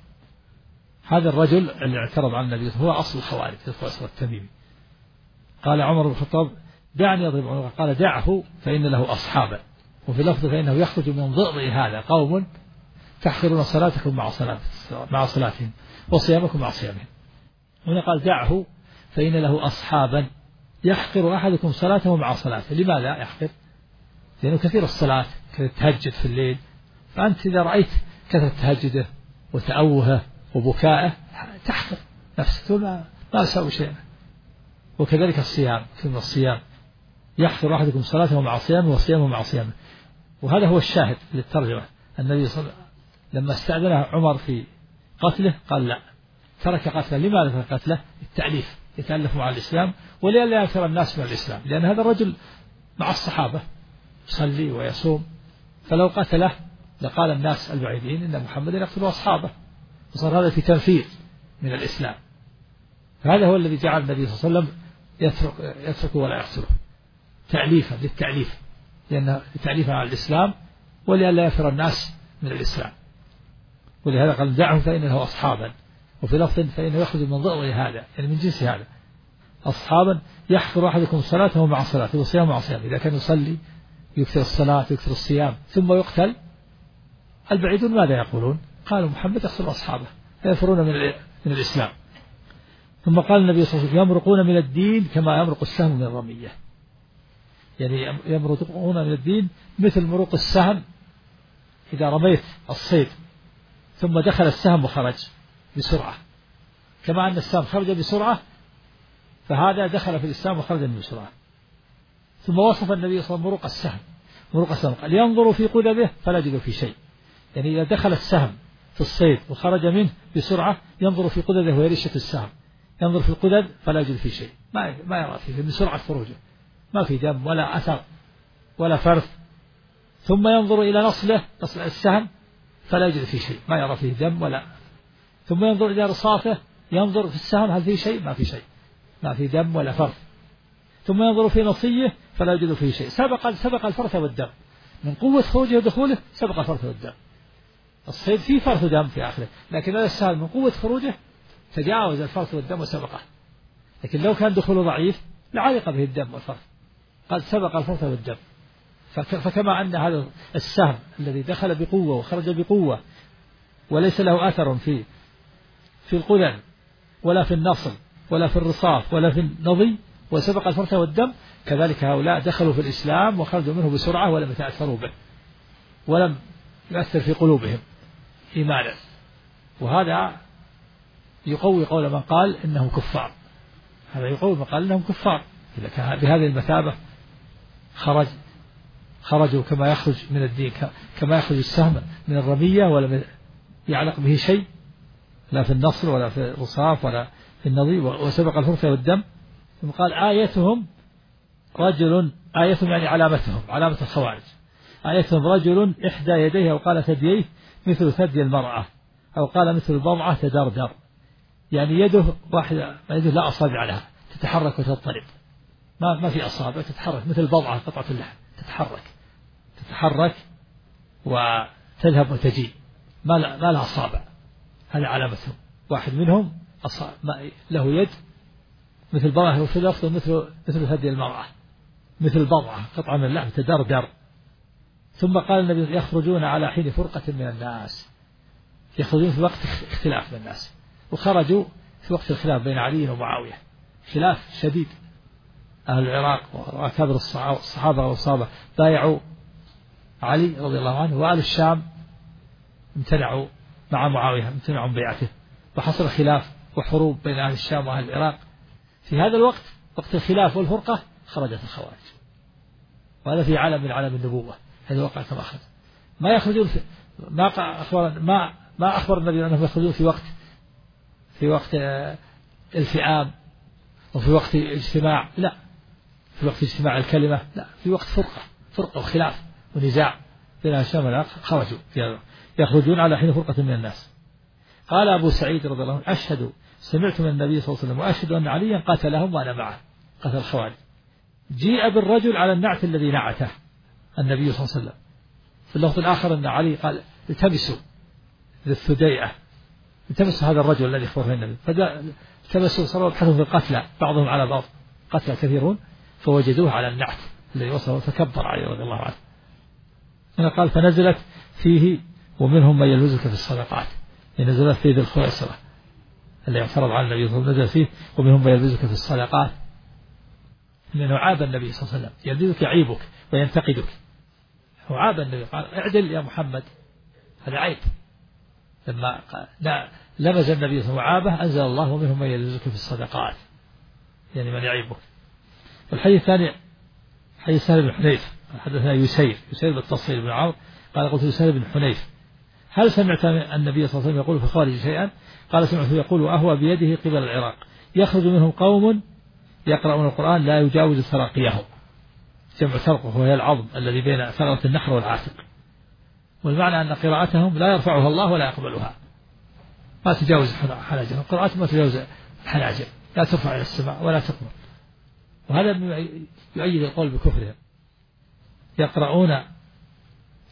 هذا الرجل اللي اعترض على النبي هو أصل الخوارج الخوارج التميمي. قال عمر بن الخطاب دعني أضرب عنقه، قال دعه فإن له أصحابا، وفي لفظ فإنه يخرج من ضئضئ هذا قوم تحقرون صلاتكم مع صلاة مع صلاتهم وصيامكم مع صيامهم. هنا قال دعه فإن له أصحابا يحقر أحدكم صلاته مع صلاته. لماذا يحقر؟ لأنه كثير الصلاة كثير التهجد في الليل، فأنت إذا رأيت كثرة تهجده وتأوهه وبكائه تحقر نفسه ما ما يساوي شيئا. وكذلك الصيام، كلمة الصيام يحقر أحدكم صلاته مع صيامه وصيامه مع صيامه. وهذا هو الشاهد للترجمة. النبي صلى الله عليه وسلم لما استأذنه عمر في قتله قال لا، ترك قتله. لماذا ترك قتله؟ التأليف، يتألف مع الإسلام ولئلا ينفر الناس من الإسلام، لأن هذا الرجل مع الصحابة يصلي ويصوم، فلو قتله لقال الناس البعيدين إن محمد يقتل أصحابه، وصار هذا في تنفير من الإسلام. فهذا هو الذي جعل النبي صلى الله عليه وسلم يترك يترك ولا يقتله، تأليفا للتأليف، لأن تأليفا على الإسلام ولئلا ينفر الناس من الإسلام. ولهذا قال دعه فإن له أصحابا، وفي لفظ فإنه يخرج من ضوء هذا، يعني من جنس هذا، أصحابا يحفر أحدكم صلاته مع صلاته وصيامه مع صيامه. إذا كان يصلي يكثر الصلاة يكثر الصيام ثم يقتل، البعيدون ماذا يقولون؟ قالوا محمد يقتل أصحابه فيفرون من, من الإسلام. ثم قال النبي صلى الله عليه وسلم يمرقون من الدين كما يمرق السهم من الرمية، يعني يمرقون من الدين مثل مروق السهم إذا رميت الصيد ثم دخل السهم وخرج بسرعة، كما أن السهم خرج بسرعة فهذا دخل في الإسلام وخرج بسرعة. ثم وصف النبي صلى الله عليه وسلم مروق السهم، مروق السهم قال ينظر في قدبه فلا يجد في شيء، يعني إذا دخل السهم في الصيد وخرج منه بسرعة ينظر في قدده ويرشة السهم، ينظر في القدد فلا يجد في شيء، ما ما يرى فيه من سرعة خروجه، ما في دم ولا أثر ولا فرث. ثم ينظر إلى نصله، نصل السهم، فلا يجد فيه شيء، ما يرى فيه دم ولا. ثم ينظر إلى رصافه، ينظر في السهم هل فيه شيء؟ ما في شيء، ما في دم ولا فرث. ثم ينظر في نصيه فلا يجد فيه شيء، سبق سبق الفرث والدم، من قوة خروجه ودخوله سبق الفرث والدم. الصيد فيه فرث ودم في آخره، لكن هذا السهم من قوة خروجه تجاوز الفرث والدم وسبقه، لكن لو كان دخوله ضعيف لعلق به الدم والفرث، قد سبق الفرث والدم. فكما أن هذا السهم الذي دخل بقوة وخرج بقوة وليس له أثر في في القدم ولا في النصل ولا في الرصاف ولا في النضي وسبق الفرث والدم، كذلك هؤلاء دخلوا في الإسلام وخرجوا منه بسرعة ولم يتأثروا به ولم يؤثر في قلوبهم إيمانا. وهذا يقوي قول من قال إنهم كفار، هذا يقوي من قال إنهم كفار، إذا كان بهذه المثابة خرج خرجوا كما يخرج من الدين، كما يخرج السهم من الرمية ولم يعلق به شيء لا في النصر ولا في الرصاف ولا في النضي وسبق الفرث والدم. ثم قال آيتهم رجل، آيتهم يعني علامتهم، علامة الخوارج، آيتهم رجل إحدى يديه أو قال ثدييه مثل ثدي المرأة أو قال مثل البضعة تدردر، يعني يده واحدة، يده لا أصابع لها تتحرك وتضطرب، ما ما في أصابع، تتحرك مثل البضعة قطعة اللحم، تتحرك تتحرك وتذهب وتجي، ما ما لها أصابع، هذه علامتهم. واحد منهم له يد مثل البضعة وفي اللفظ مثل مثل ثدي المرأة، مثل البضعة قطعة من اللحم تدردر. ثم قال النبي يخرجون على حين فرقة من الناس، يخرجون في وقت اختلاف من الناس، وخرجوا في وقت الخلاف بين علي ومعاوية، خلاف شديد. أهل العراق وأكابر الصحابة والصحابة بايعوا علي رضي الله عنه، وأهل الشام امتنعوا مع معاوية، امتنعوا من بيعته، وحصل خلاف وحروب بين أهل الشام وأهل العراق. في هذا الوقت وقت الخلاف والفرقة خرجت الخوارج، وهذا في عالم من عالم النبوة، هذا وقع كما أخذ. ما يخرجون في ما أخبر ما ما أخبر النبي أنهم يخرجون في وقت في وقت الفئام وفي وقت اجتماع، لا، في وقت اجتماع الكلمة، لا، في وقت فرقة فرقة وخلاف ونزاع بين الشام والعراق خرجوا يخرجون على حين فرقة من الناس. قال أبو سعيد رضي الله عنه أشهد سمعت من النبي صلى الله عليه وسلم وأشهد أن عليا قاتلهم وأنا معه، قتل الخوارج. جيء بالرجل على النعت الذي نعته النبي صلى الله عليه وسلم. في اللفظ الآخر أن علي قال التمسوا للثديئة، التمسوا هذا الرجل الذي أخبره النبي، فالتمسوا صاروا يبحثون في القتلى بعضهم على بعض، قتلى كثيرون، فوجدوه على النعت الذي وصله فكبر عليه رضي الله عنه. هنا قال فنزلت فيه ومنهم من يلوزك في الصدقات، نزلت في ذي الخويصرة اللي اعترض على النبي صلى الله عليه وسلم، نزل فيه ومنهم من يلوزك في الصدقات، لأنه عاب النبي صلى الله عليه وسلم، يلوزك يعيبك وينتقدك، وعاب النبي قال اعدل يا محمد، هذا عيب. لما لمز النبي صلى الله عليه وسلم وعابه أنزل الله ومنهم من يلوزك في الصدقات، يعني من يعيبك. والحديث الثاني حديث سهل بن حنيف، حدثنا يسير يسير بالتصير بن عمرو قال قلت لسهل بن حنيف هل سمعت النبي صلى الله عليه وسلم يقول في الخوارج شيئا؟ قال سمعته يقول وأهوى بيده قبل العراق يخرج منهم قوم يقرؤون القرآن لا يجاوز تراقيهم، جمع ترقه وهي العظم الذي بين ثغرة النحر والعاتق، والمعنى أن قراءتهم لا يرفعها الله ولا يقبلها، ما تجاوز حناجر، قراءتهم ما تجاوز الحناجر، لا ترفع إلى السماء ولا تقبل. وهذا يؤيد القول بكفرهم، يقرؤون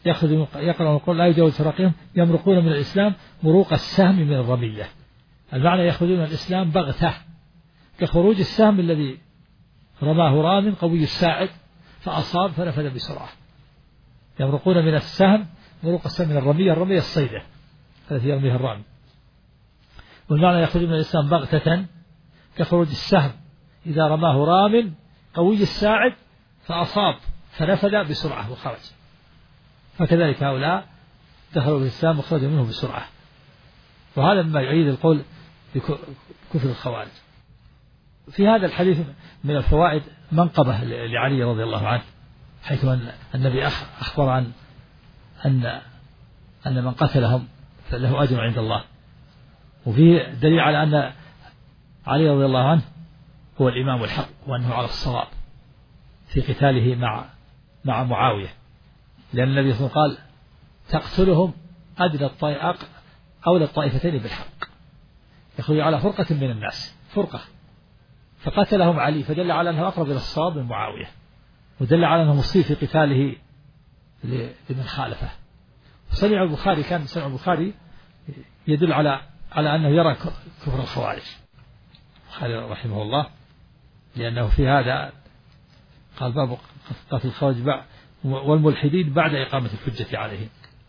يأخذ يقرأ القرآن لا يجاوز تراقيهم يمرقون من الإسلام مروق السهم من الرمية. المعنى يأخذون الإسلام بغتة كخروج السهم الذي رماه رام قوي الساعد فأصاب فنفذ بسرعة. يمرقون من السهم مروق السهم من الرمية، الرمية الصيدة التي يرميها الرامي. والمعنى يأخذون من الإسلام بغتة كخروج السهم إذا رماه رام قوي الساعد فأصاب فنفذ بسرعة وخرج. فكذلك هؤلاء دخلوا في الإسلام وخرجوا منه بسرعة. وهذا مما يعيد القول بكفر الخوارج. في هذا الحديث من الفوائد منقبة لعلي رضي الله عنه، حيث أن النبي أخبر عن أن أن من قتلهم فله أجر عند الله. وفيه دليل على أن علي رضي الله عنه هو الإمام الحق وأنه على الصواب في قتاله مع مع معاوية، لأن النبي صلى الله عليه وسلم قال تقتلهم أدنى الطائف أولى الطائفتين بالحق، يخرج على فرقة من الناس فرقة، فقتلهم علي فدل على أنه أقرب إلى الصواب من معاوية، ودل على أنه مصيب في قتاله لمن خالفه. صنيع البخاري كان صنيع البخاري يدل على على أنه يرى كفر الخوارج البخاري رحمه الله، لأنه في هذا قال باب قتل الخوارج والملحدين بعد إقامة الحجة عليهم.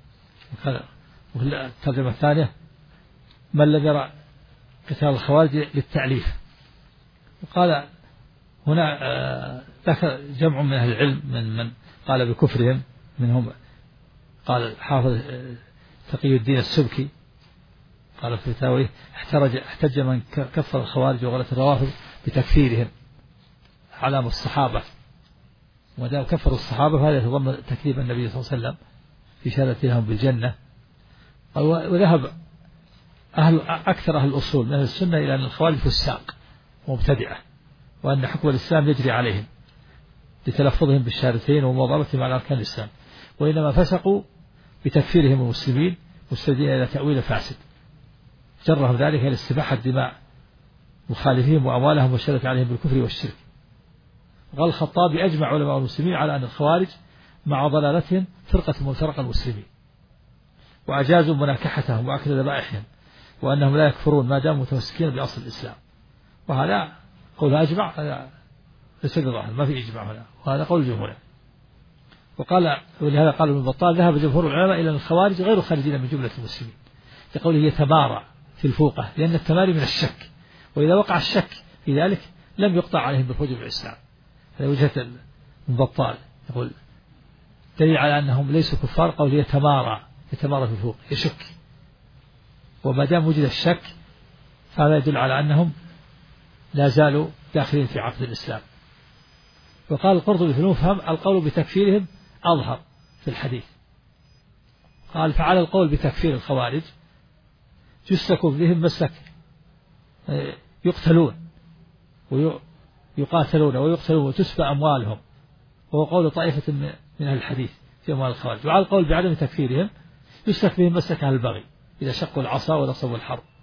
وفي الترجمة الثانية من لم يرى قتال الخوارج للتعليف. وقال هنا ذكر جمع من أهل العلم من من قال بكفرهم، منهم قال حافظ تقي الدين السبكي قال في فتاويه احترج احتج من كفر الخوارج وغلة الروافض بتكفيرهم على الصحابة، ودام كفروا الصحابة فهذا يتضمن تكذيب النبي صلى الله عليه وسلم في شهادة لهم بالجنة. وذهب أهل أكثر أهل الأصول من السنة إلى أن الخوارج فساق مبتدعة، وأن حكم الإسلام يجري عليهم لتلفظهم بالشهادتين ومواظبتهم على أركان الإسلام، وإنما فسقوا بتكفيرهم المسلمين مستندين إلى تأويل فاسد جرهم ذلك إلى استباحة دماء مخالفين وأموالهم والشهادة عليهم بالكفر والشرك. قال الخطابي أجمع علماء المسلمين على أن الخوارج مع ضلالتهم فرقة من فرق المسلمين، وأجازوا مناكحتهم وأكل ذبائحهم، وأنهم لا يكفرون ما داموا متمسكين بأصل الإسلام. وهذا قول أجمع، هذا ليس بظاهر، ما في إجماع هنا، وهذا قول الجمهور. وقال ولهذا قال ابن بطال ذهب جمهور العلماء إلى أن الخوارج غير خارجين من جملة المسلمين، يقول يتمارى في الفوقة، لأن التماري من الشك، وإذا وقع الشك في ذلك لم يقطع عليهم بالخروج من الإسلام. هذا وجهة ابن بطال، يقول دليل على أنهم ليسوا كفار قول يتمارى يتمارى في الفوق يشك، وما دام وجد الشك فهذا يدل على أنهم لا زالوا داخلين في عقد الإسلام. وقال القرطبي في المفهم القول بتكفيرهم أظهر في الحديث، قال فعلى القول بتكفير الخوارج يسلك بهم مسلك يقتلون ويقاتلون ويقتلون وتسبى أموالهم، وهو قول طائفة من أهل الحديث في أموال الخوارج. وعلى القول بعدم تكفيرهم يسلك بهم مسلك أهل البغي إذا شقوا العصا ونصبوا الحرب،